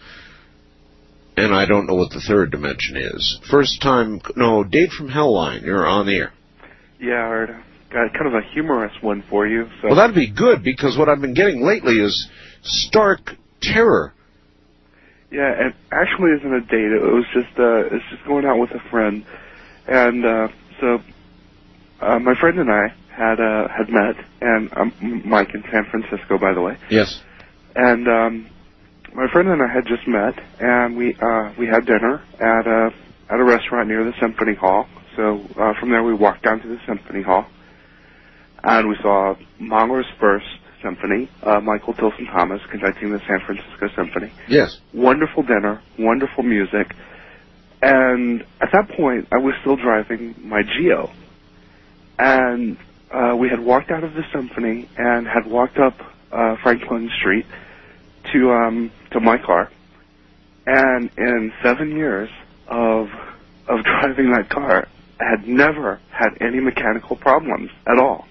And I don't know what the third dimension is. First time, no, Date from Hell line, you're on the air. Yeah, Art, got kind of a humorous one for you. So. Well, that'd be good, because what I've been getting lately is stark terror. Yeah, it actually isn't a date. It was just, uh, it's just going out with a friend. And, uh, so, uh, my friend and I had, uh, had met, and I'm Mike in San Francisco, by the way. Yes. And, um, my friend and I had just met, and we uh, we had dinner at a at a restaurant near the Symphony Hall. So uh, from there, we walked down to the Symphony Hall, and we saw Mahler's first symphony, uh, Michael Tilson Thomas conducting the San Francisco Symphony. Yes. Wonderful dinner, wonderful music, and at that point, I was still driving my Geo, and uh, we had walked out of the Symphony and had walked up uh, Franklin Street to um to my car, and in seven years of of driving that car, I had never had any mechanical problems at all.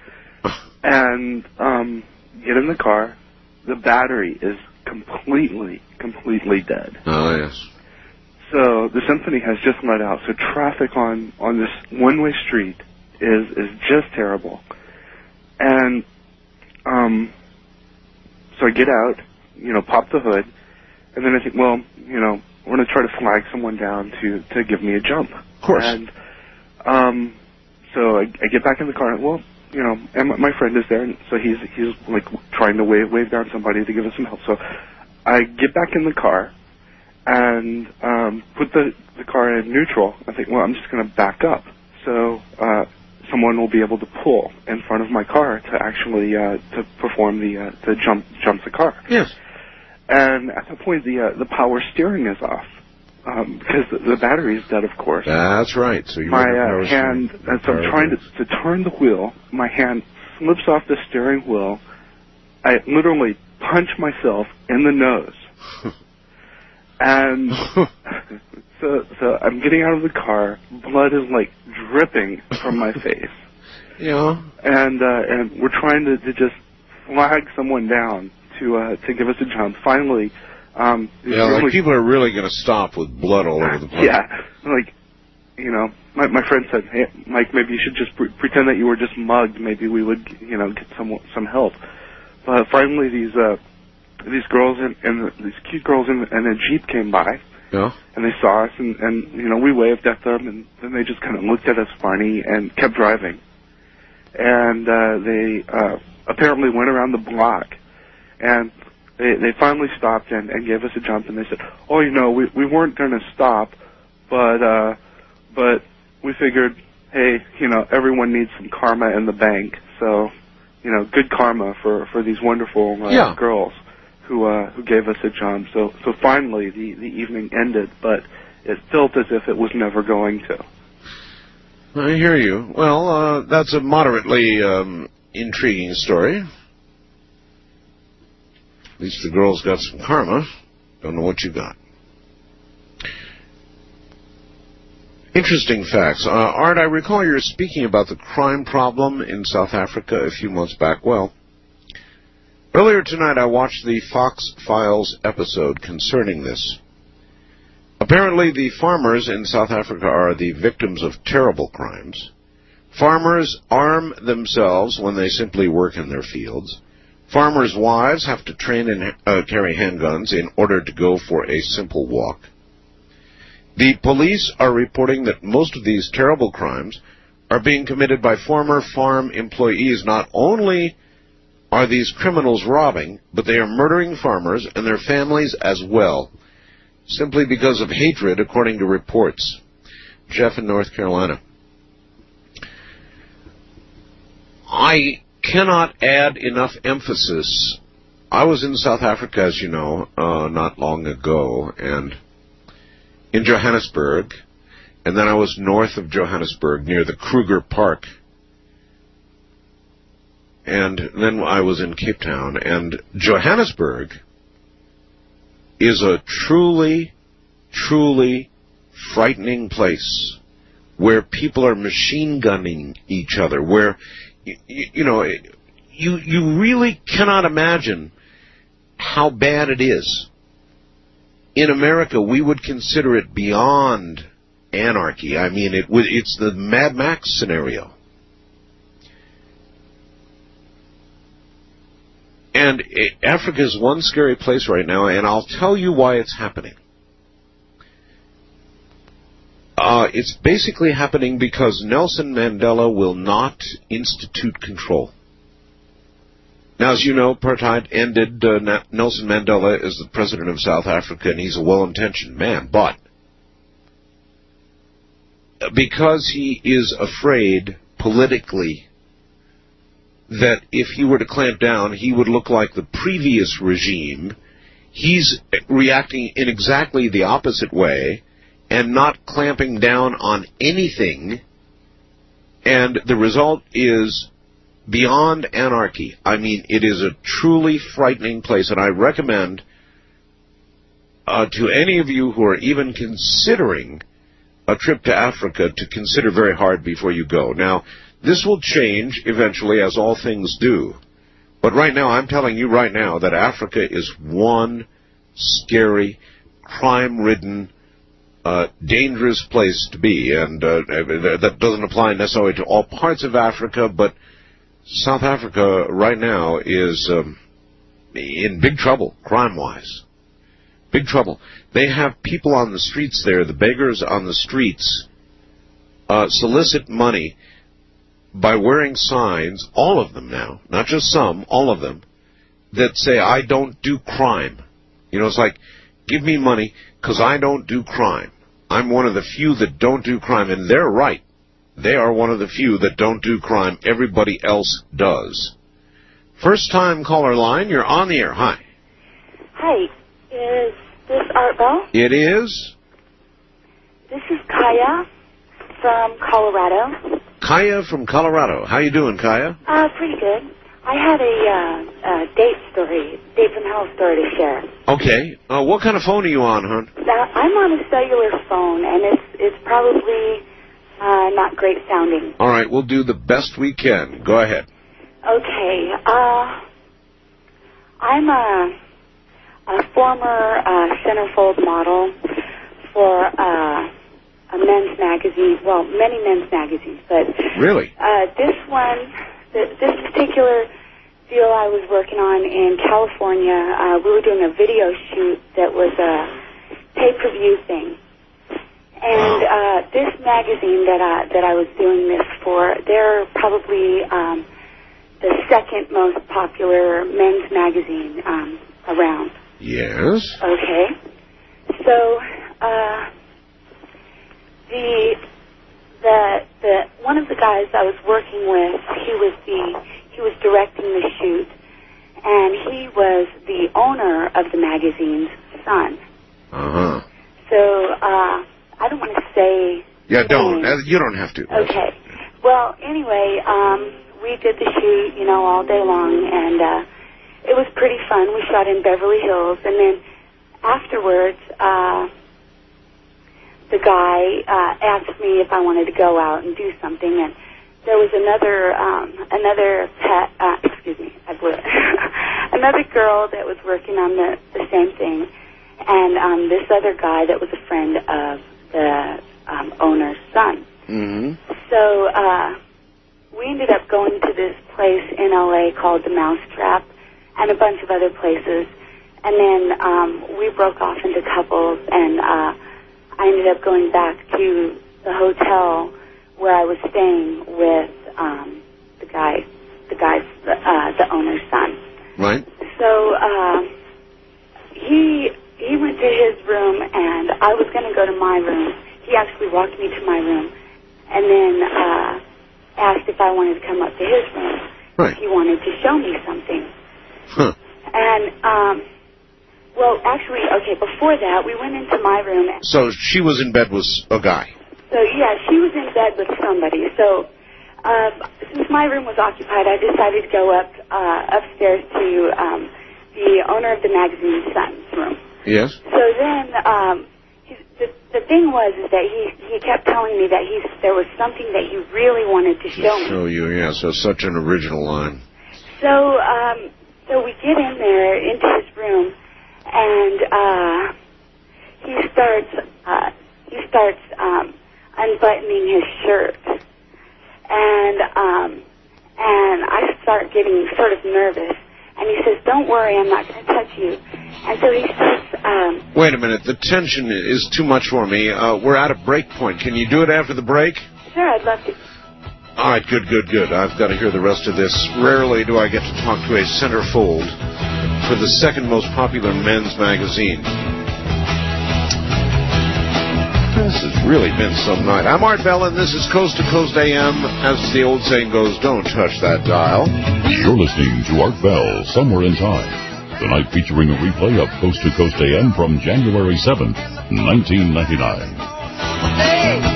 And um get in the car, the battery is completely completely dead. Oh yes. So the Symphony has just let out. So traffic on on this one-way street is is just terrible. And um so I get out, you know, pop the hood, and then I think, well, you know, we're going to try to flag someone down to, to give me a jump. Of course. And um, so I, I get back in the car, and, well, you know, and my, my friend is there, and so he's, he's like, trying to wave, wave down somebody to give us some help. So I get back in the car and um, put the, the car in neutral. I think, well, I'm just going to back up. So uh, someone will be able to pull in front of my car to actually uh, to perform the uh, to jump jump the car. Yes. And at that point, the uh, the power steering is off um, because the, the battery is dead, of course. That's right. So you my uh, hand, as I'm trying to, to turn the wheel, my hand slips off the steering wheel. I literally punch myself in the nose. And so, so I'm getting out of the car. Blood is like dripping from my face. Yeah. And uh, and we're trying to, to just flag someone down to uh, to give us a jump. Finally, um, yeah, like really, people are really going to stop with blood all over the place. Yeah, like, you know, my my friend said, hey, Mike, maybe you should just pre- pretend that you were just mugged. Maybe we would, you know, get some some help. But finally, these uh, these girls and, and these cute girls in, in a Jeep came by. Yeah. And they saw us, and, and you know, we waved at them, and then they just kind of looked at us funny and kept driving. And uh, they uh, apparently went around the block, and they they finally stopped and, and gave us a jump. And they said, "Oh, you know, we we weren't going to stop, but uh, but we figured, hey, you know, everyone needs some karma in the bank, so you know, good karma for for these wonderful uh, yeah. girls who uh, who gave us a jump." So so finally, the the evening ended, but it felt as if it was never going to. I hear you. Well, uh, that's a moderately um, intriguing story. At least the girls got some karma. Don't know what you got. Interesting facts. Uh, Art, I recall you were speaking about the crime problem in South Africa a few months back. Well, earlier tonight I watched the Fox Files episode concerning this. Apparently, the farmers in South Africa are the victims of terrible crimes. Farmers arm themselves when they simply work in their fields. Farmers' wives have to train and uh, carry handguns in order to go for a simple walk. The police are reporting that most of these terrible crimes are being committed by former farm employees. Not only are these criminals robbing, but they are murdering farmers and their families as well, simply because of hatred, according to reports. Jeff in North Carolina. I cannot add enough emphasis. I was in South Africa, as you know, uh, not long ago, and in Johannesburg, and then I was north of Johannesburg, near the Kruger Park, and then I was in Cape Town, and Johannesburg is a truly, truly frightening place where people are machine gunning each other, where, you, you know, you, you really cannot imagine how bad it is. In America, we would consider it beyond anarchy. I mean, it would, it's the Mad Max scenario. And Africa is one scary place right now, and I'll tell you why it's happening. Uh, it's basically happening because Nelson Mandela will not institute control. Now, as you know, apartheid ended. Uh, Nelson Mandela is the president of South Africa, and he's a well-intentioned man. But because he is afraid politically that if he were to clamp down, he would look like the previous regime, he's reacting in exactly the opposite way and not clamping down on anything, and the result is beyond anarchy. I mean, it is a truly frightening place, and I recommend uh, to any of you who are even considering a trip to Africa to consider very hard before you go. Now, this will change eventually, as all things do. But right now, I'm telling you right now that Africa is one scary, crime-ridden, uh, dangerous place to be. And uh, that doesn't apply necessarily to all parts of Africa, but South Africa right now is um, in big trouble, crime-wise. Big trouble. They have people on the streets there, the beggars on the streets, uh, solicit money by wearing signs, all of them now, not just some, all of them, that say, I don't do crime. You know, it's like, give me money because I don't do crime. I'm one of the few that don't do crime, and they're right. They are one of the few that don't do crime. Everybody else does. First time caller line, you're on the air. Hi. Hi, is this Art Bell? It is. This is Kaya from Colorado. Kaya from Colorado. How you doing, Kaya? Uh, pretty good. I had a, uh, a date story, date from hell story to share. Okay. Uh, what kind of phone are you on, hon? Now, I'm on a cellular phone, and it's it's probably uh, not great sounding. All right, we'll do the best we can. Go ahead. Okay. Uh, I'm a, a former uh, centerfold model for uh, a men's magazine, well, many men's magazines, but Really? uh, this one, th- this particular deal I was working on in California, uh, we were doing a video shoot that was a pay-per-view thing. And uh, this magazine that I, that I was doing this for, they're probably um, the second most popular men's magazine um, around. Yes. Okay. So, uh, the, the, the, one of the guys I was working with, he was the, he was directing the shoot, and he was the owner of the magazine's son. Uh-huh. So, uh, I don't want to say... Yeah, don't. Uh, you don't have to. Okay. Well, anyway, um, we did the shoot, you know, all day long, and uh, it was pretty fun. We shot in Beverly Hills, and then afterwards, uh, the guy uh, asked me if I wanted to go out and do something, and there was another, um, another pet, uh, excuse me, I blew it, another girl that was working on the, the same thing, and um, this other guy that was a friend of the um, owner's son. Mm-hmm. So uh, we ended up going to this place in L A called the Mousetrap, and a bunch of other places, and then um, we broke off into couples, and uh, I ended up going back to the hotel where I was staying with um, the guy, the guy's, uh, the owner's son. Right. So uh, he he went to his room, and I was going to go to my room. He actually walked me to my room, and then uh, asked if I wanted to come up to his room. Right. He wanted to show me something. Huh. And um, well, actually, okay. Before that, we went into my room. So she was in bed with a guy. So, yeah, she was in bed with somebody. So, uh, since my room was occupied, I decided to go up uh, upstairs to um, the owner of the magazine's son's room. Yes. So then, um, he, the, the thing was is that he, he kept telling me that he's, there was something that he really wanted to show me. Show you, yeah, so such an original line. So, um, so we get in there into his room, and uh, he starts, uh, he starts, um, unbuttoning his shirt, and um, and I start getting sort of nervous, and he says, "Don't worry, I'm not going to touch you." And so he starts. Um, Wait a minute, the tension is too much for me. Uh, we're at a break point. Can you do it after the break? Sure, I'd love to. All right, good, good, good. I've got to hear the rest of this. Rarely do I get to talk to a centerfold for the second most popular men's magazine. This has really been some night. I'm Art Bell, and this is Coast to Coast A M. As the old saying goes, don't touch that dial. You're listening to Art Bell, Somewhere in Time. Tonight featuring a replay of Coast to Coast A M from January seventh, nineteen ninety-nine. Hey!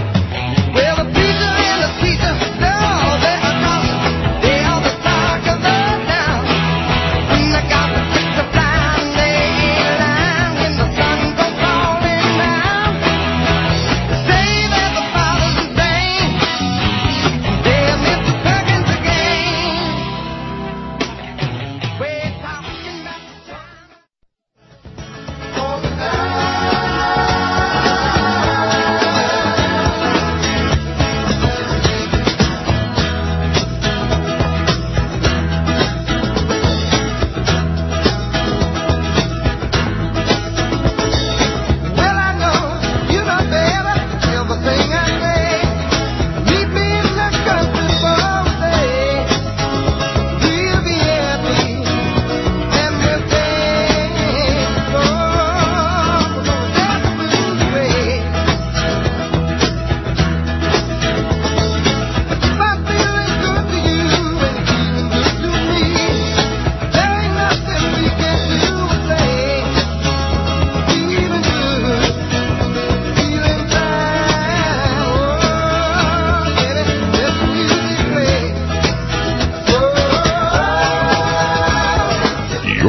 Well, the pizza and the pizza, no, they are not. They are the talk of the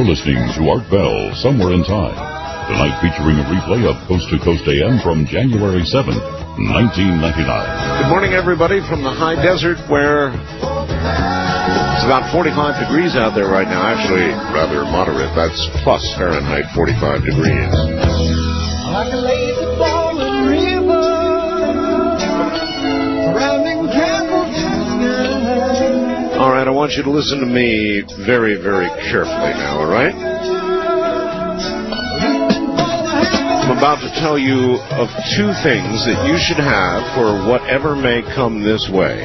listening to Art Bell, Somewhere in Time. Tonight featuring a replay of Coast to Coast A M from January seventh, nineteen ninety-nine. Good morning, everybody, from the high desert where it's about forty-five degrees out there right now. Actually, rather moderate. That's plus Fahrenheit forty-five degrees. Like a lazy flowing river, surrounding careful to sky. All right, I want you to listen to me very, very carefully now, all right? I'm about to tell you of two things that you should have for whatever may come this way.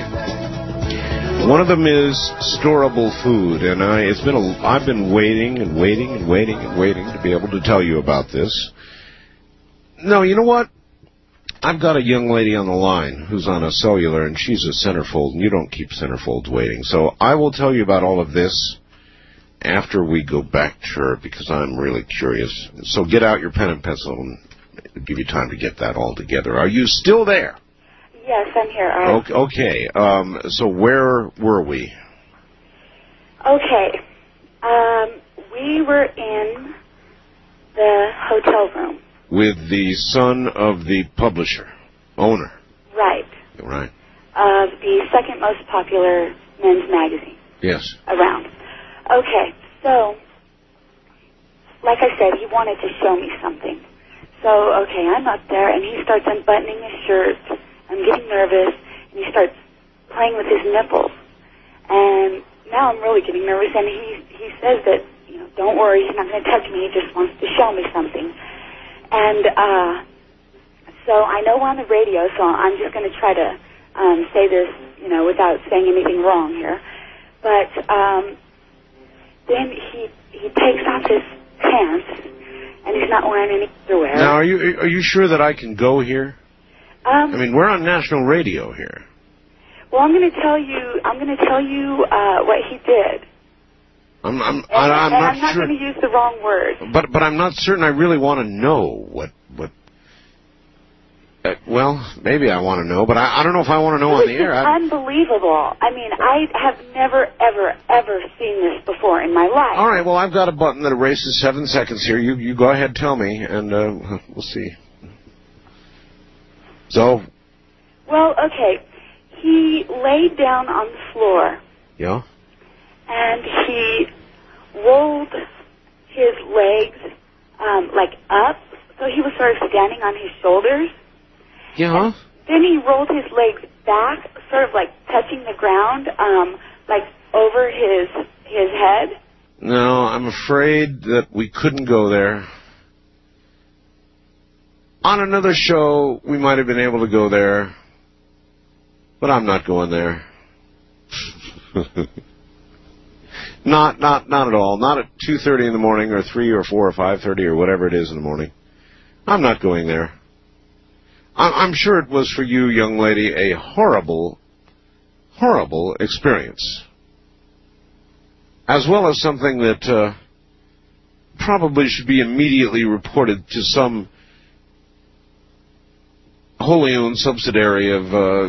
One of them is storable food, and I, it's been a, I've been waiting and waiting and waiting and waiting to be able to tell you about this. No, you know what? I've got a young lady on the line who's on a cellular, and she's a centerfold, and you don't keep centerfolds waiting. So I will tell you about all of this after we go back to her, because I'm really curious. So get out your pen and pencil, and it'll give you time to get that all together. Are you still there? Yes, I'm here. All right. Okay. Um, so where were we? Okay. Um, we were in the hotel room. With the son of the publisher, owner. Right. Right. Of the second most popular men's magazine. Yes. Around. Okay, so, like I said, he wanted to show me something. So, okay, I'm up there, and he starts unbuttoning his shirt. I'm getting nervous, and he starts playing with his nipples. And now I'm really getting nervous, and he, he says that, you know, don't worry, he's not going to touch me, he just wants to show me something. And uh, so I know we're on the radio, so I'm just going to try to um, say this, you know, without saying anything wrong here. But um, then he he takes off his pants, and he's not wearing any underwear. Now, are you are you sure that I can go here? Um, I mean, we're on national radio here. Well, I'm going to tell you. I'm going to tell you uh, what he did. I'm I'm And, I, I'm and not I'm not sure. going to use the wrong words. But but I'm not certain. I really want to know what what. Uh, well, maybe I want to know, but I, I don't know if I want to know on the This air. is I, unbelievable. I mean, I have never, ever, ever seen this before in my life. all right. Well, I've got a button that erases seven seconds here. You you go ahead, tell me, and uh, we'll see. So. Well, okay. He laid down on the floor. Yeah. And he rolled his legs um, like up, so he was sort of standing on his shoulders. Yeah. And then he rolled his legs back, sort of like touching the ground, um, like over his his head. No, I'm afraid that we couldn't go there. On another show, we might have been able to go there, but I'm not going there. Not, not, not at all. Not at two thirty in the morning, or three, or four, or five thirty, or whatever it is in the morning. I'm not going there. I'm, I'm sure it was for you, young lady, a horrible, horrible experience, as well as something that uh, probably should be immediately reported to some wholly owned subsidiary of uh,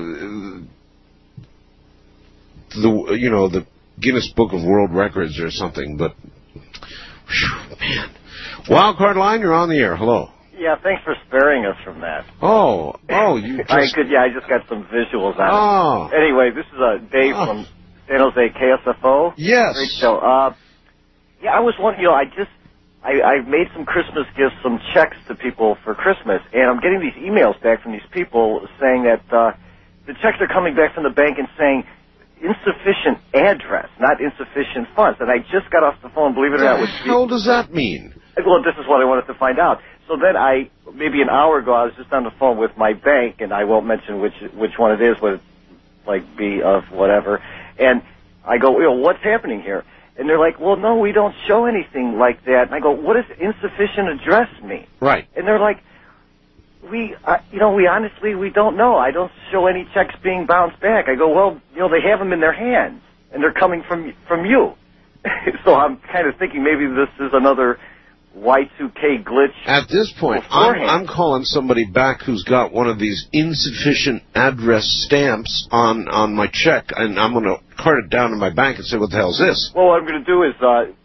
the, you know, the Guinness Book of World Records or something, but, whew, man. Wildcard line, you're on the air. Hello. Yeah, thanks for sparing us from that. Oh, oh, you just... I could, yeah, I just got some visuals on oh. it. Anyway, this is uh, Dave oh. from San Jose K S F O. Yes. Great show. Uh, yeah, I was wondering, you know, I just, I, I made some Christmas gifts, some checks to people for Christmas, and I'm getting these emails back from these people saying that uh, the checks are coming back from the bank and saying, insufficient address, not insufficient funds. And I just got off the phone, believe it or not. What the hell does that mean? Well, this is what I wanted to find out. So then I, maybe an hour ago, I was just on the phone with my bank, and I won't mention which which one it is, but like B of whatever. And I go, you know, what's happening here? And they're like, well, no, we don't show anything like that. And I go, what does insufficient address mean? Right. And they're like, we, uh, you know, we honestly, we don't know. I don't show any checks being bounced back. I go, well, you know, they have them in their hands, and they're coming from from you. So I'm kind of thinking maybe this is another Y two K glitch. At this point, I'm, I'm calling somebody back who's got one of these insufficient address stamps on, on my check, and I'm going to cart it down to my bank and say, what the hell is this? Well, what I'm going to do is uh,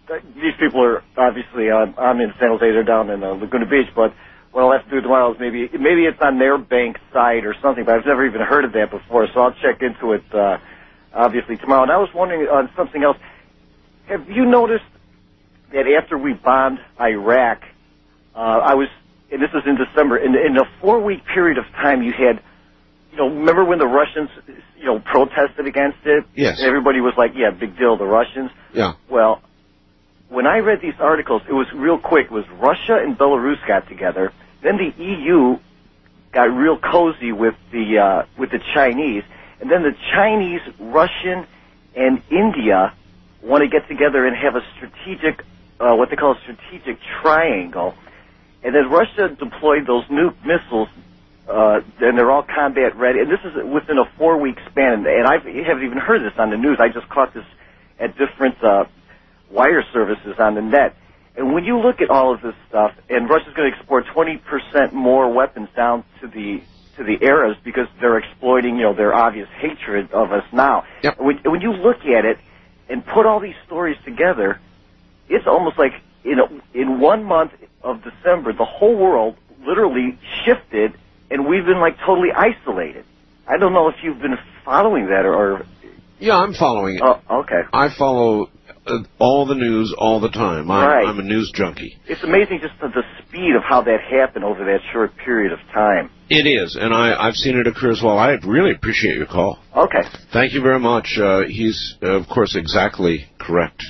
these people are obviously, uh, I'm in San Jose, they're down in uh, Laguna Beach, but what I'll have to do tomorrow is maybe, maybe it's on their bank site or something, but I've never even heard of that before, so I'll check into it, uh, obviously tomorrow. And I was wondering on something else. Have you noticed that after we bombed Iraq, uh, I was, and this was in December, in, in a four-week period of time you had, you know, remember when the Russians, you know, protested against it? Yes. And everybody was like, yeah, big deal, the Russians. Yeah. Well, when I read these articles, it was real quick. It was Russia and Belarus got together. Then the E U got real cozy with the uh, with the Chinese. And then the Chinese, Russian, and India want to get together and have a strategic, uh, what they call a strategic triangle. And then Russia deployed those nuke missiles, uh, and they're all combat ready. And this is within a four-week span. And I haven't even heard this on the news. I just caught this at different uh, wire services on the net. And when you look at all of this stuff, and Russia's going to export twenty percent more weapons down to the to the Arabs because they're exploiting, you know, their obvious hatred of us now. Yep. When, when you look at it and put all these stories together, it's almost like in a, in one month of December, the whole world literally shifted, and we've been like totally isolated. I don't know if you've been following that or. or yeah, I'm following it. Oh, okay. I follow uh, all the news all the time. I'm, right. I'm a news junkie. It's amazing just the, the speed of how that happened over that short period of time. It is, and I, I've seen it occur as well. I really appreciate your call. Okay. Thank you very much. Uh, he's, uh, of course, exactly correct.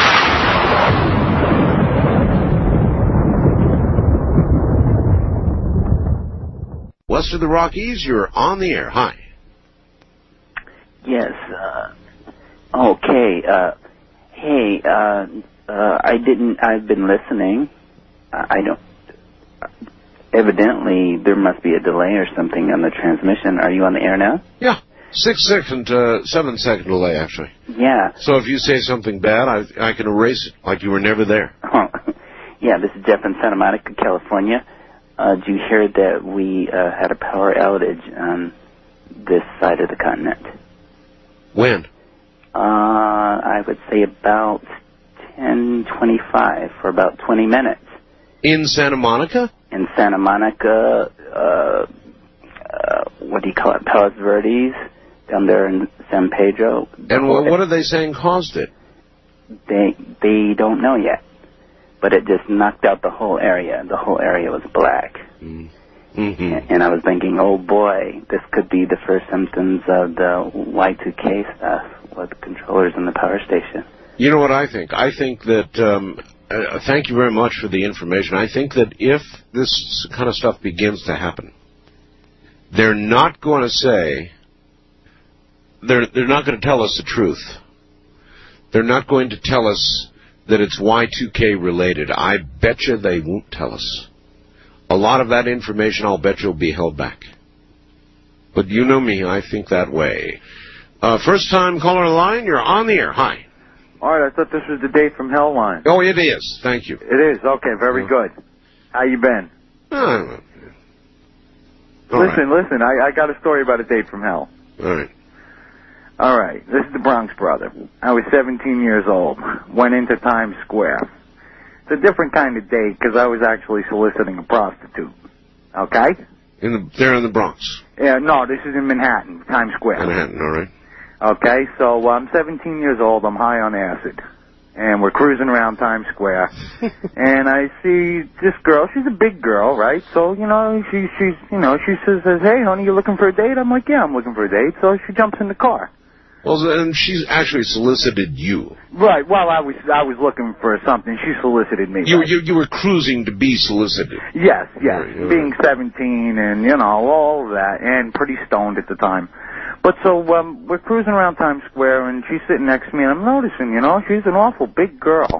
West of the Rockies, you're on the air. Hi. Yes. Uh, okay. Uh, hey, uh, uh, I didn't. I've been listening. I, I don't. Evidently, there must be a delay or something on the transmission. Are you on the air now? Yeah. Six second, uh, seven second delay, actually. Yeah. So if you say something bad, I, I can erase it like you were never there. Oh, yeah. This is Jeff in Santa Monica, California. Uh, did you hear that we uh, had a power outage on this side of the continent? When? Uh, I would say about ten twenty-five for about twenty minutes. In Santa Monica? In Santa Monica, uh, uh, what do you call it, Palos Verdes, down there in San Pedro. And what, what are they saying caused it? They they don't know yet. But it just knocked out the whole area. The whole area was black. Mm. Mm-hmm. And I was thinking, oh boy, this could be the first symptoms of the Y two K stuff with the controllers in the power station. You know what I think? I think that, um, uh, thank you very much for the information. I think that if this kind of stuff begins to happen, they're not going to say, they're, they're not going to tell us the truth. They're not going to tell us that it's Y two K related. I bet you they won't tell us. A lot of that information, I'll bet you, will be held back. But you know me, I think that way. Uh, first time caller line, you're on the air. Hi. All right, I thought this was the Date from Hell line. Oh, it is. Thank you. It is. Okay, very uh, good. How you been? Uh, listen, right. listen, I, I got a story about a Date from Hell. All right. All right, this is the Bronx brother. I was seventeen years old. Went into Times Square. It's a different kind of date because I was actually soliciting a prostitute. Okay? In the, they're in the Bronx. Yeah, no, this is in Manhattan, Times Square. Manhattan, all right. Okay, so uh, I'm seventeen years old. I'm high on acid. And we're cruising around Times Square. And I see this girl. She's a big girl, right? So, you know, she, she's, you know, she says, hey, honey, you looking for a date? I'm like, yeah, I'm looking for a date. So she jumps in the car. Well, and she's actually solicited you. Right. Well, I was I was looking for something. She solicited me. You right? you, you were cruising to be solicited. Yes, yes. Right, right. Being seventeen and, you know, all of that, and pretty stoned at the time. But so um, we're cruising around Times Square, and she's sitting next to me, and I'm noticing, you know, she's an awful big girl.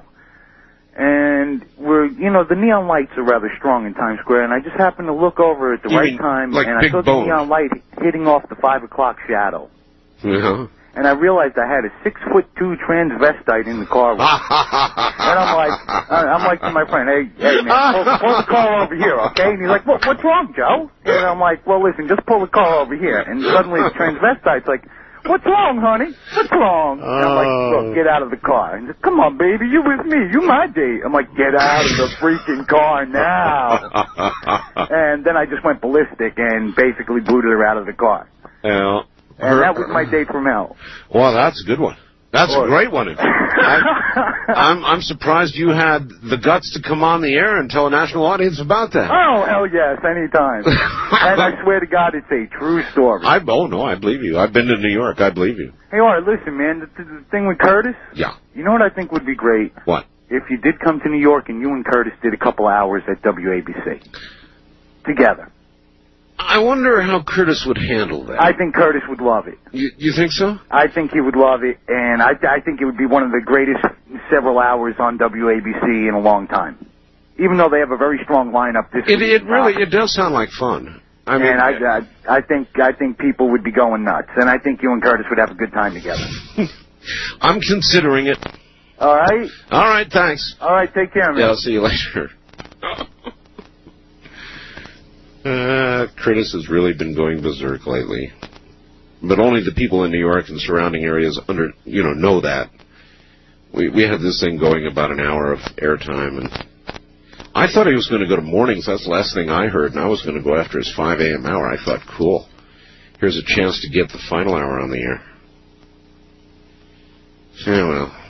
And we're, you know, the neon lights are rather strong in Times Square, and I just happened to look over at the you right mean, time, like and I big saw bone. the neon light hitting off the five o'clock shadow. Yeah. And I realized I had a six foot two transvestite in the car. And I'm like, I'm like to my friend, hey, hey man, pull, pull the car over here, okay? And he's like, what, what's wrong, Joe? And I'm like, well, listen, just pull the car over here. And suddenly the transvestite's like, What's wrong, honey? What's wrong? And I'm like, look, get out of the car. And he said, come on, baby, you with me. You my date. I'm like, get out of the freaking car now. And then I just went ballistic and basically booted her out of the car. Yeah. And that was my date from hell. Well, that's a good one. That's a great one. I, I'm, I'm surprised you had the guts to come on the air and tell a national audience about that. Oh, hell yes, anytime. And I swear to God, it's a true story. I, oh, no, I believe you. I've been to New York. I believe you. Hey, Art, listen, man, the, the thing with Curtis? Yeah. You know what I think would be great? What? If you did come to New York and you and Curtis did a couple hours at W A B C. Together. I wonder how Curtis would handle that. I think Curtis would love it. You, you think so? I think he would love it, and I, I think it would be one of the greatest several hours on W A B C in a long time. Even though they have a very strong lineup this It, week. it really, it does sound like fun. I mean, and I, I, I think, I think people would be going nuts, and I think you and Curtis would have a good time together. I'm considering it. All right. All right. Thanks. All right. Take care, man. Yeah. I'll see you later. Uh, Curtis has really been going berserk lately. But only the people in New York and surrounding areas under, you know, know that. We we had this thing going about an hour of airtime, and I thought he was going to go to mornings. That's the last thing I heard, and I was going to go after his five a.m. hour. I thought, cool. Here's a chance to get the final hour on the air. Yeah,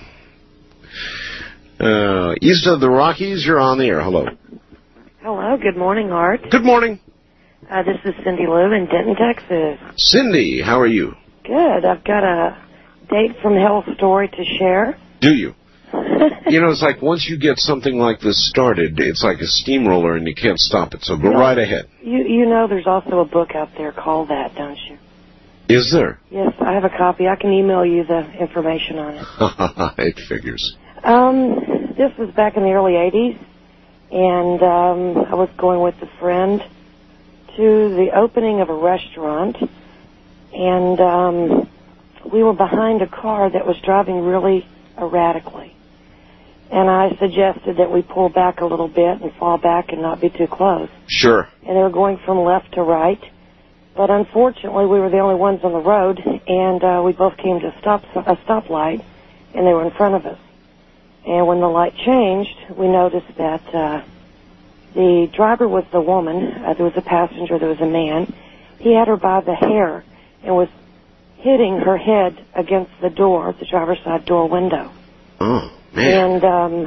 well. Uh, east of the Rockies, you're on the air. Hello. Hello, good morning, Art. Good morning. Uh, this is Cindy Lou in Denton, Texas. Cindy, how are you? Good. I've got a date from hell story to share. Do you? You know, it's like once you get something like this started, it's like a steamroller and you can't stop it, so go Yeah. right ahead. You you know there's also a book out there called that, don't you? Is there? Yes, I have a copy. I can email you the information on it. It figures. Um, this was back in the early eighties, and um, I was going with a friend to the opening of a restaurant, and um, we were behind a car that was driving really erratically. And I suggested that we pull back a little bit and fall back and not be too close. Sure. And they were going from left to right. But unfortunately, we were the only ones on the road, and uh, we both came to a stop a stoplight, and they were in front of us. And when the light changed, we noticed that uh, the driver was the woman. Uh, there was a passenger. There was a man. He had her by the hair and was hitting her head against the door, the driver's side door window. Oh, man. And um,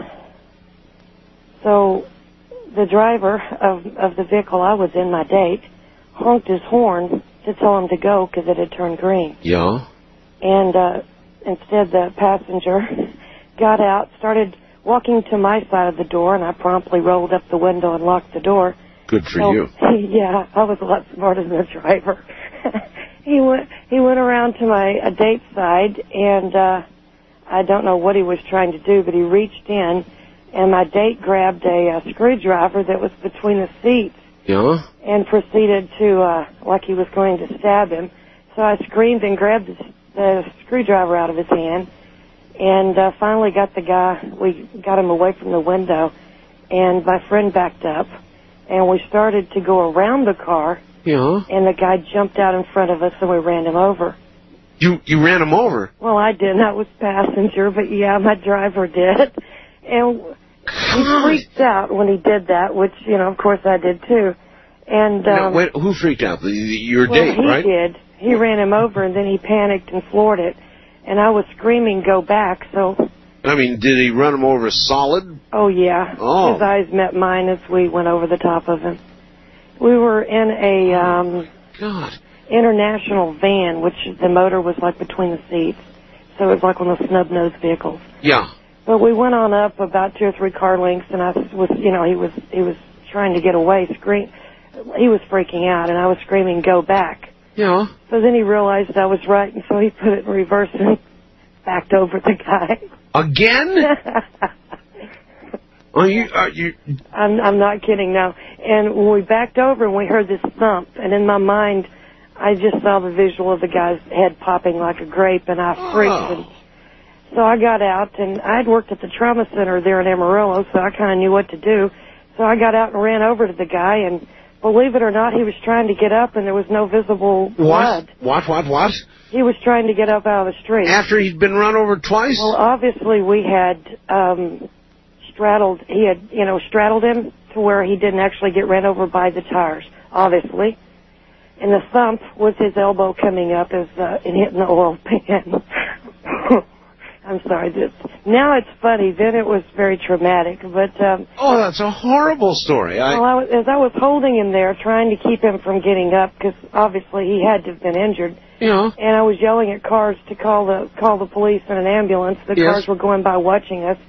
so the driver of, of the vehicle I was in, my date, honked his horn to tell him to go because it had turned green. Yeah? And uh, instead the passenger got out, started walking to my side of the door, and I promptly rolled up the window and locked the door. Good for So, you. Yeah, I was a lot smarter than the driver. he went he went around to my uh, date's side, and uh, I don't know what he was trying to do, but he reached in, and my date grabbed a, a screwdriver that was between the seats. Yeah? And proceeded to, uh, like he was going to stab him. So I screamed and grabbed the, the screwdriver out of his hand, and uh, finally got the guy, we got him away from the window, and my friend backed up, and we started to go around the car, Yeah? and the guy jumped out in front of us, and we ran him over. You you ran him over? Well, I didn't. I was passenger, but yeah, my driver did. And he freaked out when he did that, which, you know, of course I did too. And um, Now, wait, who freaked out? The, the, your well, date, he right? did. He ran him over, and then he panicked and floored it. And I was screaming, "Go back!" So, I mean, did he run him over solid? oh yeah, Oh. his eyes met mine as we went over the top of him. We were in a um, God. international van, which the motor was like between the seats, so it was like one of those snub-nosed vehicles. Yeah. But we went on up about two or three car lengths, and I was, you know, he was he was trying to get away, scream. He was freaking out, and I was screaming, "Go back!" Yeah. So then he realized I was right, and so he put it in reverse and backed over the guy. Again? Are you? Are you? I'm I'm not kidding now. And when we backed over, and we heard this thump, and in my mind, I just saw the visual of the guy's head popping like a grape, and I freaked. Oh. And so I got out, and I had worked at the trauma center there in Amarillo, so I kind of knew what to do. So I got out and ran over to the guy and believe it or not, he was trying to get up and there was no visible blood. What? What? What? What? He was trying to get up out of the street. After he'd been run over twice? Well, obviously we had um, straddled, he had, you know, straddled him to where he didn't actually get ran over by the tires, obviously. And the thump was his elbow coming up as uh, and hitting the oil pan. I'm sorry. This, now it's funny. Then it was very traumatic. But um, oh, that's a horrible story. I... Well, I was, as I was holding him there, trying to keep him from getting up, because obviously he had to have been injured. Yeah. And I was yelling at cars to call the call the police and an ambulance. The Yes. cars were going by watching us.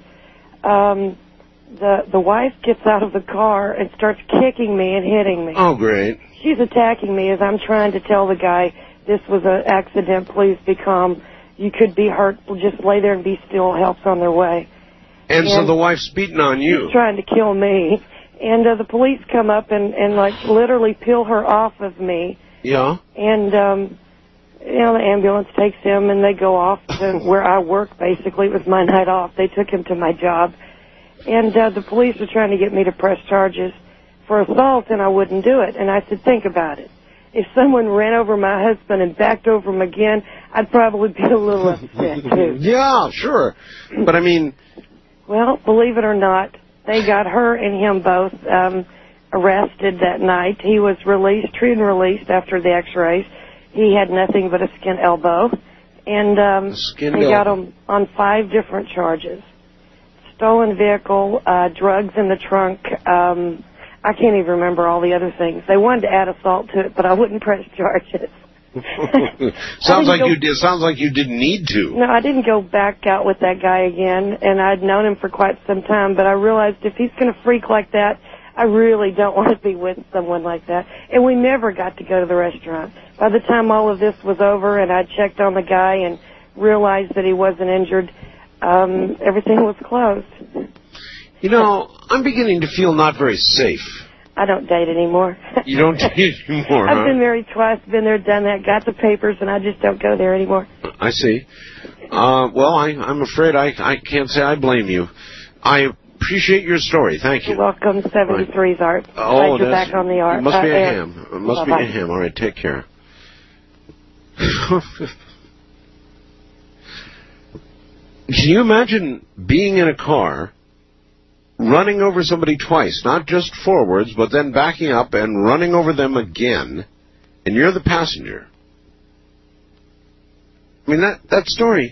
Um, the the wife gets out of the car and starts kicking me and hitting me. Oh, great. She's attacking me as I'm trying to tell the guy, this was an accident, please be calm. You could be hurt, just lay there and be still, help's on their way. And, And so the wife's beating on you. She's trying to kill me. And uh, the police come up and, and, like, literally peel her off of me. Yeah. And, um, you know, the ambulance takes him and they go off to where I work, basically. It was my night off. They took him to my job. And uh, the police were trying to get me to press charges for assault, and I wouldn't do it. And I said, think about it. If someone ran over my husband and backed over him again, I'd probably be a little upset, too. Yeah, sure. But, I mean... Well, believe it or not, they got her and him both um, arrested that night. He was released, treated and released after the x-rays. He had nothing but a skin elbow. And um, skin they got elbow. him on five different charges. Stolen vehicle, uh, drugs in the trunk, um... I can't even remember all the other things. They wanted to add assault to it, but I wouldn't press charges. sounds like go, you did. Sounds like you didn't need to. No, I didn't go back out with that guy again, and I'd known him for quite some time. But I realized if he's going to freak like that, I really don't want to be with someone like that. And we never got to go to the restaurant. By the time all of this was over, and I checked on the guy and realized that he wasn't injured, um, everything was closed. You know, I'm beginning to feel not very safe. I don't date anymore. You don't date anymore, I've huh? been married twice, been there, done that, got the papers, and I just don't go there anymore. I see. Uh, well, I, I'm afraid I, I can't say I blame you. I appreciate your story. Thank you. You're welcome. seventy-three's Art. Oh, Glad you're that's, back on the art. It must uh, be a air. ham. It must Bye-bye. be a ham. All right, take care. Can you imagine being in a car, running over somebody twice, not just forwards, but then backing up and running over them again, and you're the passenger? I mean, that, that story...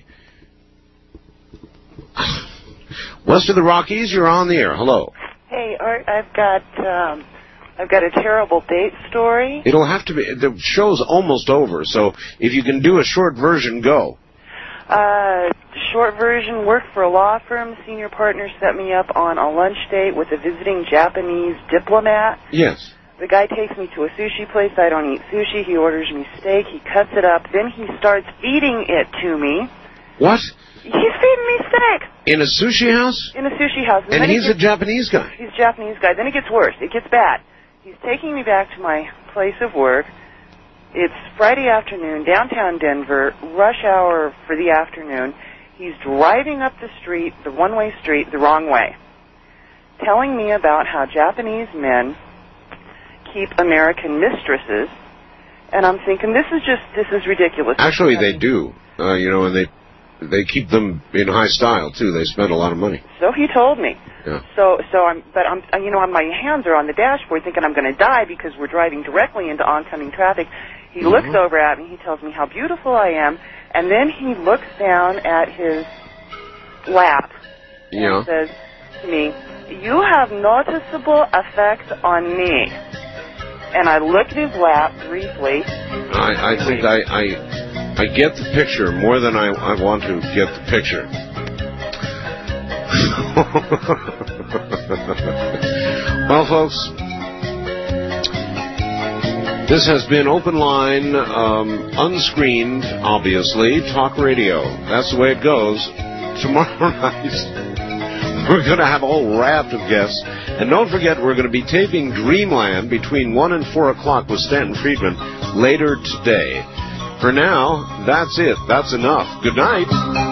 West of the Rockies, you're on the air. Hello. Hey, Art, I've got um, I've got a terrible date story. It'll have to be... The show's almost over, so if you can do a short version, go. Uh, short version, worked for a law firm. Senior partner set me up on a lunch date with a visiting Japanese diplomat. Yes. The guy takes me to a sushi place. I don't eat sushi. He orders me steak. He cuts it up. Then he starts feeding it to me. What? He's feeding me steak. In a sushi house? In a sushi house. And, then he's it gets, a Japanese guy. He's a Japanese guy. Then it gets worse. It gets bad. He's taking me back to my place of work. It's Friday afternoon, downtown Denver, rush hour for the afternoon. He's driving up the street, the one-way street, the wrong way, telling me about how Japanese men keep American mistresses. And I'm thinking, this is just, this is ridiculous. Actually, they do. Uh, you know, and they they keep them in high style, too. They spend a lot of money. So he told me. Yeah. So, so I'm, but I'm, you know, my hands are on the dashboard thinking I'm going to die because we're driving directly into oncoming traffic. He Mm-hmm. looks over at me, he tells me how beautiful I am, and then he looks down at his lap Yeah. and says to me, "You have noticeable effect on me." And I look at his lap briefly. I, I think I, I I get the picture more than I, I want to get the picture. Well, folks, this has been Open Line, um, unscreened, obviously, talk radio. That's the way it goes. Tomorrow night, we're going to have a whole raft of guests. And don't forget, we're going to be taping Dreamland between one and four o'clock with Stanton Friedman later today. For now, that's it. That's enough. Good night.